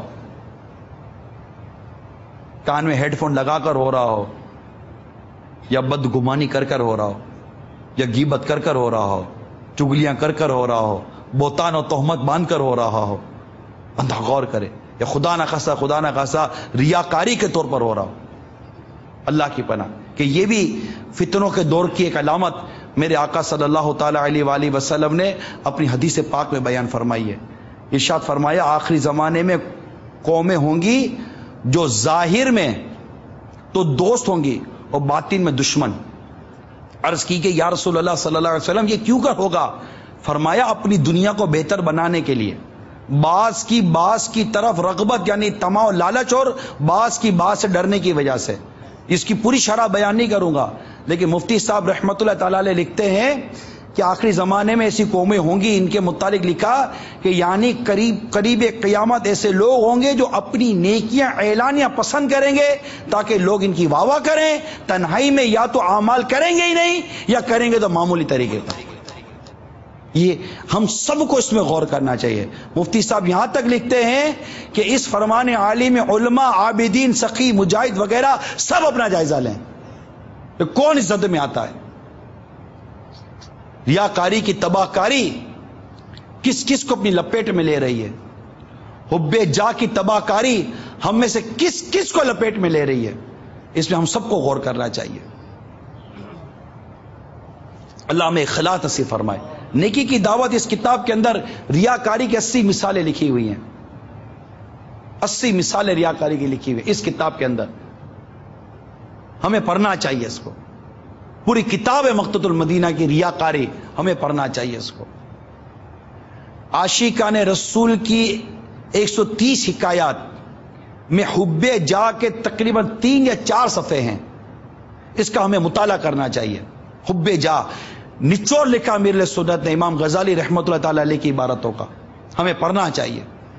کان میں ہیڈ فون لگا کر ہو رہا ہو، یا بدگمانی کر کر ہو رہا ہو، یا غیبت کر کر ہو رہا ہو، چگلیاں کر کر ہو رہا ہو، بہتان اور تہمت باندھ کر ہو رہا ہو، بندہ غور کرے، یا خدا نہ خاصا خدا نہ خاصا ریاکاری کے طور پر ہو رہا ہو. اللہ کی پناہ کہ یہ بھی فتنوں کے دور کی ایک علامت میرے آقا صلی اللہ تعالی علیہ وآلہ وسلم نے اپنی حدیث پاک میں بیان فرمائی ہے. ارشاد فرمایا آخری زمانے میں قومیں ہوں گی جو ظاہر میں تو دوست ہوں گی اور باطن میں دشمن. عرض کی کہ یا رسول اللہ صلی اللہ علیہ وسلم یہ کیوں کر ہوگا؟ فرمایا اپنی دنیا کو بہتر بنانے کے لیے، بعض کی بعض کی طرف رغبت یعنی طمع و لالچ، اور بعض کی بعض سے ڈرنے کی وجہ سے. اس کی پوری شرح بیان نہیں کروں گا، لیکن مفتی صاحب رحمت اللہ تعالی علیہ لکھتے ہیں کہ آخری زمانے میں ایسی قومیں ہوں گی، ان کے متعلق لکھا کہ یعنی قریب قریب قیامت ایسے لوگ ہوں گے جو اپنی نیکیاں اعلانیاں پسند کریں گے تاکہ لوگ ان کی واہ واہ کریں. تنہائی میں یا تو اعمال کریں گے ہی نہیں یا کریں گے تو معمولی طریقے پر. یہ ہم سب کو اس میں غور کرنا چاہیے. مفتی صاحب یہاں تک لکھتے ہیں کہ اس فرمان عالی میں علماء، عابدین، سخی، مجاہد وغیرہ سب اپنا جائزہ لیں کہ کون اس زد میں آتا ہے. ریاکاری کی تباہ کاری کس کس کو اپنی لپیٹ میں لے رہی ہے؟ حب جا کی تباہ کاری ہم میں سے کس کس کو لپیٹ میں لے رہی ہے؟ اس میں ہم سب کو غور کرنا چاہیے. اللہ ہمیں اخلاص نصیب فرمائے. نیکی کی دعوت اس کتاب کے اندر ریاکاری کی اسی مثالیں لکھی ہوئی ہیں، اسی مثالیں ریاکاری کی لکھی ہوئی اس کتاب کے اندر. ہمیں پڑھنا چاہیے اس کو. پوری کتاب ہے مقتۃ المدینہ کی ریاکاری، ہمیں پڑھنا چاہیے اس کو. عاشقان رسول کی ایک سو تیس حکایات میں حب جا کے تقریباً تین یا چار صفحے ہیں، اس کا ہمیں مطالعہ کرنا چاہیے. حب جا نچوڑ لکھا امیر سنت نے امام غزالی رحمت اللہ تعالی علیہ کی عبارتوں کا، ہمیں پڑھنا چاہیے.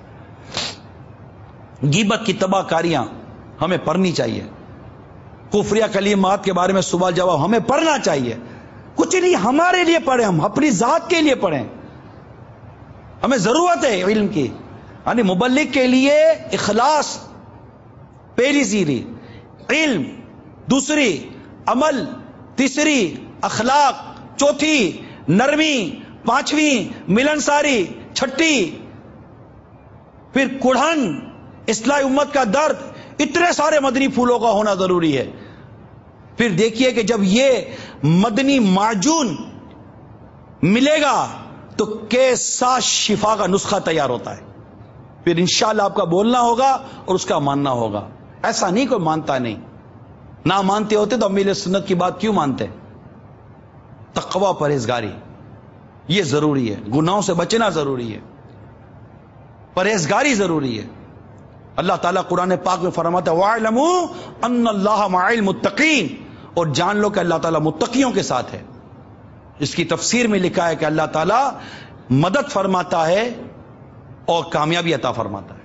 غیبت کی تباہ کاریاں ہمیں پڑھنی چاہیے. کفریہ کلمات کے بارے میں سوال جواب ہمیں پڑھنا چاہیے. کچھ نہیں ہمارے لیے پڑھیں، ہم اپنی ذات کے لیے پڑھیں. ہمیں ضرورت ہے علم کی. یعنی مبلغ کے لیے اخلاص پہلی سیری، علم دوسری، عمل تیسری، اخلاق چوتھی، نرمی پانچویں، ملنساری چھٹی، پھر کڑھن، اصلاح امت کا درد. اتنے سارے مدنی پھولوں کا ہونا ضروری ہے. پھر دیکھیے کہ جب یہ مدنی معجون ملے گا تو کیسا شفا کا نسخہ تیار ہوتا ہے. پھر انشاءاللہ آپ کا بولنا ہوگا اور اس کا ماننا ہوگا. ایسا نہیں کوئی مانتا نہیں. نہ مانتے ہوتے تو امیل سنت کی بات کیوں مانتے؟ تقوی پرہیزگاری یہ ضروری ہے. گناہوں سے بچنا ضروری ہے, پرہیزگاری ضروری ہے. اللہ تعالیٰ قرآن پاک میں فرماتا ہے وَاعْلَمُوا أَنَّ اللَّهَ مَعَ الْمُتَّقِينَ, اور جان لو کہ اللہ تعالیٰ متقیوں کے ساتھ ہے. اس کی تفسیر میں لکھا ہے کہ اللہ تعالیٰ مدد فرماتا ہے اور کامیابی عطا فرماتا ہے.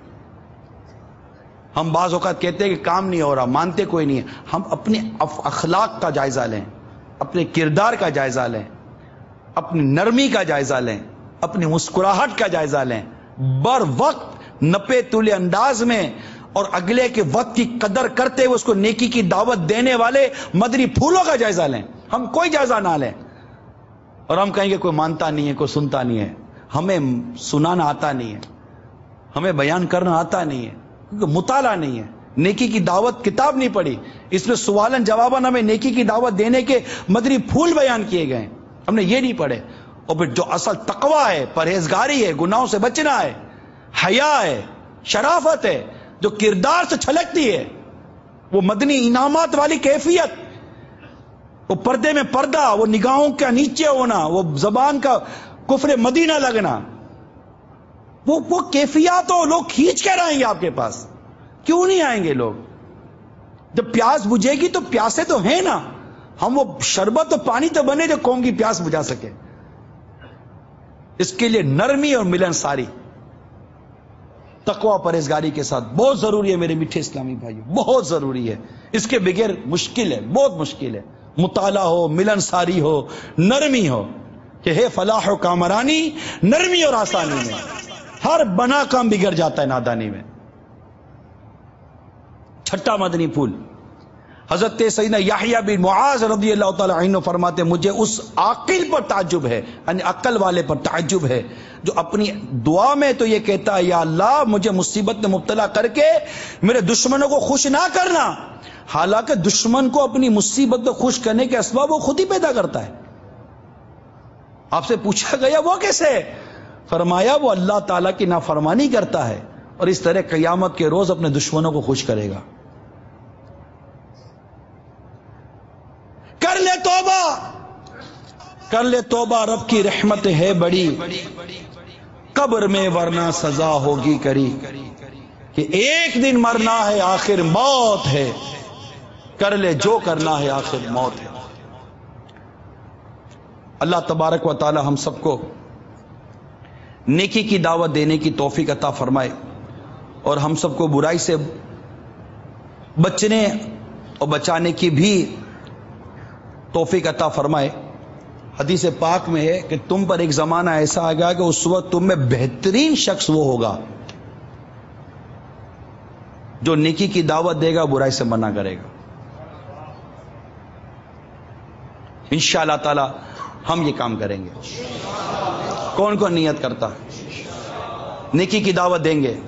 ہم بعض اوقات کہتے ہیں کہ کام نہیں ہو رہا, مانتے کوئی نہیں ہے. ہم اپنے اخلاق کا جائزہ لیں, اپنے کردار کا جائزہ لیں, اپنی نرمی کا جائزہ لیں, اپنی مسکراہٹ کا جائزہ لیں, بر وقت نپے تلے انداز میں اور اگلے کے وقت کی قدر کرتے ہوئے اس کو نیکی کی دعوت دینے والے مدنی پھولوں کا جائزہ لیں. ہم کوئی جائزہ نہ لیں اور ہم کہیں گے کوئی مانتا نہیں ہے, کوئی سنتا نہیں ہے. ہمیں سنانا آتا نہیں ہے, ہمیں بیان کرنا آتا نہیں ہے, کیونکہ مطالعہ نہیں ہے. نیکی کی دعوت کتاب نہیں پڑھی, اس میں سوالن جواباً ہمیں نیکی کی دعوت دینے کے مدنی پھول بیان کیے گئے, ہم نے یہ نہیں پڑھے. اور پھر جو اصل تقویٰ ہے, پرہیزگاری ہے, گناہوں سے بچنا ہے, حیا ہے, شرافت ہے, جو کردار سے چھلکتی ہے, وہ مدنی انعامات والی کیفیت, وہ پردے میں پردہ, وہ نگاہوں کا نیچے ہونا, وہ زبان کا کفر مدینہ لگنا, وہ وہ کیفیات ہو. لوگ کھینچ کے آئیں گے آپ کے پاس, کیوں نہیں آئیں گے لوگ؟ جب پیاس بجھے گی تو پیاسے تو ہیں نا, ہم وہ شربت تو پانی تو بنے جو قوم کی پیاس بجھا سکے. اس کے لیے نرمی اور ملن ساری, تقوی پرہیزگاری کے ساتھ بہت ضروری ہے میرے میٹھے اسلامی بھائیوں, بہت ضروری ہے. اس کے بغیر مشکل ہے, بہت مشکل ہے. مطالعہ ہو, ملن ساری ہو, نرمی ہو, کہ ہے فلاح و کامرانی نرمی اور آسانی میں. ہر بنا کام بگڑ جاتا ہے نادانی میں. چھٹا مدنی پھول, حضرت سیدنا یحییٰ بن معاذ رضی اللہ تعالی عنہ فرماتے مجھے اس عاقل پر تعجب ہے, یعنی عقل والے پر تعجب ہے, جو اپنی دعا میں تو یہ کہتا ہے یا اللہ مجھے مصیبت میں مبتلا کر کے میرے دشمنوں کو خوش نہ کرنا, حالانکہ دشمن کو اپنی مصیبت کو خوش کرنے کے اسباب وہ خود ہی پیدا کرتا ہے. آپ سے پوچھا گیا وہ کیسے؟ فرمایا وہ اللہ تعالیٰ کی نافرمانی کرتا ہے اور اس طرح قیامت کے روز اپنے دشمنوں کو خوش کرے گا. کر لے توبہ, کر لے توبہ, رب کی رحمت ہے بڑی, قبر میں ورنہ سزا ہوگی کری, کہ ایک دن مرنا ہے آخر موت ہے, کر لے جو کرنا ہے آخر موت ہے. اللہ تبارک و تعالی ہم سب کو نیکی کی دعوت دینے کی توفیق عطا فرمائے اور ہم سب کو برائی سے بچنے اور بچانے کی بھی توفیق عطا فرمائے. حدیث پاک میں ہے کہ تم پر ایک زمانہ ایسا آ گیا کہ اس وقت تم میں بہترین شخص وہ ہوگا جو نیکی کی دعوت دے گا, برائی سے منع کرے گا. انشاءاللہ تعالی ہم یہ کام کریں گے. کون کون نیت کرتا نیکی کی دعوت دیں گے؟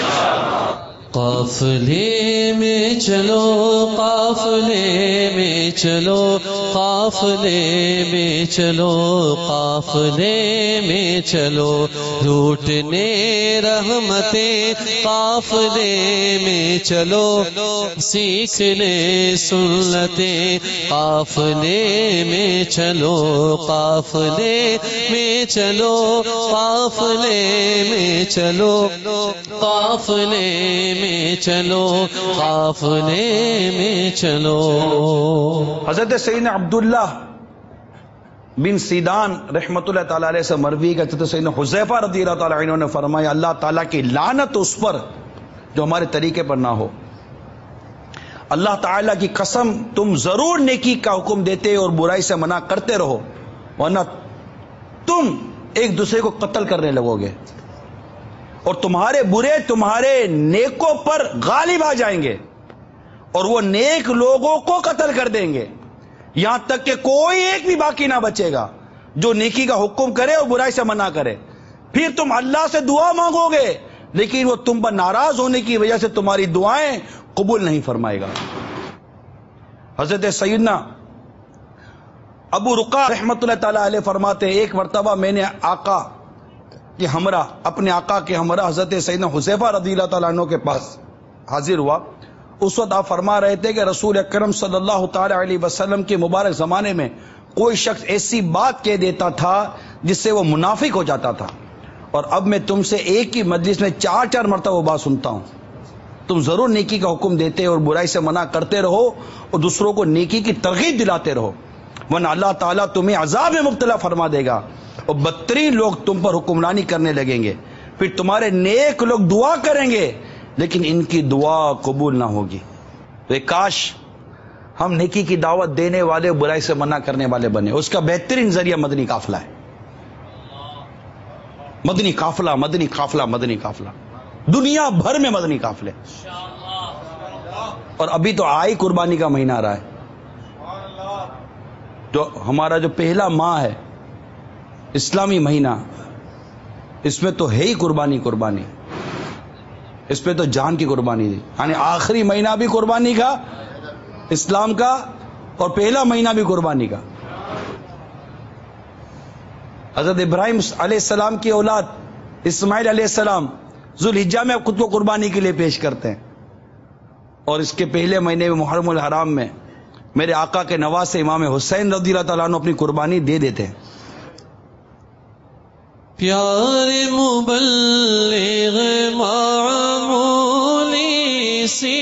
قافلے میں چلو, قافلے میں چلو, قافلے میں چلو, قافلے میں چلو, لوٹنے رحمتیں قافلے میں چلو, سیکھ لے سنتیں قافلے میں چلو, قافلے میں چلو, قافلے میں چلو, قافلے میں چلو, قافلے میں چلو. حضرت سیدنا عبداللہ بن سیدان رحمت اللہ تعالی علیہ سے مروی کہ حضرت سیدنا حذیفہ رضی اللہ تعالی عنہ نے فرمایا اللہ تعالیٰ کی لعنت اس پر جو ہمارے طریقے پر نہ ہو. اللہ تعالیٰ کی قسم تم ضرور نیکی کا حکم دیتے اور برائی سے منع کرتے رہو, ورنہ تم ایک دوسرے کو قتل کرنے لگو گے اور تمہارے برے تمہارے نیکوں پر غالب آ جائیں گے اور وہ نیک لوگوں کو قتل کر دیں گے, یہاں تک کہ کوئی ایک بھی باقی نہ بچے گا جو نیکی کا حکم کرے اور برائی سے منع کرے. پھر تم اللہ سے دعا مانگو گے لیکن وہ تم پر ناراض ہونے کی وجہ سے تمہاری دعائیں قبول نہیں فرمائے گا. حضرت سیدنا ابو رقا رحمت اللہ تعالی علیہ فرماتے ایک مرتبہ میں نے آقا کے ہمراہ اپنے آقا کے ہمراہ حضرت سیدنا حذیفہ رضی اللہ تعالیٰ عنہ کے پاس حاضر ہوا. اس وقت آپ فرما رہے تھے کہ رسول اکرم صلی اللہ تعالی علیہ وسلم کے مبارک زمانے میں کوئی شخص ایسی بات کہہ دیتا تھا جس سے وہ منافق ہو جاتا تھا، اور اب میں تم سے ایک ہی مجلس میں چار چار مرتبہ بات سنتا ہوں۔ تم ضرور نیکی کا حکم دیتے اور برائی سے منع کرتے رہو اور دوسروں کو نیکی کی ترغیب دلاتے رہو، ورنہ اللہ تعالیٰ تمہیں عذاب میں مبتلا فرما دے گا اور بدترین لوگ تم پر حکمرانی کرنے لگیں گے، پھر تمہارے نیک لوگ دعا کریں گے لیکن ان کی دعا قبول نہ ہوگی۔ تو ایک کاش ہم نیکی کی دعوت دینے والے اور برائی سے منع کرنے والے بنے۔ اس کا بہترین ذریعہ مدنی قافلہ ہے، مدنی قافلہ مدنی قافلہ مدنی قافلہ دنیا بھر میں مدنی قافلے۔ اور ابھی تو آئی قربانی کا مہینہ آ رہا ہے، تو ہمارا جو پہلا ماہ ہے اسلامی مہینہ، اس میں تو ہے ہی قربانی قربانی، اس پہ تو جان کی قربانی دی، یعنی آخری مہینہ بھی قربانی کا اسلام کا اور پہلا مہینہ بھی قربانی کا۔ حضرت ابراہیم علیہ السلام کی اولاد اسماعیل علیہ السلام ذوالحجہ میں خود کو قربانی کے لیے پیش کرتے ہیں، اور اس کے پہلے مہینے میں محرم الحرام میں میرے آقا کے نواسے امام حسین رضی اللہ تعالیٰ عنہ اپنی قربانی دے دیتے ہیں۔ پیارے مبلغ معمولی سی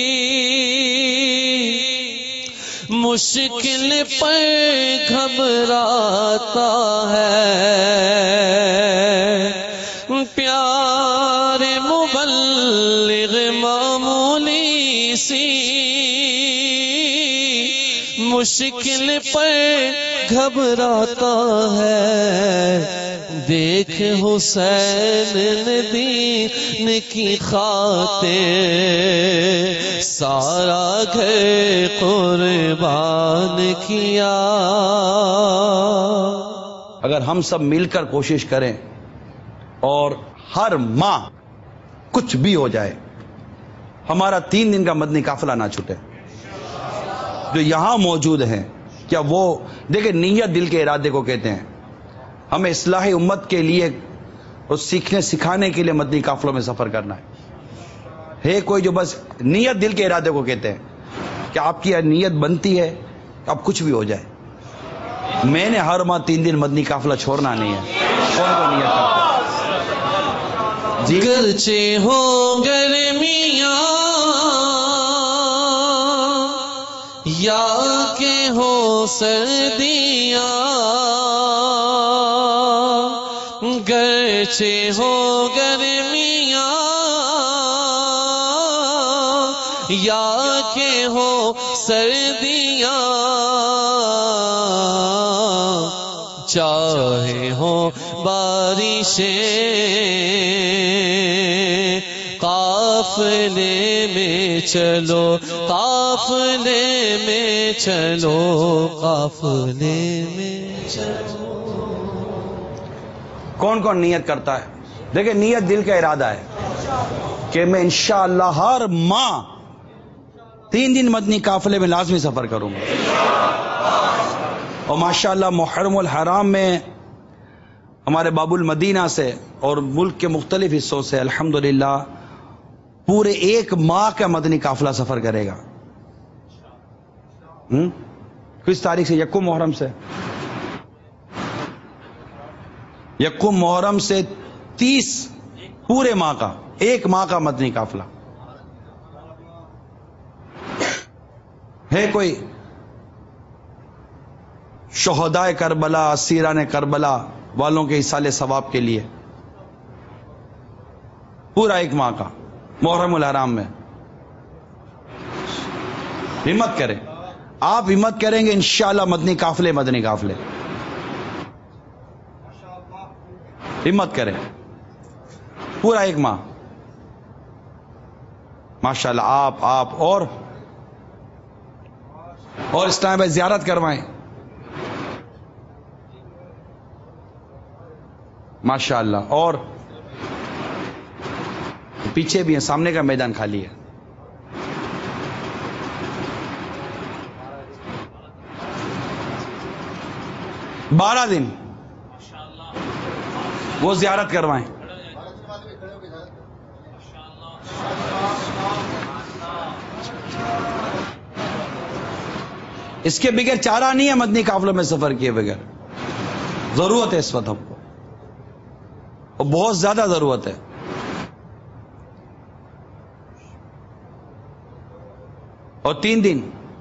مشکل پر گھبراتا ہے، پیارے مبلغ معمولی سی مشکل پر گھبراتا ہے، دیکھ حسین نے دین کی خاطر سارا گھر قربان کیا۔ اگر ہم سب مل کر کوشش کریں اور ہر ماہ کچھ بھی ہو جائے ہمارا تین دن کا مدنی قافلہ نہ چھوٹے، جو یہاں موجود ہیں، کیا وہ دیکھیں نیت دل کے ارادے کو کہتے ہیں۔ ہمیں اصلاح امت کے لیے اور سیکھنے سکھانے کے لیے مدنی قافلوں میں سفر کرنا ہے۔ ہے کوئی جو بس نیت دل کے ارادے کو کہتے ہیں کہ آپ کی نیت بنتی ہے اب کچھ بھی ہو جائے۔ میں نے ہر ماہ تین دن مدنی قافلہ چھوڑنا نہیں ہے۔ کون کو نیت کرتا ہے؟ جی گرچہ ہو گرمیاں یا کہ ہو سردیاں، گرچہ ہو گرمیاں یا کہ ہو سردیاں، چاہے ہو بارشیں قافلے میں چلو، قافلے میں چلو، قافلے میں چلو۔ کون کون نیت کرتا ہے؟ دیکھیں نیت دل کا ارادہ ہے کہ میں انشاءاللہ ہر ماہ تین دن مدنی قافلے میں لازمی سفر کروں گا، اور ماشاءاللہ محرم الحرام میں ہمارے باب المدینہ سے اور ملک کے مختلف حصوں سے الحمدللہ پورے ایک ماہ کا مدنی قافلہ سفر کرے گا۔ ہم؟ کس تاریخ سے؟ یکم محرم سے، یکم محرم سے تیس، پورے ماہ کا، ایک ماہ کا مدنی قافلہ ہے۔ کوئی شہدائے کربلا، اسیران کربلا والوں کے ایصال ثواب کے لیے پورا ایک ماہ کا محرم الحرام میں ہمت کریں۔ آپ ہمت کریں گے انشاءاللہ مدنی قافلے مدنی قافلے ہمت کریں پورا ایک ماہ ماشاءاللہ۔ آپ آپ اور اور اس ٹائم پہ زیارت کروائیں ماشاءاللہ، اور پیچھے بھی ہیں، سامنے کا میدان خالی ہے۔ بارہ دن وہ زیارت کروائیں۔ اس کے بغیر چارہ نہیں ہے مدنی قافلوں میں سفر کیے بغیر. ضرورت ہے اس وقت ہم کو، اور بہت زیادہ ضرورت ہے. اور تین دن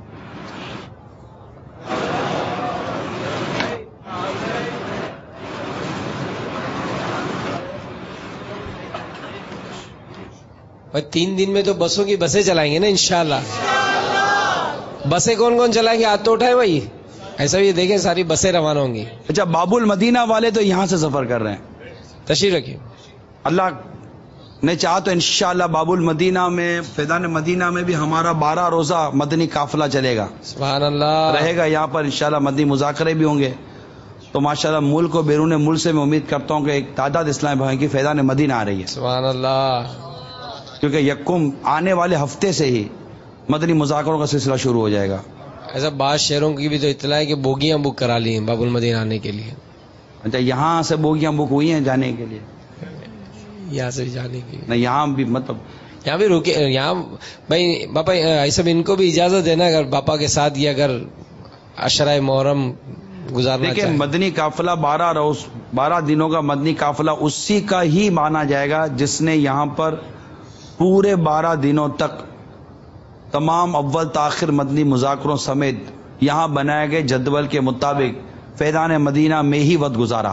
اور تین دن میں تو بسوں کی بسیں چلائیں گے نا انشاءاللہ. بسیں کون کون چلائیں گے؟ ہاتھ تو اٹھائے بھائی. ایسا بھی دیکھیں ساری بسیں روانہ ہوں گی. اچھا، باب المدینہ والے تو یہاں سے سفر کر رہے ہیں. تشریف رکھیے. اللہ نے چاہا تو انشاءاللہ باب المدینہ میں، فیضان مدینہ میں بھی ہمارا بارہ روزہ مدنی قافلہ چلے گا، سبحان اللہ رہے گا. یہاں پر انشاءاللہ مدنی مذاکرے بھی ہوں گے. تو ماشاءاللہ ملک و بیرون ملک سے میں امید کرتا ہوں کہ ایک تعداد اسلامی بھائیوں کی فیضان مدینہ آ رہی ہے، سبحان اللہ. کیونکہ یکم آنے والے ہفتے سے ہی مدنی مذاکروں کا سلسلہ شروع ہو جائے گا. ایسا بعض شہروں کی بھی تو اطلاع ہے کہ بوگیاں بک کرا لی ہیں باب المدینہ آنے کے لیے. اچھا، یہاں سے بوگیاں بک ہوئی ہیں جانے کے لیے؟ یہاں سے بھی جانے کی نہیں، یہاں بھی مطلب یہاں بھی رکے. یہاں بھائی باپا ایسا ان کو بھی اجازت دینا اگر باپا کے ساتھ یہ اگر عشرہ محرم گزارنا دیکھیں. چاہیں. مدنی قافلہ بارہ روز بارہ دنوں کا مدنی قافلہ اسی کا ہی مانا جائے گا جس نے یہاں پر پورے بارہ دنوں تک تمام اول تاخیر مدنی مذاکروں سمیت یہاں بنائے گئے جدول کے مطابق فیضان مدینہ میں ہی وقت گزارا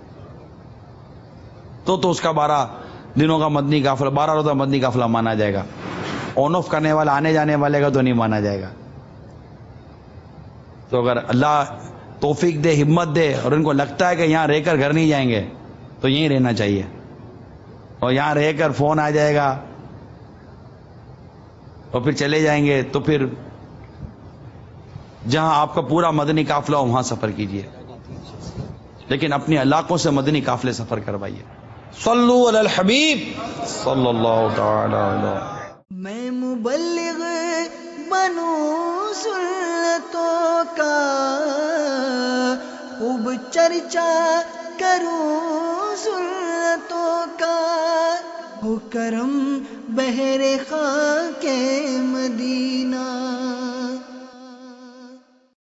تو تو اس کا بارہ دنوں کا مدنی قافلہ بارہ روزہ مدنی قافلہ مانا جائے گا. آن آف کرنے والا آنے جانے والے کا تو نہیں مانا جائے گا. تو اگر اللہ توفیق دے، ہمت دے، اور ان کو لگتا ہے کہ یہاں رہ کر گھر نہیں جائیں گے تو یہیں رہنا چاہیے. اور یہاں رہ کر فون آ جائے گا اور پھر چلے جائیں گے تو پھر جہاں آپ کا پورا مدنی قافلہ ہو وہاں سفر کیجیے، لیکن اپنے علاقوں سے مدنی قافلے سفر کروائیے. صلو علی الحبیب صلی اللہ تعالی علیہ. میں مبلغ بنوں سنتوں کا، خوب چرچا کروں سنتوں کا، ہو کرم بہر خاک